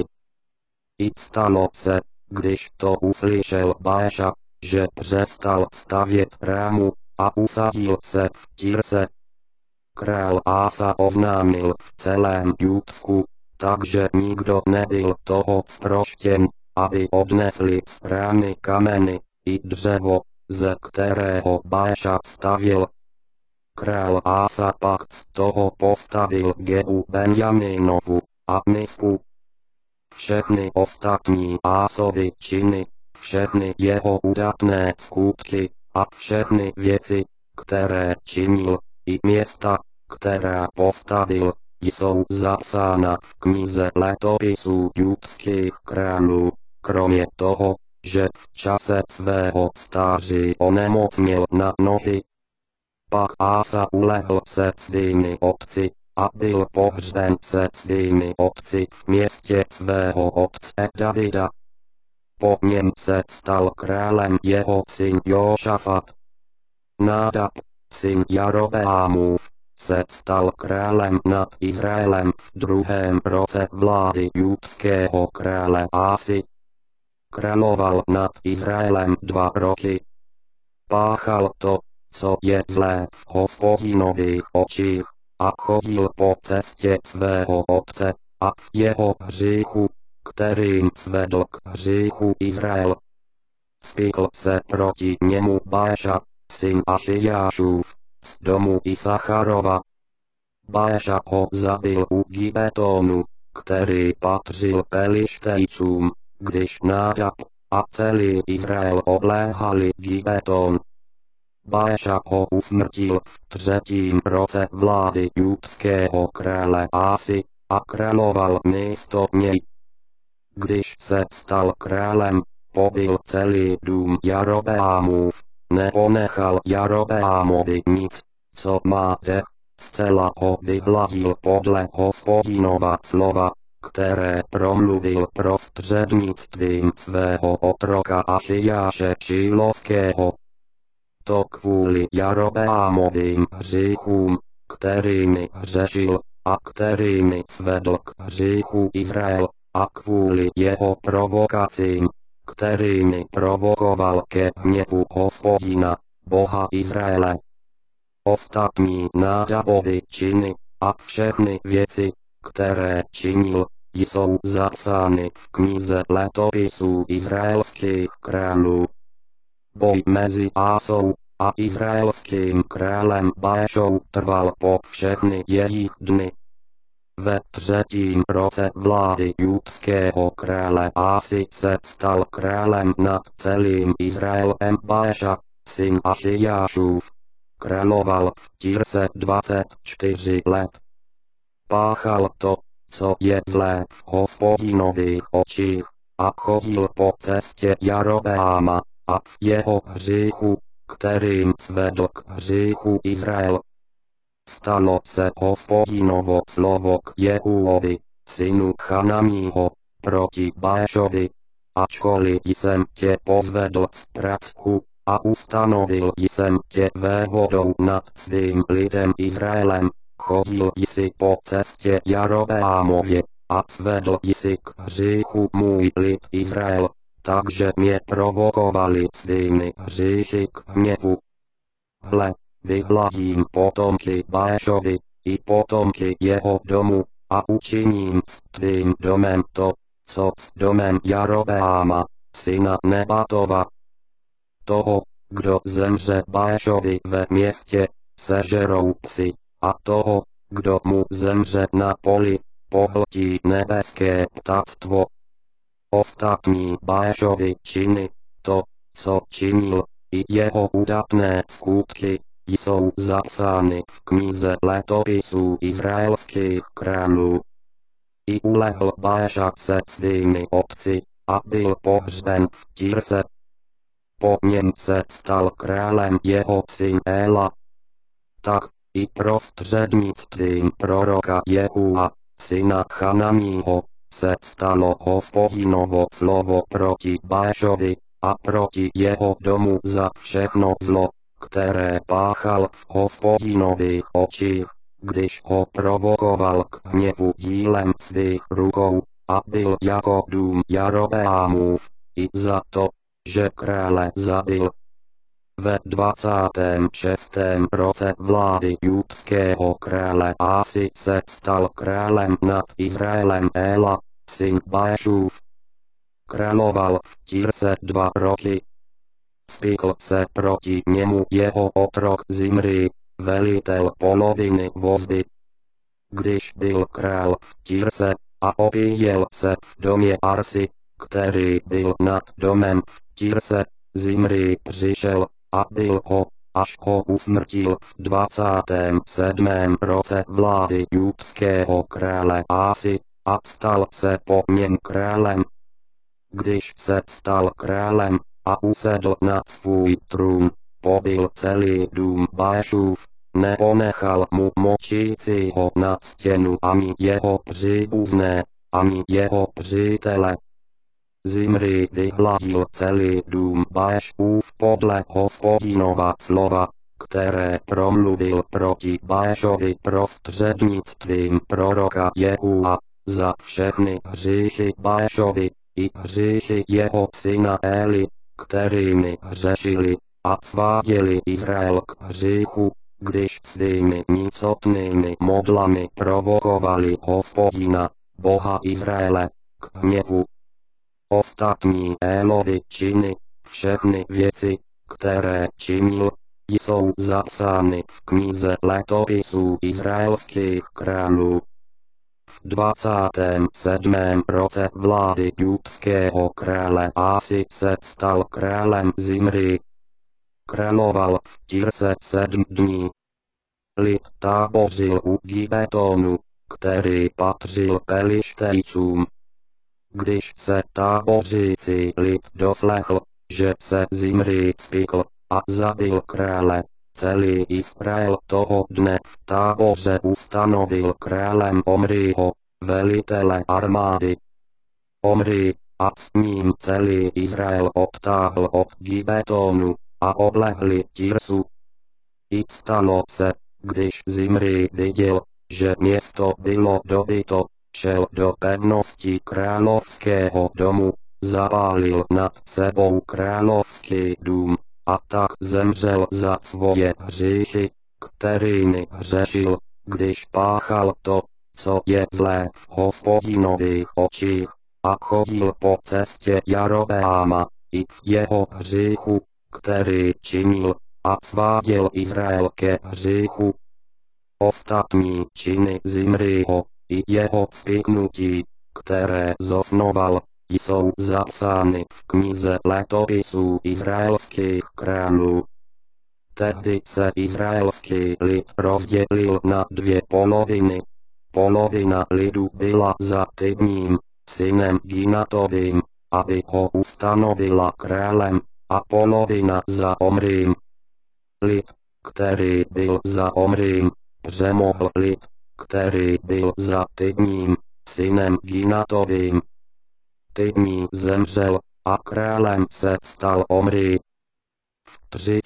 I stalo se, když to uslyšel Baeša, že přestal stavět rámu, a usadil se v Tyrse. Král Ása oznámil v celém Judsku, takže nikdo nebyl toho zproštěn, aby odnesli z brány kameny i dřevo, ze kterého Baeša stavěl. Král Ása pak z toho postavil Gebu Benjaminovu a Misku. Všechny ostatní Ásovy činy, všechny jeho udatné skutky a všechny věci, které činil, i města, která postavil, jsou zapsána v knize letopisů judských králů, kromě toho, že v čase svého stáří onemocněl na nohy. Pak Ása ulehl se svými otci a byl pohřben se svými otci v městě svého otce Davida. Po něm se stal králem jeho syn Jošafat. Nádab, syn Jarobeámův, se stal králem nad Izraelem v 2. roce vlády judského krále Ásy. Královal nad Izraelem 2 roky. Páchal to, co je zlé v Hospodinových očích, a chodil po cestě svého otce a v jeho hříchu, kterým svedl k hříchu Izrael. Spikl se proti němu Baeša, syn Achijášův, z domu Isacharova. Baeša ho zabil u Gibetonu, který patřil Pelištejcům, když Nádab a celý Izrael obléhali Gibeton. Baeša ho usmrtil v 3. roce vlády judského krále Ásy a královal místo něj. Když se stal králem, pobil celý dům Jarobeámův, neponechal Jarobeámovi nic, co má dech, zcela ho vyhladil podle Hospodinova slova, které promluvil prostřednictvím svého otroka Achijáše Šiloského. To kvůli Jarobeámovým hříchům, kterými hřešil a kterými svedl k hříchu Izrael, a kvůli jeho provokacím, kterými provokoval ke hněvu Hospodina, Boha Izraele. Ostatní Nádabovy činy a všechny věci, které činil, jsou zapsány v knize letopisů izraelských králů. Boj mezi Ásou a izraelským králem Baešou trval po všechny jejich dny. Ve 3. roce vlády judského krále Ásy se stal králem nad celým Izraelem Baeša, syn Achijášův. Královal v Tyrse 24 let. Páchal to, co je zlé v Hospodinových očích, a chodil po cestě Jarobeáma a v jeho hříchu, kterým svedl k hříchu Izrael. Stalo se Hospodinovo slovo k Jehuovi, synu Chanamího, proti Baešovi. Ačkoliv jsem tě pozvedl z prachu a ustanovil jsem tě vévodou nad svým lidem Izraelem, chodil jsi po cestě Jarobeámově a svedl jsi k hříchu můj lid Izrael, takže mě provokovali svými hříchy k hněvu. Hle, vyhladím potomky Baešovi i potomky jeho domu a učiním s tvým domem to, co s domem Jarobeáma, syna Nebatova. Toho, kdo zemře Baešovi ve městě, sežerou psi, a toho, kdo mu zemře na poli, pohltí nebeské ptactvo. Ostatní Baešovi činy, to, co činil, i jeho udatné skutky, jsou zapsány v knize letopisů izraelských králů. I ulehl Baeša se svými otci a byl pohřben v Tyrse. Po něm se stal králem jeho syn Éla. Tak i prostřednictvím proroka Jehua, syna Chanamího, se stalo Hospodinovo slovo proti Baešovi a proti jeho domu za všechno zlo, které páchal v Hospodinových očích, když ho provokoval k hněvu dílem svých rukou, a byl jako dům Jarobeámův, i za to, že krále zabil. Ve 26. roce vlády judského krále Ásy se stal králem nad Izraelem Éla, syn Baešův. Královal v Tyrse 2 roky. Spikl se proti němu jeho otrok Zimri, velitel poloviny vozby. Když byl král v Tyrse a opíjel se v domě Arsy, který byl nad domem v Tyrse, Zimri přišel a bil ho, až ho usmrtil v 27. roce vlády judského krále Ásy, a stal se po něm králem. Když se stal králem a usedl na svůj trůn, pobil celý dům Baešův, neponechal mu močícího na stěnu ani jeho příbuzné, ani jeho přítele. Zimri vyhladil celý dům Baešův podle Hospodinova slova, které promluvil proti Baešovi prostřednictvím proroka Jehua, za všechny hříchy Baešovi i hříchy jeho syna Eli, kterými hřešili a sváděli Izrael k hříchu, když svými nicotnými modlami provokovali Hospodina, Boha Izraele, k hněvu. Ostatní Élovy činy, všechny věci, které činil, jsou zapsány v knize letopisů izraelských králů. V 27. roce vlády judského krále Ásy se stal králem Zimri. Královal v Tyrse 7 dní. Lid tábořil u Gibetonu, který patřil Pelištejcům. Když se tábořící lid doslechl, že se Zimri spikl a zabil krále, celý Izrael toho dne v táboře ustanovil králem Omriho, velitele armády. Omri a s ním celý Izrael odtáhl od Gibetonu a oblehli Tyrsu. I stalo se, když Zimri viděl, že město bylo dobyto, šel do pevnosti královského domu, zapálil nad sebou královský dům, a tak zemřel za svoje hříchy, kterými hřešil, když páchal to, co je zlé v Hospodinových očích, a chodil po cestě Jarobeáma, i v jeho hříchu, který činil, a sváděl Izrael ke hříchu. Ostatní činy Zimriho i jeho spiknutí, které zosnoval, jsou zapsány v knize letopisů izraelských králů. Tehdy se izraelský lid rozdělil na 2 poloviny. Polovina lidu byla za Tibním, synem Ginatovým, aby ho ustanovila králem, a polovina za Omrím. Lid, který byl za Omrím, přemohl lid, který byl za Tibním, synem Ginatovým. Tibní zemřel a králem se stal Omri. V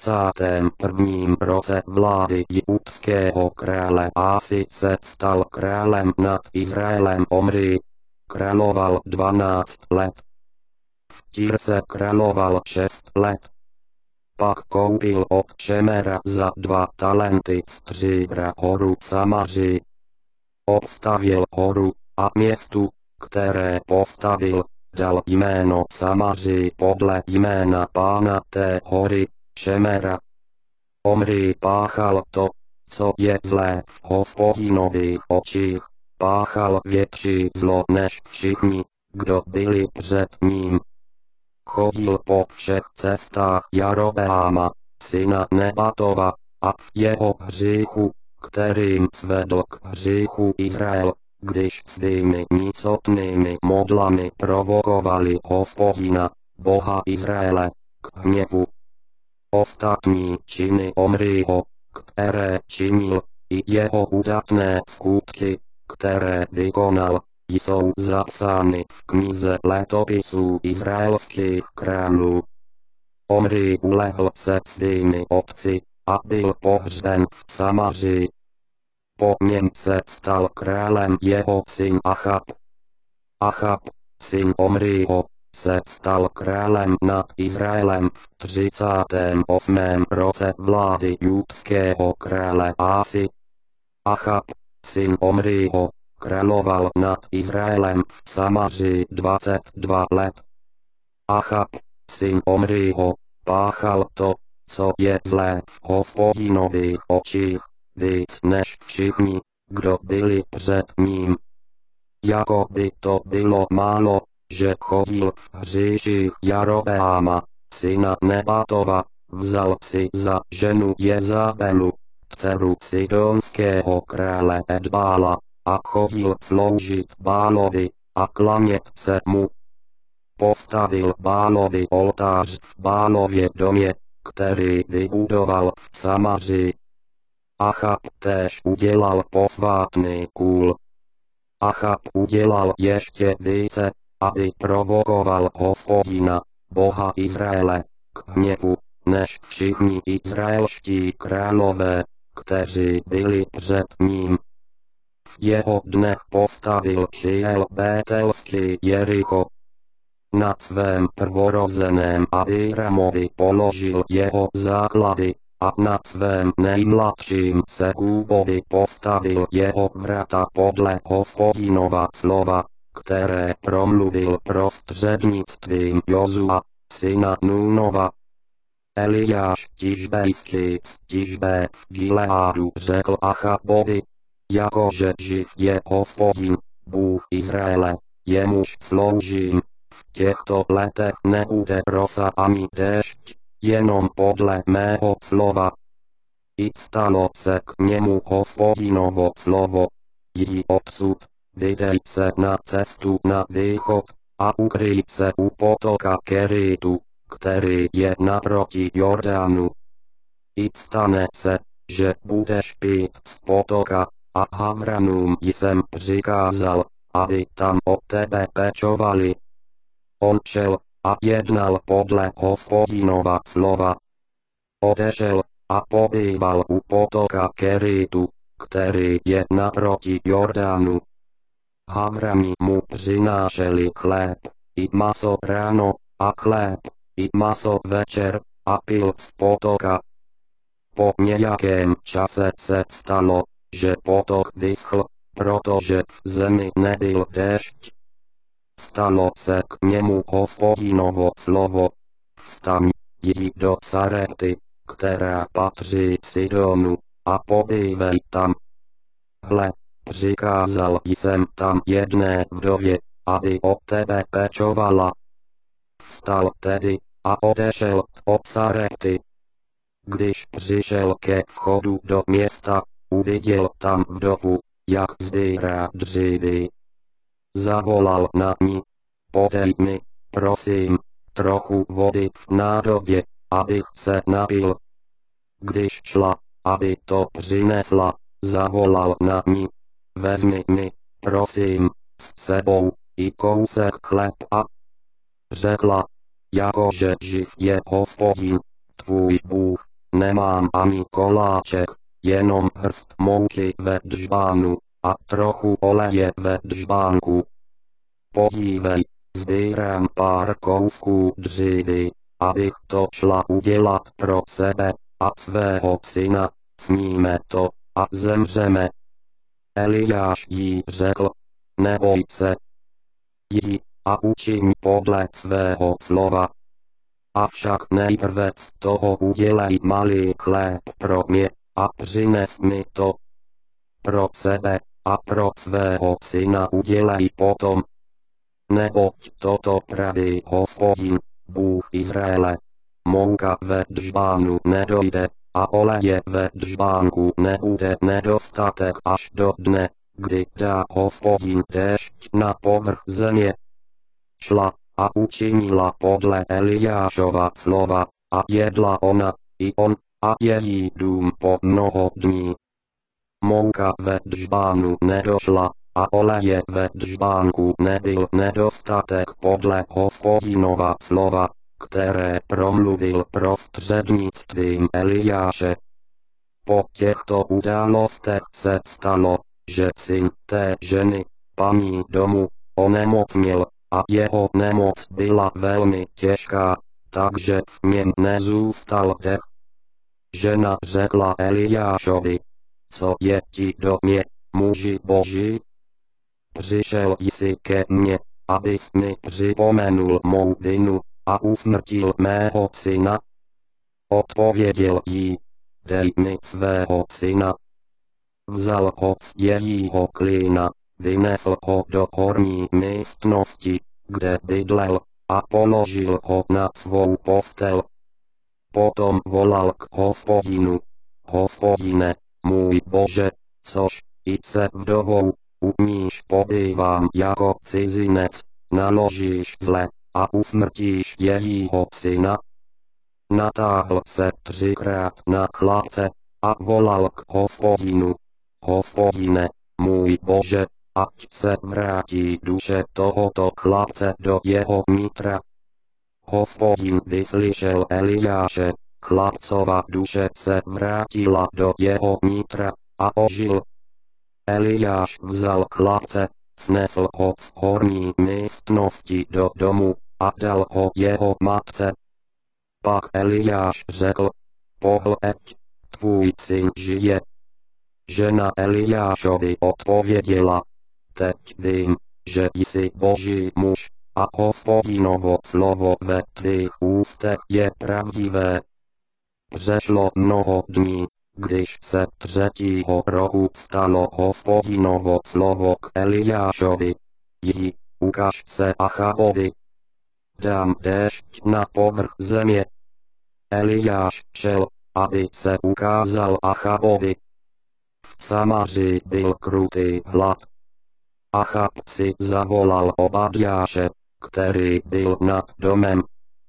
31. roce vlády judského krále Ásy se stal králem nad Izraelem Omri. Královal 12 let. V Tyrse královal 6 let. Pak koupil od Šemera za 2 talenty stříbra horu Samaři. Obstavěl horu a městu, které postavil, dal jméno Samaři podle jména pána té hory, Šemera. Omri páchal to, co je zlé v Hospodinových očích, páchal větší zlo než všichni, kdo byli před ním. Chodil po všech cestách Jarobeáma, syna Nebatova, a v jeho hříchu, kterým svedl k hříchu Izrael, když svými nicotnými modlami provokovali Hospodina, Boha Izraele, k hněvu. Ostatní činy Omriho, které činil, i jeho udatné skutky, které vykonal, jsou zapsány v knize letopisů izraelských králů. Omri ulehl se svými otci a byl pohřben v Samaři. Po něm se stal králem jeho syn Achab. Achab, syn Omriho, se stal králem nad Izraelem v 38. roce vlády judského krále Ásy. Achab, syn Omriho, královal nad Izraelem v Samaři 22 let. Achab, syn Omriho, páchal to, co je zlé v Hospodinových očích, víc než všichni, kdo byli před ním. Jako by to bylo málo, že chodil v hříších Jarobeáma, syna Nebatova, vzal si za ženu Jezabelu, dceru sidonského krále Edbála, a chodil sloužit Bálovi a klanět se mu. Postavil Bálovi oltář v Bálově domě, který vybudoval v Samaři. Achab též udělal posvátný kůl. Achab udělal ještě více, aby provokoval Hospodina, Boha Izraele, k hněvu, než všichni izraelští králové, kteří byli před ním. V jeho dnech postavil Hiel Bételský Jericho. Na svém prvorozeném Abiramovi položil jeho základy, a na svém nejmladším Segubovi postavil jeho vrata podle Hospodinova slova, které promluvil prostřednictvím Jozua, syna Nunova. Eliáš Tišbejský z Tišbe v Gileádu řekl Achabovi, jakože živ je Hospodin, Bůh Izraele, jemuž sloužím, v těchto letech nebude rosa ani déšť, jenom podle mého slova. I stalo se k němu Hospodinovo slovo. Jdi odsud, vydej se na cestu na východ, a ukryj se u potoka Keritu, který je naproti Jordánu. I stane se, že budeš pít z potoka, a Havranům jsem přikázal, aby tam o tebe pečovali. On šel a jednal podle Hospodinova slova. Odešel a pobýval u potoka Keritu, který je naproti Jordánu. Havrani mu přinášeli chléb, i maso ráno, a chléb, i maso večer, a pil z potoka. Po nějakém čase se stalo, že potok vyschl, protože v zemi nebyl déšť. Stalo se k němu Hospodinovo slovo. Vstaň, jdi do Sarepty, která patří Sidonu, a pobývej tam. Hle, přikázal jsem tam jedné vdově, aby o tebe pečovala. Vstal tedy a odešel od Sarepty. Když přišel ke vchodu do města, uviděl tam vdovu, jak sbírá dříví. Zavolal na ní, podej mi, prosím, trochu vody v nádobě, abych se napil. Když šla, aby to přinesla, zavolal na ní, vezmi mi, prosím, s sebou i kousek chleba. Řekla, jakože živ je Hospodin, tvůj Bůh, nemám ani koláček, jenom hrst mouky ve džbánu a trochu oleje ve džbánku. Podívej, sbírám pár kousků dříví, abych to šla udělat pro sebe a svého syna, sníme to a zemřeme. Eliáš jí řekl, neboj se, jdi a učiň podle svého slova. Avšak nejprve z toho udělej malý chléb pro mě a přines mi to. Pro sebe a pro svého syna udělej potom. Neboť toto praví Hospodin, Bůh Izraele. Mouka ve džbánu nedojde a oleje ve džbánku nebude nedostatek až do dne, kdy dá Hospodin déšť na povrch země. Šla a učinila podle Eliášova slova, a jedla ona, i on, a její dům po mnoho dní. Mouka ve džbánu nedošla, a oleje ve džbánku nebyl nedostatek podle Hospodinova slova, které promluvil prostřednictvím Eliáše. Po těchto událostech se stalo, že syn té ženy, paní domu, onemocněl, a jeho nemoc byla velmi těžká, takže v něm nezůstal dech. Žena řekla Eliášovi, co je ti do mě, muži boží? Přišel jsi ke mně, abys mi připomenul mou vinu a usmrtil mého syna? Odpověděl jí, dej mi svého syna. Vzal ho z jejího klína, vynesl ho do horní místnosti, kde bydlel, a položil ho na svou postel. Potom volal k Hospodinu, Hospodine, můj Bože, což i se vdovou, u níž pobývám jako cizinec, naložíš zle a usmrtíš jejího syna. Natáhl se 3krát na chlapce a volal k Hospodinu, Hospodine, můj Bože, ať se vrátí duše tohoto chlapce do jeho nitra. Hospodin vyslyšel Eliáše, chlapcova duše se vrátila do jeho nitra a ožil. Eliáš vzal chlapce, snesl ho z horní místnosti do domu a dal ho jeho matce. Pak Eliáš řekl, pohleď, tvůj syn žije. Žena Eliášovi odpověděla, teď vím, že jsi boží muž, a Hospodinovo slovo ve tvých ústech je pravdivé. Přešlo mnoho dní, když se 3. roku stalo Hospodinovo slovo k Eliášovi. Jdi, ukaž se Achabovi. Dám déšť na povrch země. Eliáš šel, aby se ukázal Achabovi. V Samaři byl krutý hlad. Achab si zavolal Obadjáše, který byl nad domem.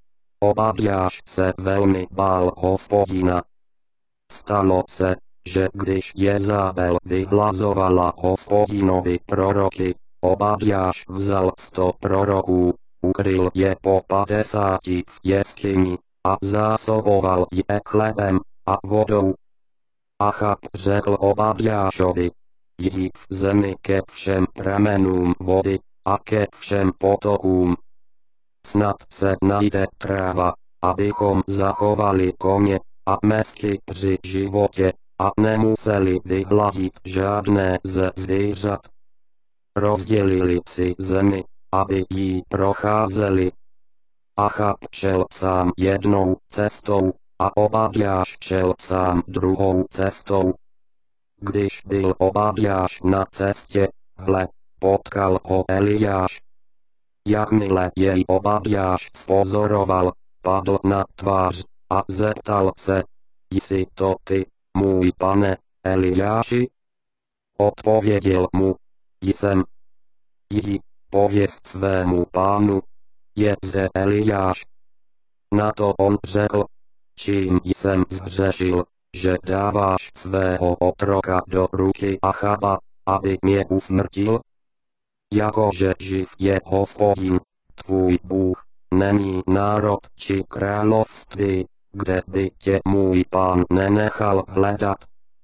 Obadjáš se velmi bál Hospodina. Stalo se, že když Jezabel vyhlazovala Hospodinovi proroky, Obadjáš vzal 100 proroků, ukryl je po 50 v jeskyni a zásoboval je chlebem a vodou. Achab řekl Obadjášovi, jdi v zemi ke všem pramenům vody a ke všem potokům. Snad se najde tráva, abychom zachovali koně a mesky při životě a nemuseli vyhladit žádné ze zvířat. Rozdělili si zemi, aby jí procházeli. Achab šel sám jednou cestou a Obadjáš šel sám druhou cestou. Když byl Obadjáš na cestě, hle, potkal ho Eliáš. Jakmile jej Obadjáš spozoroval, padl na tvář a zeptal se, jsi to ty, můj pane, Eliáši? Odpověděl mu, jsem. Jdi, pověz svému pánu, je zde Eliáš. Na to on řekl, čím jsem zhřešil, že dáváš svého otroka do ruky Achaba, aby mě usmrtil? Jakože živ je Hospodin, tvůj Bůh, není národ či království, kde by tě můj pán nenechal hledat.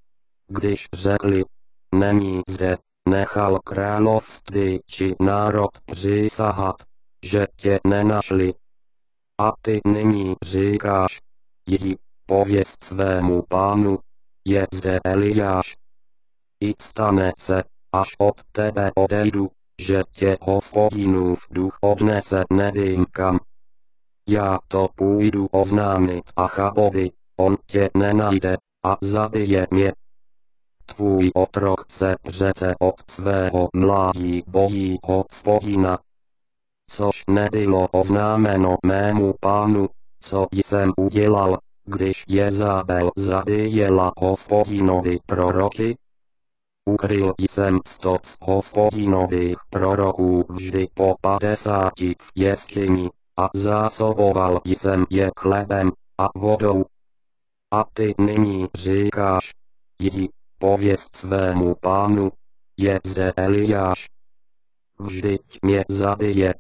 Když řekli, není zde, nechal království či národ přísahat, že tě nenašli. A ty nyní říkáš, jdi, pověz svému pánu, je zde Eliáš. I stane se, až od tebe odejdu, že tě Hospodinův duch odnese nevím kam. Já to půjdu oznámit Achabovi, on tě nenajde a zabije mě. Tvůj otrok se přece od svého mládí bojí Hospodina. Což nebylo oznámeno mému pánu, co jsem udělal, když Jezabel zabíjela Hospodinovi proroky? Ukryl jsem 100 z Hospodinových proroků vždy po 50 v jeskyni a zásoboval jsem je chlebem a vodou. A ty nyní říkáš, jdi, pověz svému pánu, je zde Eliáš. Vždyť mě zabije.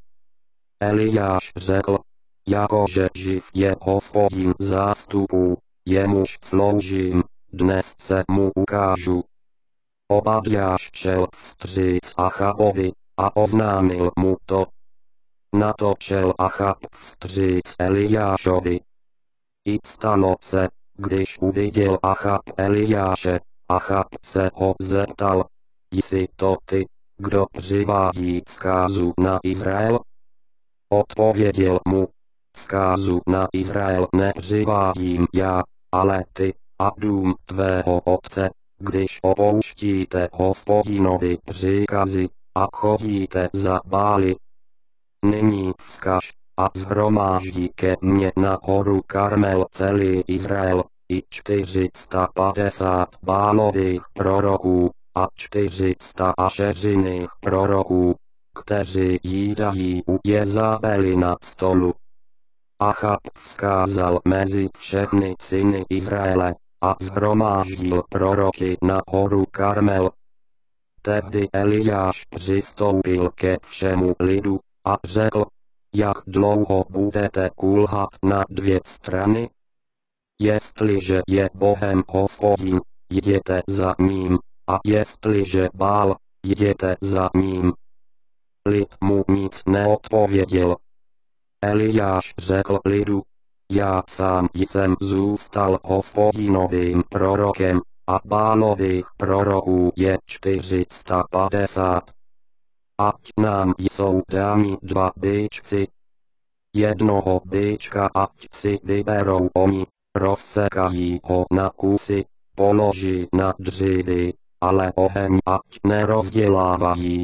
Eliáš řekl, jakože živ je Hospodin zástupů, jemuž sloužím, dnes se mu ukážu. Obadjáš šel vstříc Achabovi a oznámil mu to. Na to šel Achab vstříc Eliášovi. I stalo se, když uviděl Achab Eliáše, Achab se ho zeptal: Jsi to ty, kdo přivádí zkázu na Izrael? Odpověděl mu: Zkázu na Izrael nepřivádím já, ale ty a dům tvého otce, když opouštíte Hospodinovi příkazy a chodíte za Bály. Nyní vzkaž a shromáždí ke mně na horu Karmel celý Izrael, i 450 Bálových proroků a 400 Ašeřiných proroků, kteří jídají u Jezabeli na stolu. Achab vzkázal mezi všechny syny Izraele a shromáždil proroky na horu Karmel. Tehdy Eliáš přistoupil ke všemu lidu a řekl: Jak dlouho budete kulhat na dvě strany? Jestliže je Bohem Hospodin, jděte za ním, a jestliže Bál, jděte za ním. Lid mu nic neodpověděl. Eliáš řekl lidu: Já sám jsem zůstal Hospodinovým prorokem, a Bálových proroků je 450. Ať nám jsou dáni 2 býčci. Jednoho býčka ať si vyberou oni, rozsekají ho na kusy, položí na dřívy, ale oheň ať nerozdělávají.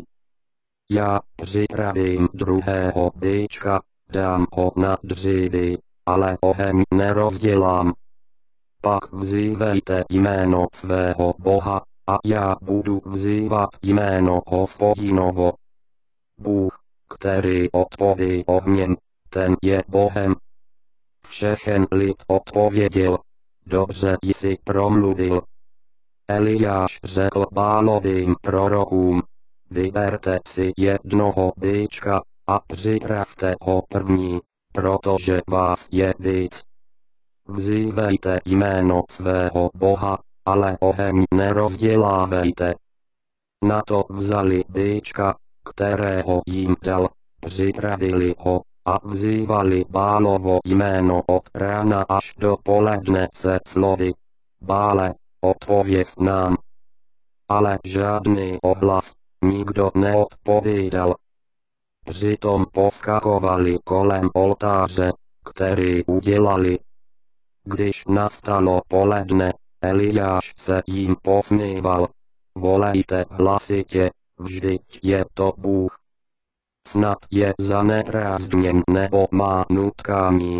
Já připravím druhého býčka, dám ho na dřívy, ale oheň nerozdělám. Pak vzývejte jméno svého Boha, a já budu vzývat jméno Hospodinovo. Bůh, který odpoví ohněm, ten je Bohem. Všechen lid odpověděl: Dobře jsi promluvil. Eliáš řekl Bálovým prorokům: Vyberte si jednoho býčka a připravte ho první, protože vás je víc. Vzývejte jméno svého Boha, ale oheň nerozdělávejte. Na to vzali býčka, kterého jim dal, připravili ho a vzývali Bálovo jméno od rána až do poledne se slovy: Bále, odpověz nám. Ale žádný ohlas, nikdo neodpovídal. Přitom poskakovali kolem oltáře, který udělali. Když nastalo poledne, Eliáš se jim posmíval: Volejte hlasitě, vždyť je to Bůh. Snad je zaneprázdněn nebo má nutkání.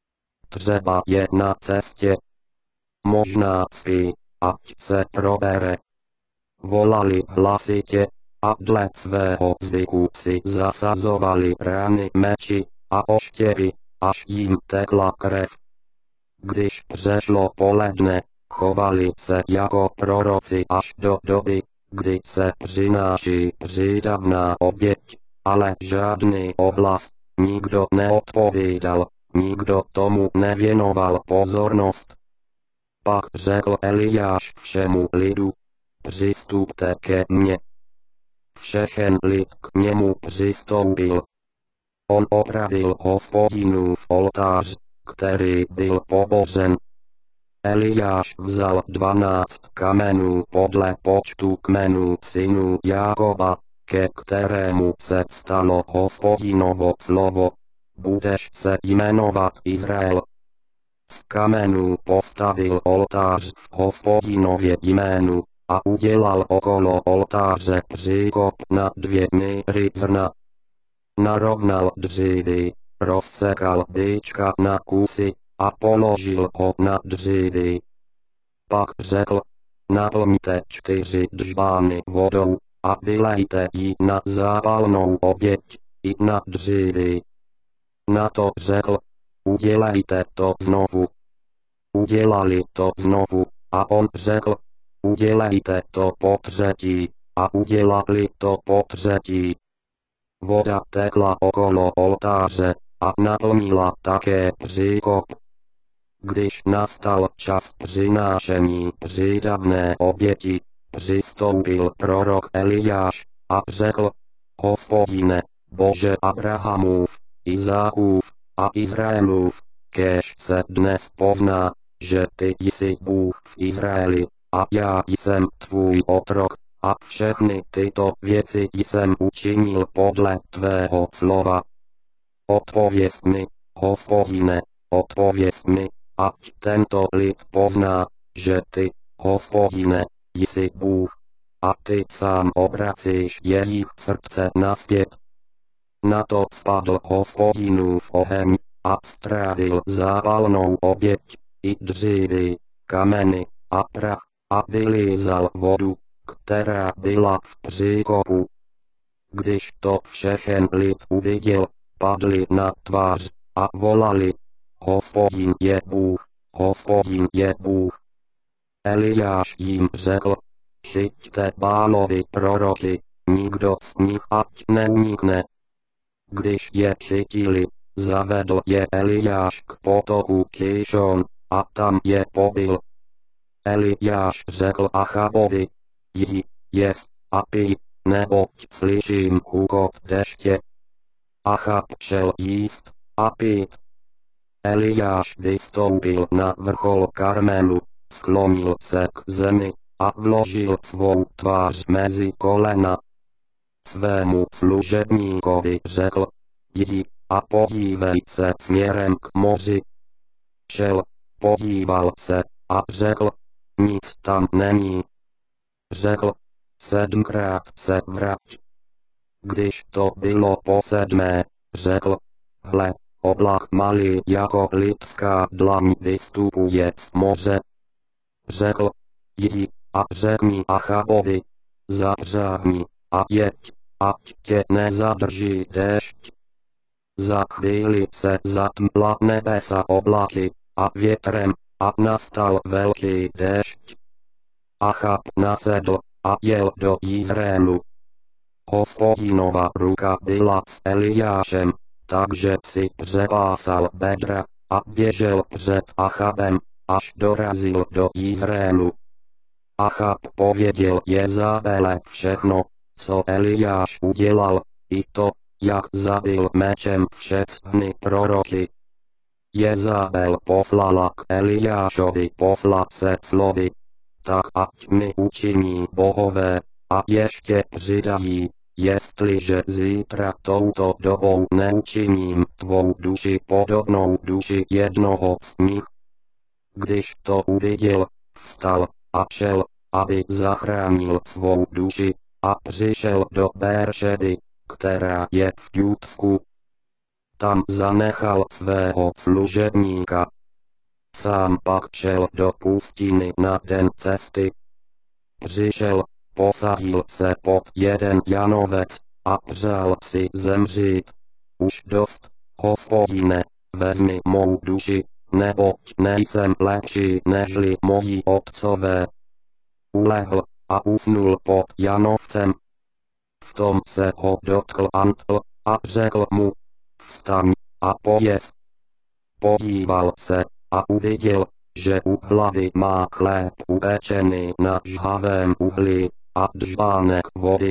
Třeba je na cestě. Možná spí, ať se probere. Volali hlasitě a dle svého zvyku si zasazovali rány meči a oštěpy, až jim tekla krev. Když přešlo poledne, chovali se jako proroci až do doby, kdy se přináší přídavná oběť, ale žádný ohlas, nikdo neodpovídal, nikdo tomu nevěnoval pozornost. Pak řekl Eliáš všemu lidu: Přistupte ke mně. Všechen lid k němu přistoupil. On opravil Hospodinův oltář, který byl pobořen. Eliáš vzal 12 kamenů podle počtu kmenů synů Jákoba, ke kterému se stalo Hospodinovo slovo: Budeš se jmenovat Izrael. Z kamenů postavil oltář v Hospodinově jménu a udělal okolo oltáře příkop na 2 míry zrna. Narovnal dřívy, rozsekal býčka na kusy a položil ho na dřívy. Pak řekl: Naplňte 4 džbány vodou a vylejte ji na zápalnou oběť i na dřívy. Na to řekl: Udělejte to znovu. Udělali to znovu, a on řekl: Udělejte to potřetí, a udělali to potřetí. Voda tekla okolo oltáře a naplnila také příkop. Když nastal čas přinášení přídavné oběti, přistoupil prorok Eliáš a řekl: Hospodine, Bože Abrahamův, Izákův a Izraelův, kéž se dnes pozná, že ty jsi Bůh v Izraeli, a já jsem tvůj otrok, a všechny tyto věci jsem učinil podle tvého slova. Odpověz mi, Hospodine, odpověz mi, ať tento lid pozná, že ty, Hospodine, jsi Bůh, a ty sám obracíš jejich srdce naspět. Na to spadl Hospodinův oheň a strávil zápalnou oběť, i dřívy, kameny a prach, a vylízal vodu, která byla v příkopu. Když to všechen lid uviděl, padli na tvář a volali: Hospodin je Bůh, Hospodin je Bůh. Eliáš jim řekl: chyťte Bálovi proroky, nikdo z nich ať neunikne. Když je chytili, zavedl je Eliáš k potoku Kýšon, a tam je pobil. Eliáš řekl Achabovi: jdi, jest a pij, neboť slyším hukot deště. Achab šel jíst a pít. Eliáš vystoupil na vrchol Karmelu, sklonil se k zemi a vložil svou tvář mezi kolena. Svému služebníkovi řekl: jdi a podívej se směrem k moři. Šel, podíval se a řekl: nic tam není. Řekl: 7krát se vrať. Když to bylo po 7, řekl: hle, oblak malý jako lidská dlaň vystupuje z moře. Řekl: jdi a řekni Achabovi: zapřáhni a jeď, ať tě nezadrží déšť. Za chvíli se zatmla nebesa oblaky a větrem, a nastal velký déšť. Achab nasedl a jel do Izraelu. Hospodinova ruka byla s Eliášem, takže si přepásal bedra a běžel před Achabem, až dorazil do Izraelu. Achab pověděl Jezabele všechno, co Eliáš udělal, i to, jak zabil mečem všechny proroky. Jezabel poslala k Eliášovi posla se slovy: tak ať mi učiní bohové, a ještě přidají, jestliže zítra touto dobou neučiním tvou duši podobnou duši jednoho z nich. Když to uviděl, vstal a šel, aby zachránil svou duši, a přišel do Béršeby, která je v Judsku. Tam zanechal svého služebníka. Sám pak šel do pustiny na den cesty. Přišel, posadil se pod jeden janovec a přál si zemřít. Už dost, Hospodine, vezmi mou duši, neboť nejsem lepší nežli moji otcové. Ulehl a usnul pod janovcem. V tom se ho dotkl anděl a řekl mu: vstaň a pojez. Podíval se a uviděl, že u hlavy má chléb upečený na žhavém uhlí a džbánek vody.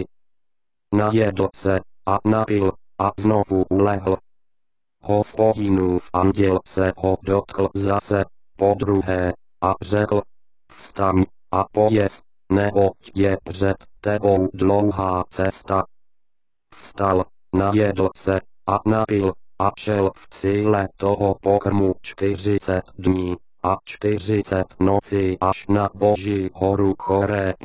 Najedl se a napil a znovu ulehl. Hospodinův anděl se ho dotkl zase podruhé a řekl: vstaň a pojez, neboť je před tebou dlouhá cesta. Vstal, najedl se a napil a šel v síle toho pokrmu 40 dní a 40 nocí až na Boží horu Choreb.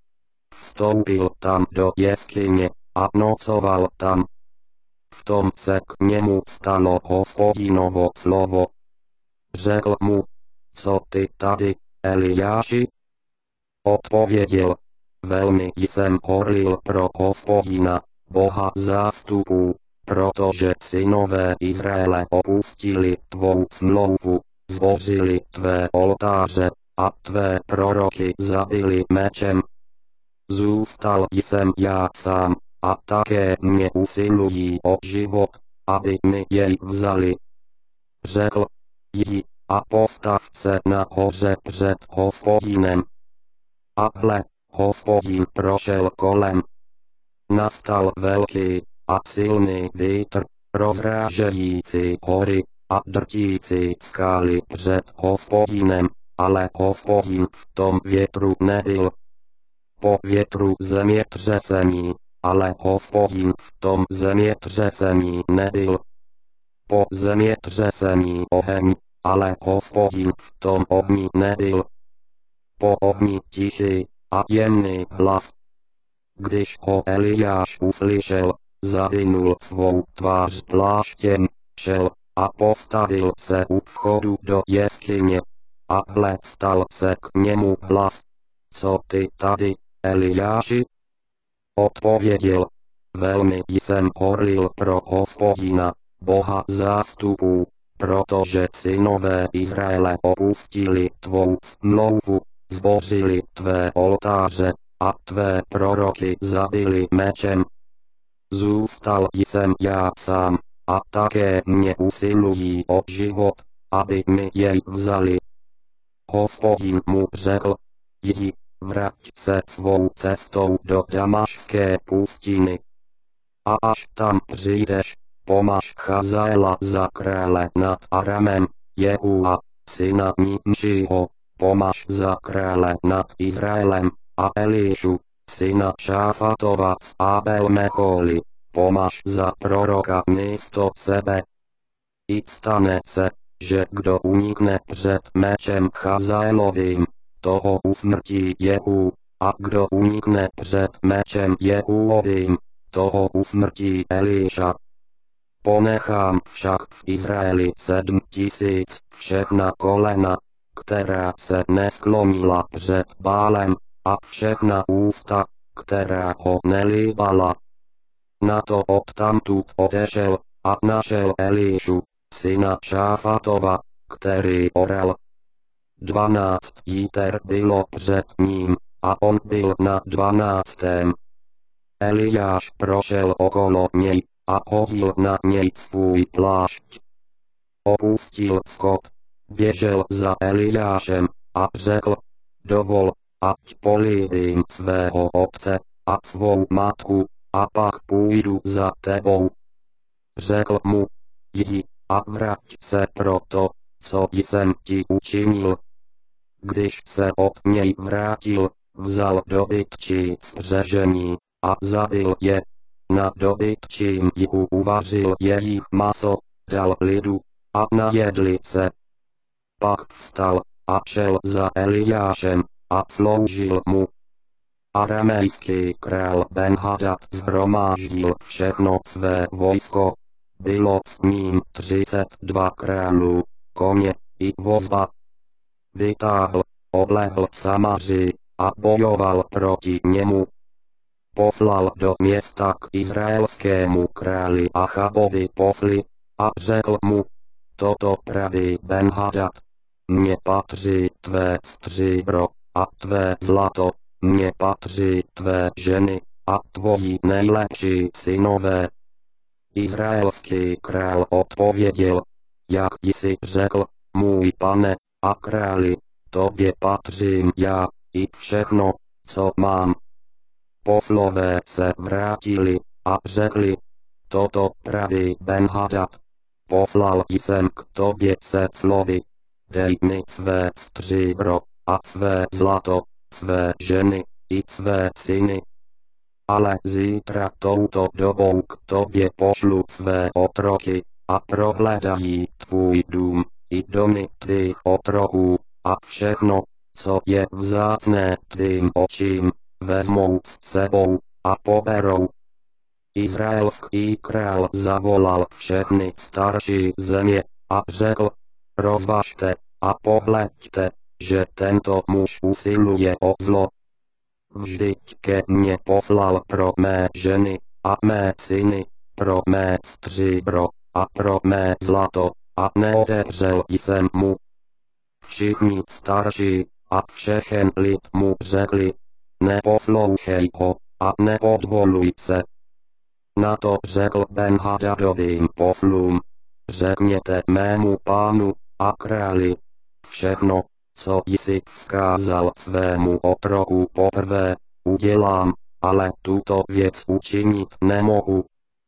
Vstoupil tam do jeskyně a nocoval tam. V tom se k němu stalo Hospodinovo slovo. Řekl mu: co ty tady, Eliáši? Odpověděl: velmi jsem horlil pro Hospodina, Boha zástupů, protože synové Izraele opustili tvou smlouvu, zbořili tvé oltáře a tvé proroky zabili mečem. Zůstal jsem já sám, a také mě usilují o život, aby mi jej vzali. Řekl: jdi a postav se na hoře před Hospodinem. A hle, Hospodin prošel kolem. Nastal velký a silný vítr, rozrážející hory a drtící skály před Hospodinem, ale Hospodin v tom větru nebyl. Po větru zemětřesení, ale Hospodin v tom zemětřesení nebyl. Po zemětřesení oheň, ale Hospodin v tom ohni nebyl. Po ohni tichý a jemný hlas. Když ho Eliáš uslyšel, zavinul svou tvář pláštěm, šel a postavil se u vchodu do jeskyně. A hle, stal se k němu hlas. Co ty tady, Eliáši? Odpověděl. Velmi jsem horlil pro Hospodina, Boha zástupů, protože synové Izraele opustili tvou smlouvu, zbořili tvé oltáře a tvé proroky zabili mečem. Zůstal jsem já sám, a také mě usilují o život, aby mi jej vzali. Hospodin mu řekl, jdi, vrať se svou cestou do Damašské pustiny. A až tam přijdeš, pomaž Chazaela za krále nad Aramem, Jehua, syna Nimšiho, pomaž za krále nad Izraelem, a Elišu, syna Šáfatova z Abel-Mecholy, pomaž za proroka místo sebe. I stane se, že kdo unikne před mečem Chazaelovým, toho usmrtí Jehu, a kdo unikne před mečem Jehuovým, toho usmrtí Eliša. Ponechám však v Izraeli 7 000 všechna kolena, která se nesklonila před Bálem, a všechna ústa, která ho nelíbala. Na to odtamtud odešel a našel Elišu, syna Šáfatova, který oral. 12 jíter bylo před ním, a on byl na 12. Eliáš prošel okolo něj a hodil na něj svůj plášť. Opustil skot, běžel za Eliášem a řekl, dovol, ať políbím svého otce a svou matku, a pak půjdu za tebou. Řekl mu, jdi a vrať se pro to, co jsem ti učinil. Když se od něj vrátil, vzal dobytčí střežení a zabil je. Na dobytčím jihu uvařil jejich maso, dal lidu a najedli se. Pak vstal a šel za Eliášem a sloužil mu. Aramejský král Ben-Hadad shromáždil všechno své vojsko. Bylo s ním 32 králů, koně i vozba. Vytáhl, oblehl Samaři a bojoval proti němu. Poslal do města k izraelskému králi Achabovi posly a řekl mu, toto praví Ben-Hadad, mně patří tvé stříbro a tvé zlato, mně patří tvé ženy a tvoji nejlepší synové. Izraelský král odpověděl, jak jsi řekl, můj pane a králi, tobě patřím já, i všechno, co mám. Poslové se vrátili a řekli, toto praví Ben-Hadad. Poslal jsem k tobě se slovy, dej mi své stříbro a své zlato, své ženy i své syny. Ale zítra touto dobou k tobě pošlu své otroky a prohledají tvůj dům i domy tvých otroků a všechno, co je vzácné tvým očím, vezmou s sebou a poberou. Izraelský král zavolal všechny starší země a řekl, rozvažte a pohleďte, že tento muž usiluje o zlo. Vždyť ke mně poslal pro mé ženy a mé syny, pro mé stříbro a pro mé zlato, a neodevřel jsem mu. Všichni starší a všechen lid mu řekli, neposlouchej ho a nepodvoluj se. Na to řekl Ben-Hadadovým poslům, řekněte mému pánu a králi, všechno, co jsi vzkázal svému otroku poprvé, udělám, ale tuto věc učinit nemohu.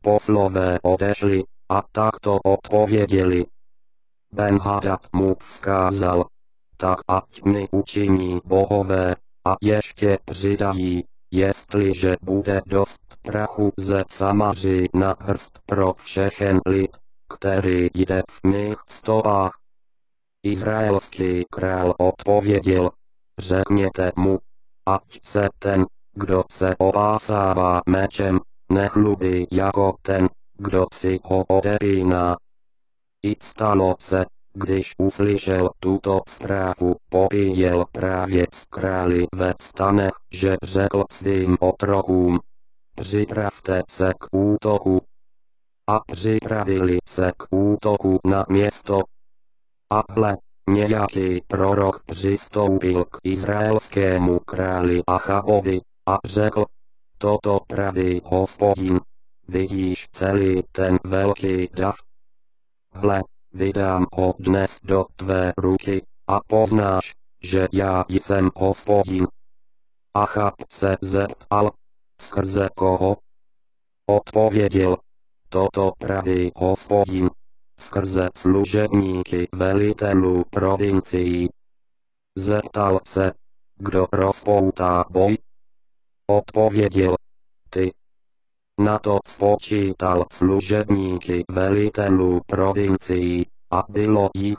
poslové odešli a takto odpověděli. Ben-Hadad mu vzkázal, tak ať mi učiní bohové, a ještě přidají, jestliže bude dost prachu ze Samaří na hrst pro všechen lid, který jde v mých stopách. Izraelský král odpověděl, řekněte mu, ať se ten, kdo se opásává mečem, nechlubí jako ten, kdo si ho odepíná. I stalo se, když uslyšel tuto zprávu, popíjel právě s králi ve stanech, že řekl svým otrokům, připravte se k útoku. A připravili se k útoku na město. A hle, nějaký prorok přistoupil k izraelskému králi Achabovi a řekl, toto praví Hospodin, vidíš celý ten velký dav? Hle, vydám ho dnes do tvé ruky, a poznáš, že já jsem Hospodin. Achab se zeptal, skrze koho? Odpověděl, toto praví Hospodin, skrze služebníky velitelů provincií. Zeptal se, kdo rozpoutá boj? Odpověděl, ty. Na to spočítal služebníky velitelů provincií, a bylo jich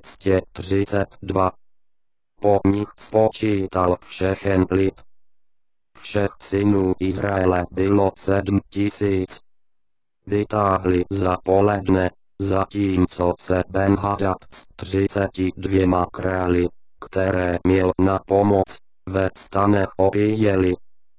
232. Po nich spočítal všechen lid. Všech synů Izraele bylo 7000. Vytáhli za poledne, zatímco se Ben-Hadad s 32 králi, které měl na pomoc, ve stanech opíjeli.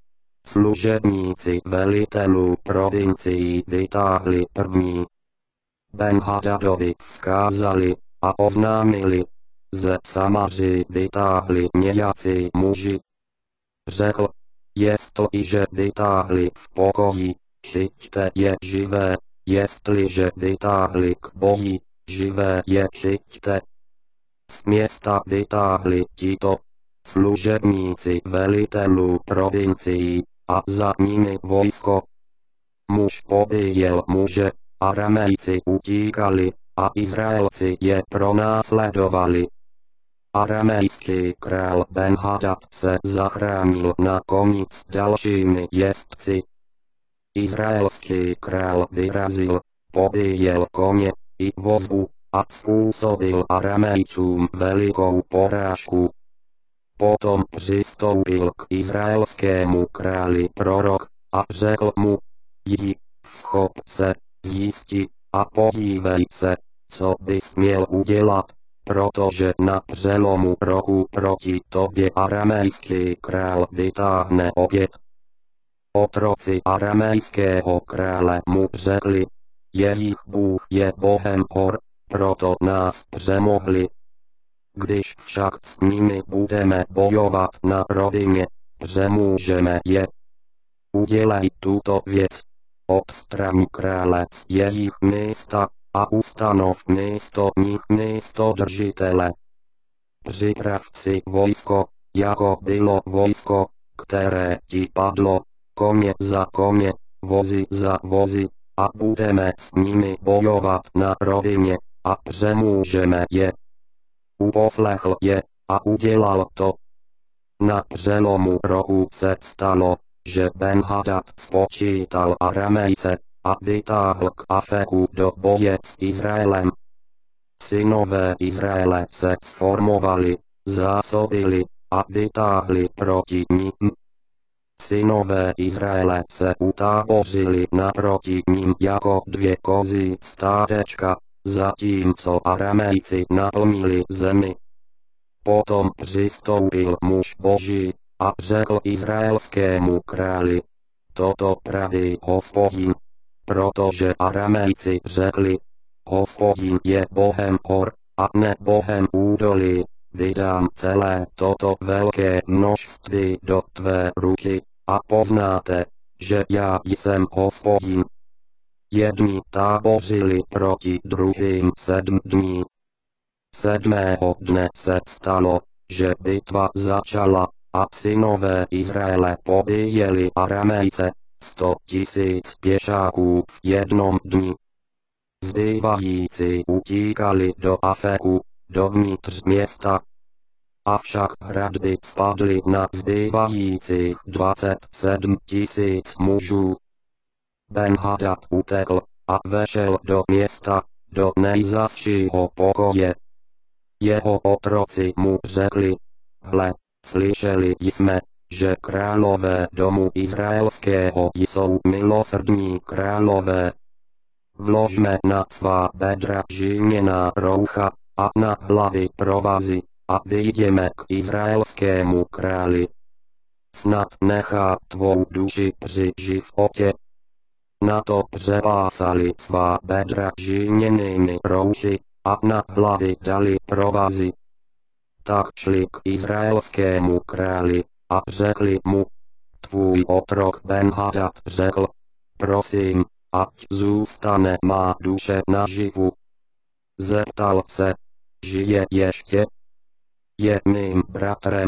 Služebníci velitelů provincií vytáhli první. Ben-Hadadovi vzkázali a oznámili, ze Samaří vytáhli nějací muži. Řekl, jestliže vytáhli v pokoji, chyťte je živé, jestliže vytáhli k boji, živé je chyťte. Z města vytáhli tito služebníci velitelů provincií, a za nimi vojsko. Muž pobíjel muže, Aramejci utíkali, a Izraelci je pronásledovali. Aramejský král Ben-Hadad se zachránil na koni s dalšími jezdci. Izraelský král vyrazil, pobíjel koně i vozbu, a způsobil Aramejcům velikou porážku. Potom přistoupil k izraelskému králi prorok, a řekl mu, jdi, vzchop se, zjisti, a podívej se, co bys měl udělat, protože na přelomu roku proti tobě aramejský král vytáhne opět. Otroci aramejského krále mu řekli, jejich Bůh je Bohem hor, proto nás přemohli. Když však s nimi budeme bojovat na rovině, přemůžeme je. Udělej tuto věc. Odstraň krále z jejich místa a ustanov místo nich místodržitele. Připrav si vojsko, jako bylo vojsko, které ti padlo, koně za koně, vozy za vozy, a budeme s nimi bojovat na rovině, a přemůžeme je. Uposlechl je, a udělal to. Na přelomu roku se stalo, že Ben-Hadad spočítal Aramejce, a vytáhl k Afeku do boje s Izraelem. Synové Izraele se sformovali, zásobili, a vytáhli proti nim. Synové Izraele se utábořili naproti nim jako 2 kozí stádečka, zatímco Aramejci naplnili zemi. Potom přistoupil muž Boží, a řekl izraelskému králi, toto praví Hospodin, protože Aramejci řekli, Hospodin je Bohem hor, a ne Bohem údolí, vydám celé toto velké množství do tvé ruky, a poznáte, že já jsem Hospodin. Jedni tábořili proti druhým 7 dní. 7. dne se stalo, že bitva začala, a synové Izraele pobíjeli Aramejce, 100 000 pěšáků v jednom dni. Zbývající utíkali do Afeku, dovnitř města. Avšak hradby spadly na zbývajících 27 000 mužů. Ben-Hadad utekl a vešel do města, do nejzazšího pokoje. Jeho otroci mu řekli: hle, slyšeli jsme, že králové domu izraelského jsou milosrdní králové. Vložme na svá bedra žilněná roucha a na hlavy provazy a vyjdeme k izraelskému králi. Snad nechá tvou duši při životě. Na to přepásali svá bedra žilněnými rouchy a na hlavy dali provazy. Tak šli k izraelskému králi a řekli mu: tvůj otrok Ben-Hadad řekl, prosím, ať zůstane má duše naživu. Zeptal se: žije ještě? Je mým bratrem.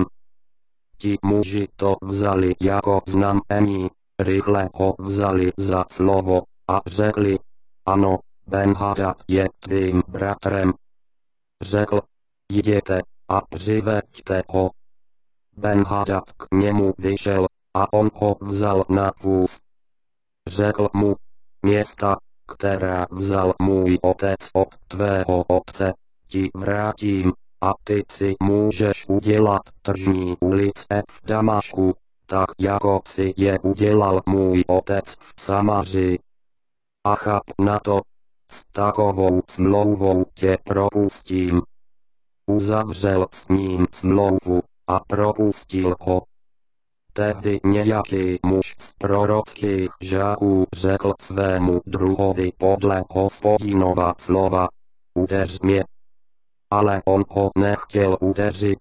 Ti muži to vzali jako znamení, rychle ho vzali za slovo a řekli: ano, Ben-Hadad je tvým bratrem. Řekl: jděte a přiveďte ho. Ben-Hadad k němu vyšel a on ho vzal na vůz. Řekl mu: města, která vzal můj otec od tvého otce, ti vrátím, a ty si můžeš udělat tržní ulice v Damašku, tak jako si je udělal můj otec v Samaři. Achab na to: s takovou smlouvou tě propustím. Uzavřel s ním smlouvu a propustil ho. Tehdy nějaký muž z prorockých žáků řekl svému druhovi podle Hospodinova slova: udeř mě. Ale on ho nechtěl udeřit.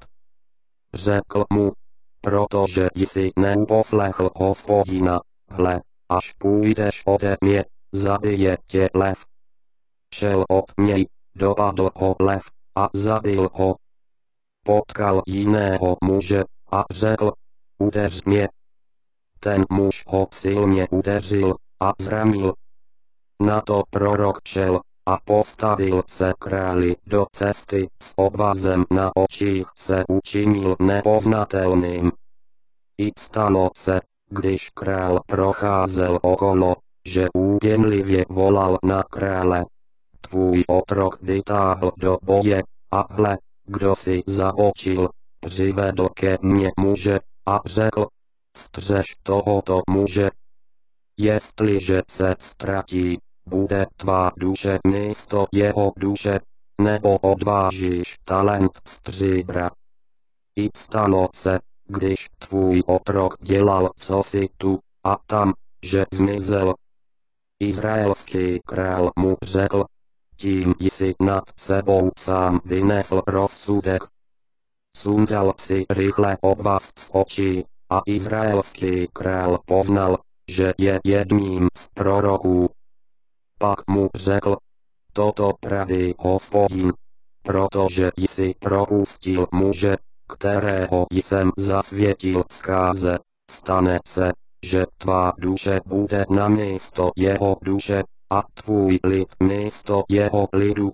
Řekl mu: protože jsi neuposlechl Hospodina, hle, až půjdeš ode mě, zabije tě lev. Šel od něj, dopadl ho lev a zabil ho. Potkal jiného muže a řekl: udeř mě. Ten muž ho silně udeřil a zranil. Na to prorok šel a postavil se králi do cesty, s obvazem na očích se učinil nepoznatelným. I stalo se, když král procházel okolo, že úpěnlivě volal na krále: tvůj otrok vytáhl do boje, a hle, kdo si zabočil, přivedl ke mně muže a řekl: střež tohoto muže. Jestliže se ztratí, bude tvá duše místo jeho duše, nebo odvážíš talent stříbra. I stalo se, když tvůj otrok dělal cosi tu a tam, že zmizel. Izraelský král mu řekl: tím jsi nad sebou sám vynesl rozsudek. Sundal si rychle obvaz z očí, a izraelský král poznal, že je jedním z proroků. Pak mu řekl: toto praví Hospodin, protože jsi propustil muže, kterého jsem zasvětil zkáze, stane se, že tvá duše bude na místo jeho duše, a tvůj lid místo jeho lidu.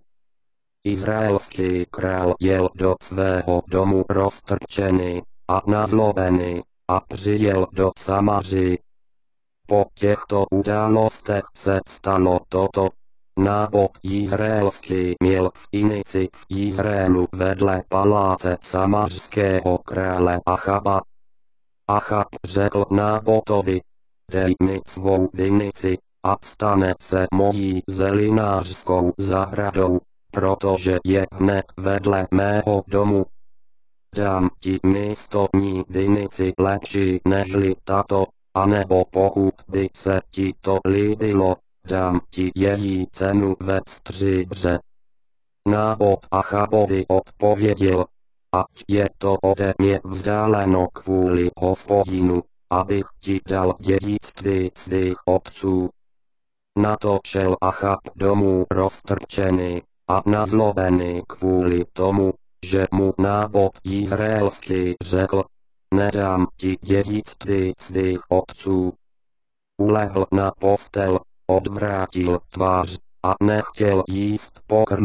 Izraelský král jel do svého domu roztrpčený a nazlobený a přijel do Samaří. Po těchto událostech se stalo toto: Nábot izraelský měl v Inici v Izraelu vedle paláce samařského krále Achaba. Achab řekl Nábotovi: dej mi svou vinici, a stane se mojí zelinářskou zahradou, protože je hned vedle mého domu. Dám ti místo ní vinici lepší nežli tato, anebo pokud by se ti to líbilo, dám ti její cenu ve stříbře. Nábot Achabovi odpověděl: ať je to ode mě vzdáleno kvůli Hospodinu, abych ti dal dědictví svých otců. Na to šel Achab domů roztrpčený a nazlobený kvůli tomu, že mu Nábot izraelský řekl: nedám ti dědictví svých otců. ulehl na postel, odvrátil tvář a nechtěl jíst pokrm.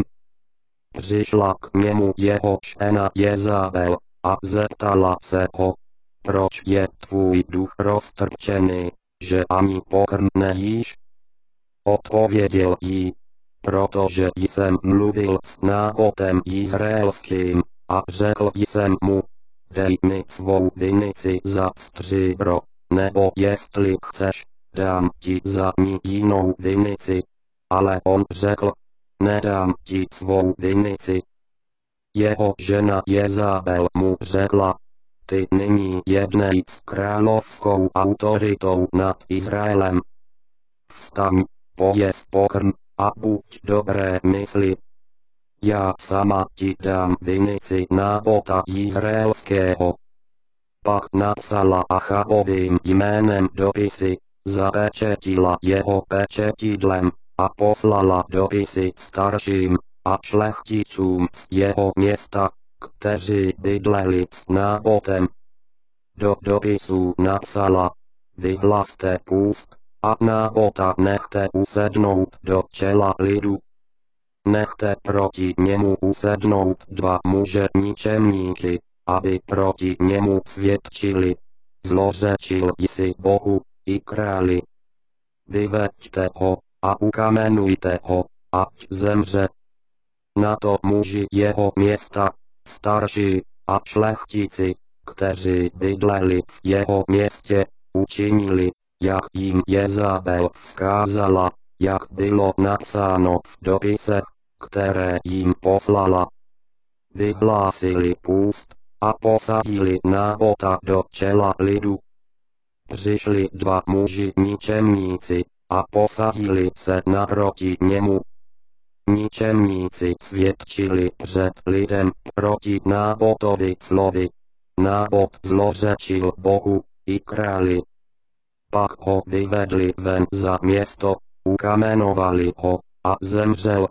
Přišla k němu jeho žena Jezabel a zeptala se ho, proč je tvůj duch roztrpčený, že ani pokrm nejíš? Odpověděl jí, protože jsem mluvil s Nábotem izraelským a řekl jsem mu, dej mi svou vinici za stříbro, nebo jestli chceš, dám ti za ní jinou vinici. Ale on řekl, nedám ti svou vinici. Jeho žena Jezabel mu řekla, ty nyní jednej s královskou autoritou nad Izraelem. Vstaň, pojedz pokrm a buď dobré mysli. Já sama ti dám vinici Nábota izraelského. Pak napsala Achabovým jménem dopisy, zapečetila jeho pečetidlem a poslala dopisy starším a šlechticům z jeho města, kteří bydleli s Nábotem. Do dopisu napsala, vyhlaste půst a Nábota nechte usednout do čela lidu. Nechte proti němu usednout dva muže ničemníky, aby proti němu svědčili. Zlořečil jsi Bohu i králi. Vyveďte ho a ukamenujte ho, ať zemře. Na to muži jeho města, starší a šlechtici, kteří bydleli v jeho městě, učinili, jak jim Jezabel vzkázala, jak bylo napsáno v dopisech, které jim poslala. Vyhlásili půst a posadili Nábota do čela lidu. Přišli dva muži ničemníci a posadili se naproti němu. Ničemníci svědčili před lidem proti Nábotovi slovy. Nábot zlořečil Bohu i králi. Pak ho vyvedli ven za město, ukamenovali ho a zemřel.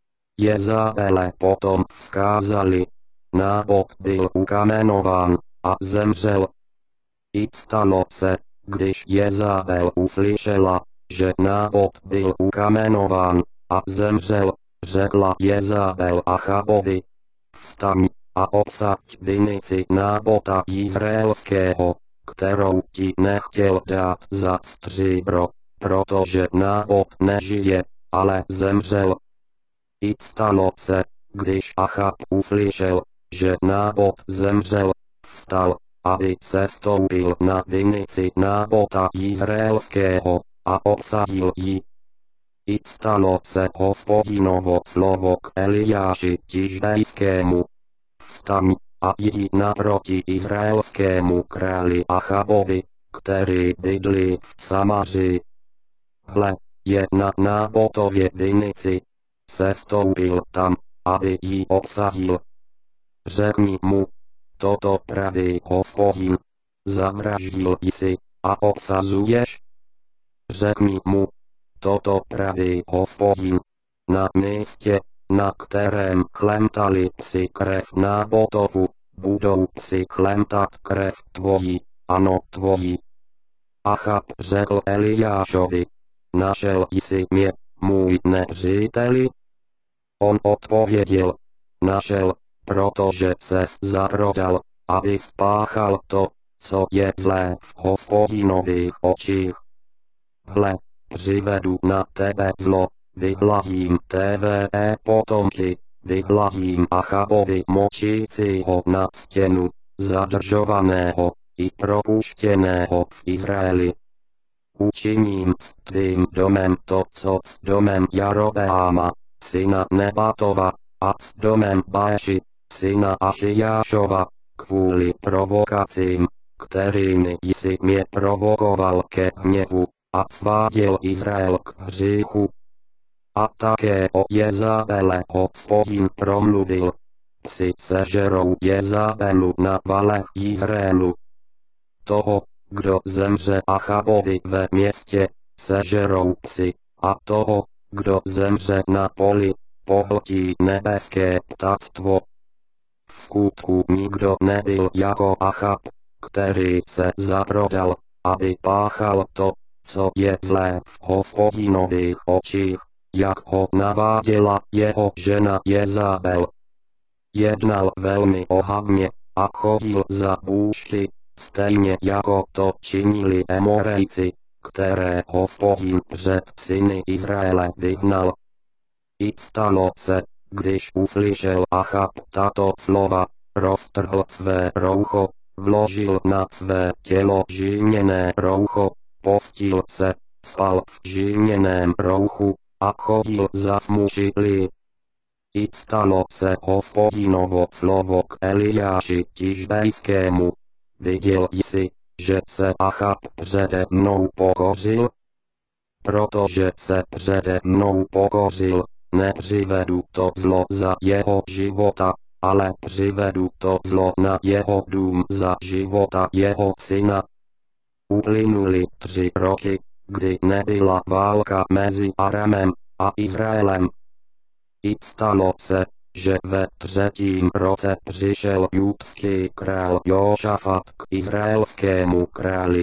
Jezabele potom vzkázali, Nábot byl ukamenován a zemřel. I stalo se, když Jezabel uslyšela, že Nábot byl ukamenován a zemřel, řekla Jezabel Achabovi, vstaň a obsaď vinici Nábota izraelského, kterou ti nechtěl dát za stříbro, protože Nábot nežije, ale zemřel. I stalo se, když Achab uslyšel, že Nábot zemřel, vstal, aby sestoupil na vinici Nábota izraelského a obsadil ji. I stalo se Hospodinovo slovo k Eliáši Tižbejskému. Vstaň a jdi naproti izraelskému králi Achabovi, který bydlí v Samaři. Hle, je na Nábotově vinici. Sestoupil tam, aby ji obsadil. Řekni mu, toto praví Hospodin, zavraždil jsi a obsazuješ. Řekni mu, toto praví Hospodin, na místě, na kterém chlemtali psi krev Nábotovu, budou psi chlemtat krev tvoji, ano tvoji. Achab řekl Eliášovi, našel jsi mě, můj nepříteli? On odpověděl, našel, protože ses zaprodal, aby spáchal to, co je zlé v Hospodinových očích. Hle, přivedu na tebe zlo, vyhladím tvé potomky, vyhladím Achabovi močícího na stěnu, zadržovaného i propuštěného v Izraeli. Učiním s tvým domem to, co s domem Jarobeáma, syna Nebatova, a s domem Baeši, syna Achijášova, kvůli provokacím, kterými jsi mě provokoval ke hněvu, a sváděl Izrael k hříchu. A také o Jezabele Hospodin promluvil. Psi sežerou Jezabelu na valech Izraelu. Toho, kdo zemře Achabovi ve městě, sežerou psi, a toho, kdo zemře na poli, pohltí nebeské ptactvo. V skutku nikdo nebyl jako Achab, který se zaprodal, aby páchal to, co je zlé v Hospodinových očích, jak ho naváděla jeho žena Jezabel. Jednal velmi ohavně a chodil za bůžky, stejně jako to činili Emorejci, které Hospodin před syny Izraele vyhnal. I stalo se, když uslyšel Achab tato slova, roztrhl své roucho, vložil na své tělo žilněné roucho, postil se, spal v žilněném rouchu a chodil zasmušilý. I stalo se Hospodinovo slovo k Eliáši Tišbejskému. Viděl jsi, že se Achab přede mnou pokořil? Protože se přede mnou pokořil, nepřivedu to zlo za jeho života, ale přivedu to zlo na jeho dům za života jeho syna. Uplynuly 3 roky, kdy nebyla válka mezi Aramem a Izraelem. I stalo se, že ve 3. roce přišel judský král Jošafat k izraelskému králi.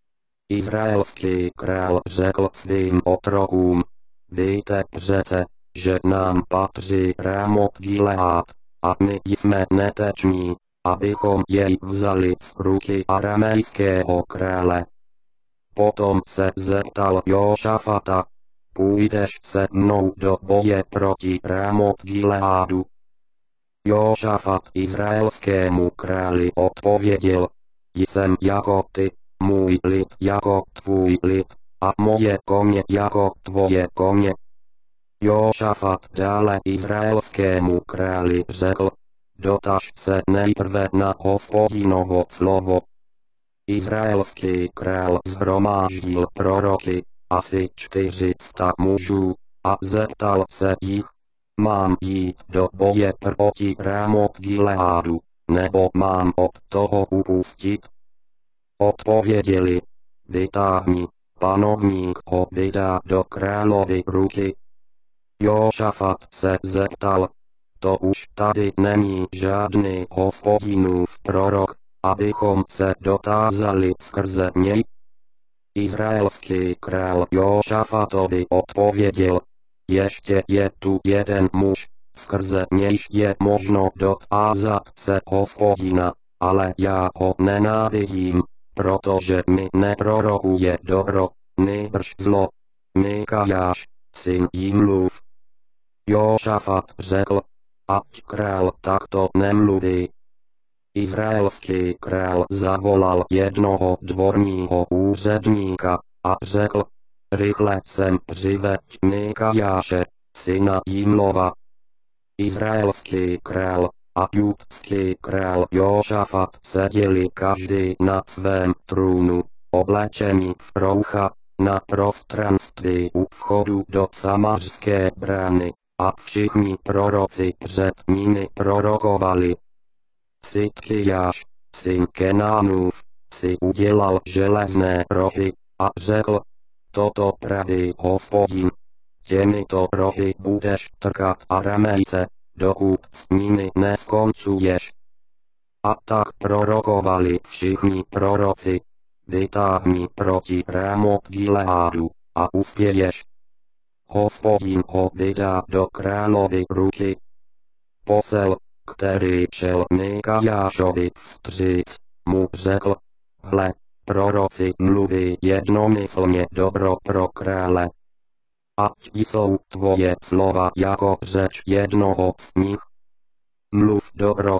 Izraelský král řekl svým otrokům: víte přece, že nám patří Rámot Gilead, a my jsme neteční, abychom jej vzali z ruky aramejského krále. Potom se zeptal Jošafata: půjdeš se mnou do boje proti Rámot Gileadu? Jošafat izraelskému králi odpověděl: jsem jako ty, můj lid jako tvůj lid, a moje koně jako tvoje koně. Jošafat dále izraelskému králi řekl: dotaž se nejprve na Hospodinovo slovo. Izraelský král shromáždil proroky, asi 400 mužů, a zeptal se jich: mám jít do boje proti Rámot Gileadu, nebo mám od toho upustit? Odpověděli: vytáhni, panovník ho vydá do královy ruky. Jošafat se zeptal: to už tady není žádný Hospodinův prorok, abychom se dotázali skrze něj? Izraelský král Jošafatovi odpověděl: ještě je tu jeden muž, skrze nějž je možno dotázat se Hospodina, ale já ho nenávidím, protože mi neprorokuje dobro, nýbrž zlo. Mikajáš, syn Jimlův. Jošafat řekl: ať král takto nemluví. Izraelský král zavolal jednoho dvorního úředníka a řekl: rychle sem přiveď Mikajáše, syna Jimlova. Izraelský král a judský král Jošafat seděli každý na svém trůnu, oblečení v roucha, na prostranství u vchodu do Samařské brány, a všichni proroci před nimi prorokovali. Sidkijáš, syn Kenánův, si udělal železné rohy a řekl: toto praví Hospodin, těmito rohy budeš trkat Aramejce, dokud s nimi neskoncuješ. A tak prorokovali všichni proroci: vytáhni proti Rámot Gileadu, a uspěješ. Hospodin ho vydá do královy ruky. Posel, který šel Mikajášovi vstříc, mu řekl: hle, proroci mluví jednomyslně dobro pro krále. Ať jsou tvoje slova jako řeč jednoho z nich. Mluv dobro.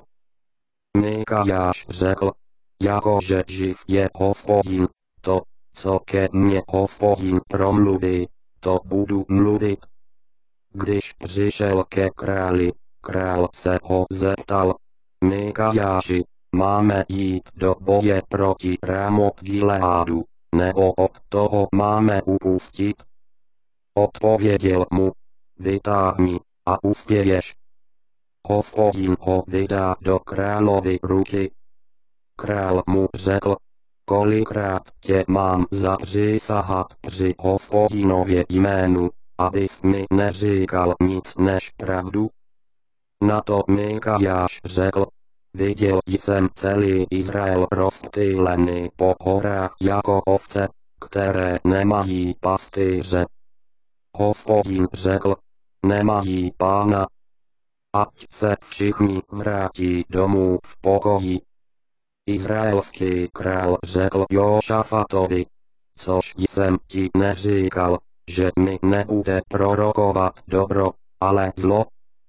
Mikajáš řekl: jakože živ je Hospodin, to, co ke mně Hospodin promluví, to budu mluvit. Když přišel ke králi, král se ho zeptal: Mikajáši, máme jít do boje proti Rámot Gileadu, nebo od toho máme upustit? Odpověděl mu: vytáhni, a uspěješ. Hospodin ho vydá do královy ruky. Král mu řekl: kolikrát tě mám zapřísahat při Hospodinově jménu, abys mi neříkal nic než pravdu? Na to Mikajáš řekl: viděl jsem celý Izrael rozptýlený po horách jako ovce, které nemají pastýře. Hospodin řekl, nemají pána. Ať se všichni vrátí domů v pokoji. Izraelský král řekl Jošafatovi, což jsem ti neříkal, že mi nebude prorokovat dobro, ale zlo.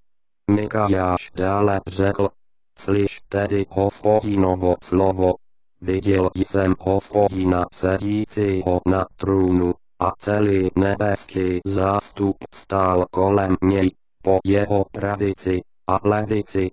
Mikajáš dále řekl, slyš tedy Hospodinovo slovo. Viděl jsem Hospodina sedícího na trůnu, a celý nebeský zástup stál kolem něj, po jeho pravici a levici.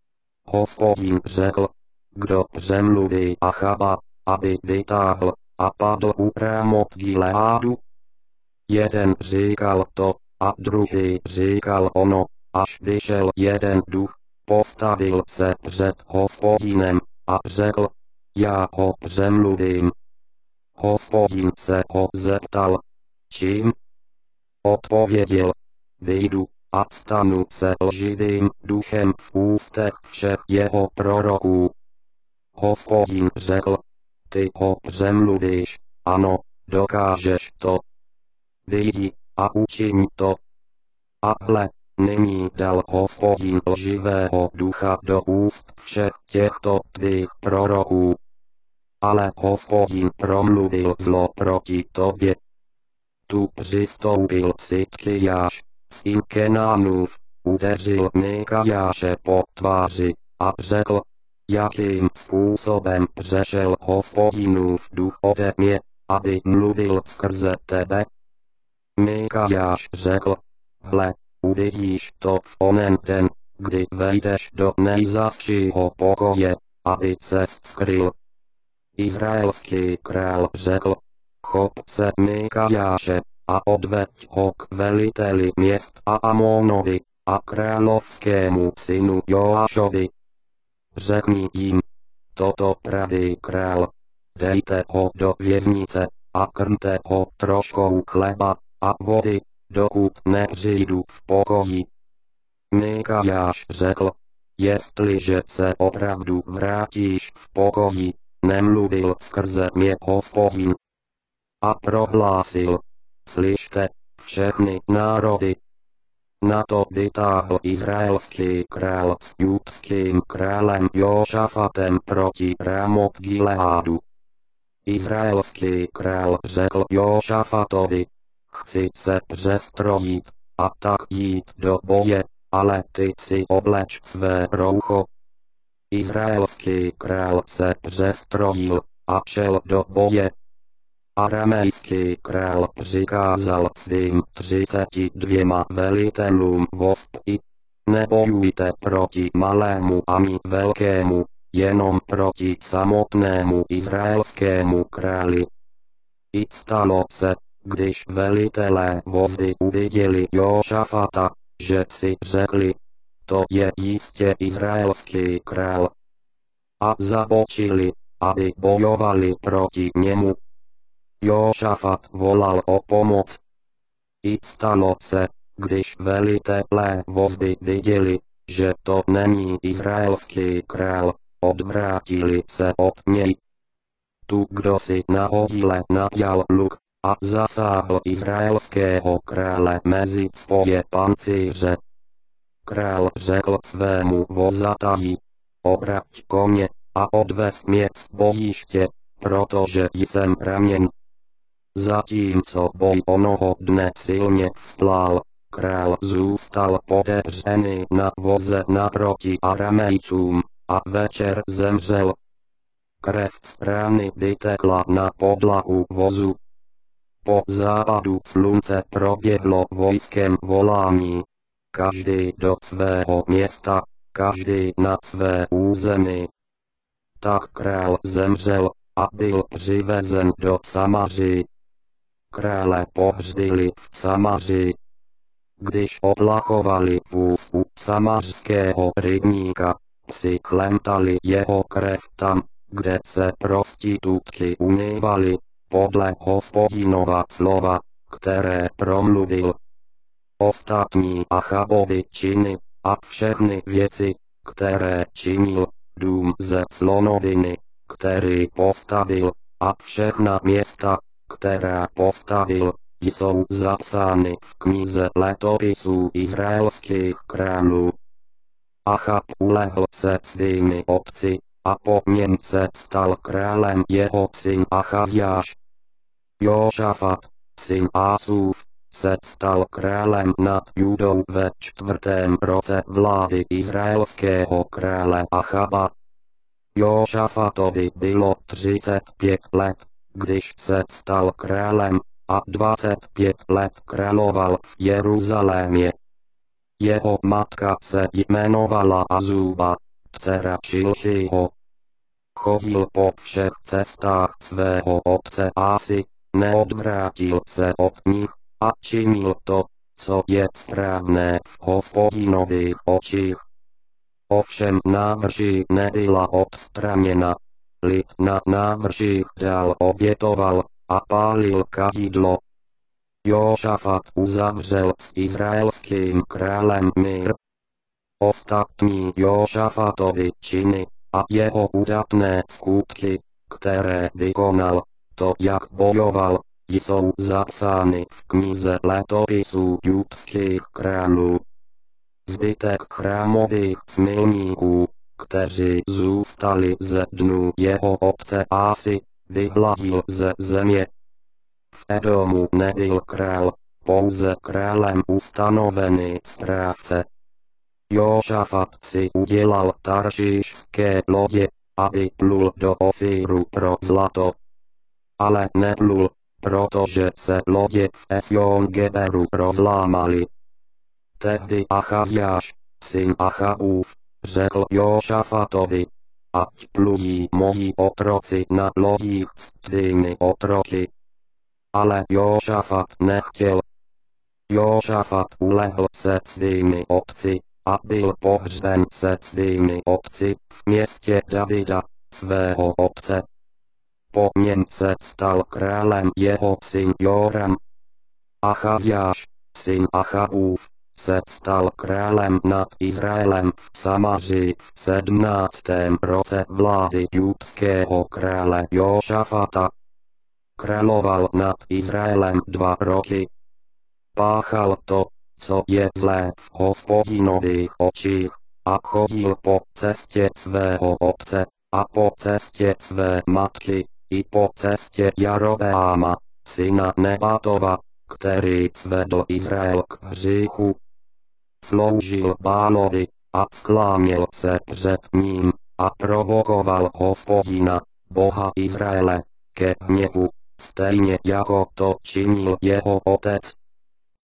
Hospodin řekl, kdo přemluví Achaba, aby vytáhl a padl u Rámot Gileádu. Jeden říkal to, a druhý říkal ono, až vyšel jeden duch, postavil se před Hospodinem a řekl, já ho přemluvím. Hospodin se ho zeptal, čím? Odpověděl, vyjdu a stanu se lživým duchem v ústech všech jeho proroků. Hospodin řekl, ty ho přemluvíš, ano, dokážeš to. Vyjdi a učiň to. A hle, nyní dal Hospodin lživého ducha do úst všech těchto tvých proroků. Ale Hospodin promluvil zlo proti tobě. Tu přistoupil Sidkijáš, syn Kenánův, udeřil Mikajáše po tváři a řekl, jakým způsobem přešel Hospodinův duch ode mě, aby mluvil skrze tebe. Mikajáš řekl, hle, uvidíš to v onen den, kdy vejdeš do nejzazšího pokoje, aby ses skryl. Izraelský král řekl, chop se Mikajáše a odveď ho k veliteli měst a Amonovi a královskému synu Joášovi. Řekni jim, toto praví král, dejte ho do věznice a krmte ho troškou chleba a vody, dokud nepřijdu v pokoji. Mikajáš řekl, jestliže se opravdu vrátíš v pokoji, nemluvil skrze mě Hospodin. A prohlásil, slyšte, všechny národy. Na to vytáhl izraelský král s judským králem Jošafatem proti Rámot Gileádu. Izraelský král řekl Jošafatovi, chci se přestrojit a tak jít do boje, ale ty si obleč své roucho. Izraelský král se přestrojil a šel do boje. Aramejský král přikázal svým 32 velitelům vozby, nebojujte proti malému ani velkému, jenom proti samotnému izraelskému králi. I stalo se, když velitelé vozby uviděli Jošafata, že si řekli, to je jistě izraelský král. A zabočili, aby bojovali proti němu. Jošafat volal o pomoc. I stalo se, když velitelé vozby viděli, že to není izraelský král, odvrátili se od něj. Tu kdo si nahodile napjal luk a zasáhl izraelského krále mezi svoje pancíře. Král řekl svému vozataji, obrať koně a odvez mě z bojiště, protože jsem raněn. Zatímco boj onoho dne silně vzplál, král zůstal podepřený na voze naproti Aramejcům a večer zemřel. Krev z rány vytekla na podlahu vozu. Po západu slunce proběhlo vojskem volání. Každý do svého města, každý na své území. Tak král zemřel a byl přivezen do Samaří. Krále pohřbili v Samaří. Když oplachovali vůz u samařského rybníka, psi chlemtali jeho krev tam, kde se prostitutky umývaly, podle Hospodinova slova, které promluvil. Ostatní Achabovy činy a všechny věci, které činil, dům ze slonoviny, který postavil, a všechna města, která postavil, jsou zapsány v knize letopisů izraelských králů. Achab ulehl se svými otci, a po něm se stal králem jeho syn Achazjáš. Jošafat, syn Asův, se stal králem nad Judou ve 4. roce vlády izraelského krále Achaba. Jošafatovi bylo 35 let, když se stal králem, a 25 let královal v Jeruzalémě. Jeho matka se jmenovala Azuba, dcera Šilchiho. Chodil po všech cestách svého otce Asy, neodvrátil se od nich, a činil to, co je správné v Hospodinových očích. Ovšem návrší nebyla odstraněna. Lid na návrších dál obětoval a pálil kadidlo. Jošafat uzavřel s izraelským králem mír. Ostatní Jošafatovi činy a jeho udatné skutky, které vykonal, to jak bojoval, jsou zapsány v knize letopisů judských králů. Zbytek chrámových smilníků, kteří zůstali ze dnů jeho otce Asy, vyhladil ze země. V Edomu nebyl král, pouze králem ustanovený správce. Jošafat si udělal taršíšské lodě, aby plul do Ofíru pro zlato. Ale neplul, protože se lodě v Esjon-Geberu rozlámaly. Tehdy Achazjáš, syn Achabův, řekl Jošafatovi: ať plují moji otroci na lodích s tvými otroky. Ale Jošafat nechtěl. Jošafat ulehl se svými otci a byl pohřben se svými otci v městě Davida, svého otce. Po něm se stal králem jeho syn Joram. Achazjáš, syn Achabův, se stal králem nad Izraelem v Samaři v 17. roce vlády judského krále Jošafata. Královal nad Izraelem 2 roky. Páchal to, co je zlé v Hospodinových očích, a chodil po cestě svého otce, a po cestě své matky, i po cestě Jarobeáma, syna Nebatova, který svedl Izrael k hříchu. Sloužil Bálovi, a skláněl se před ním, a provokoval Hospodina, Boha Izraele, ke hněvu, stejně jako to činil jeho otec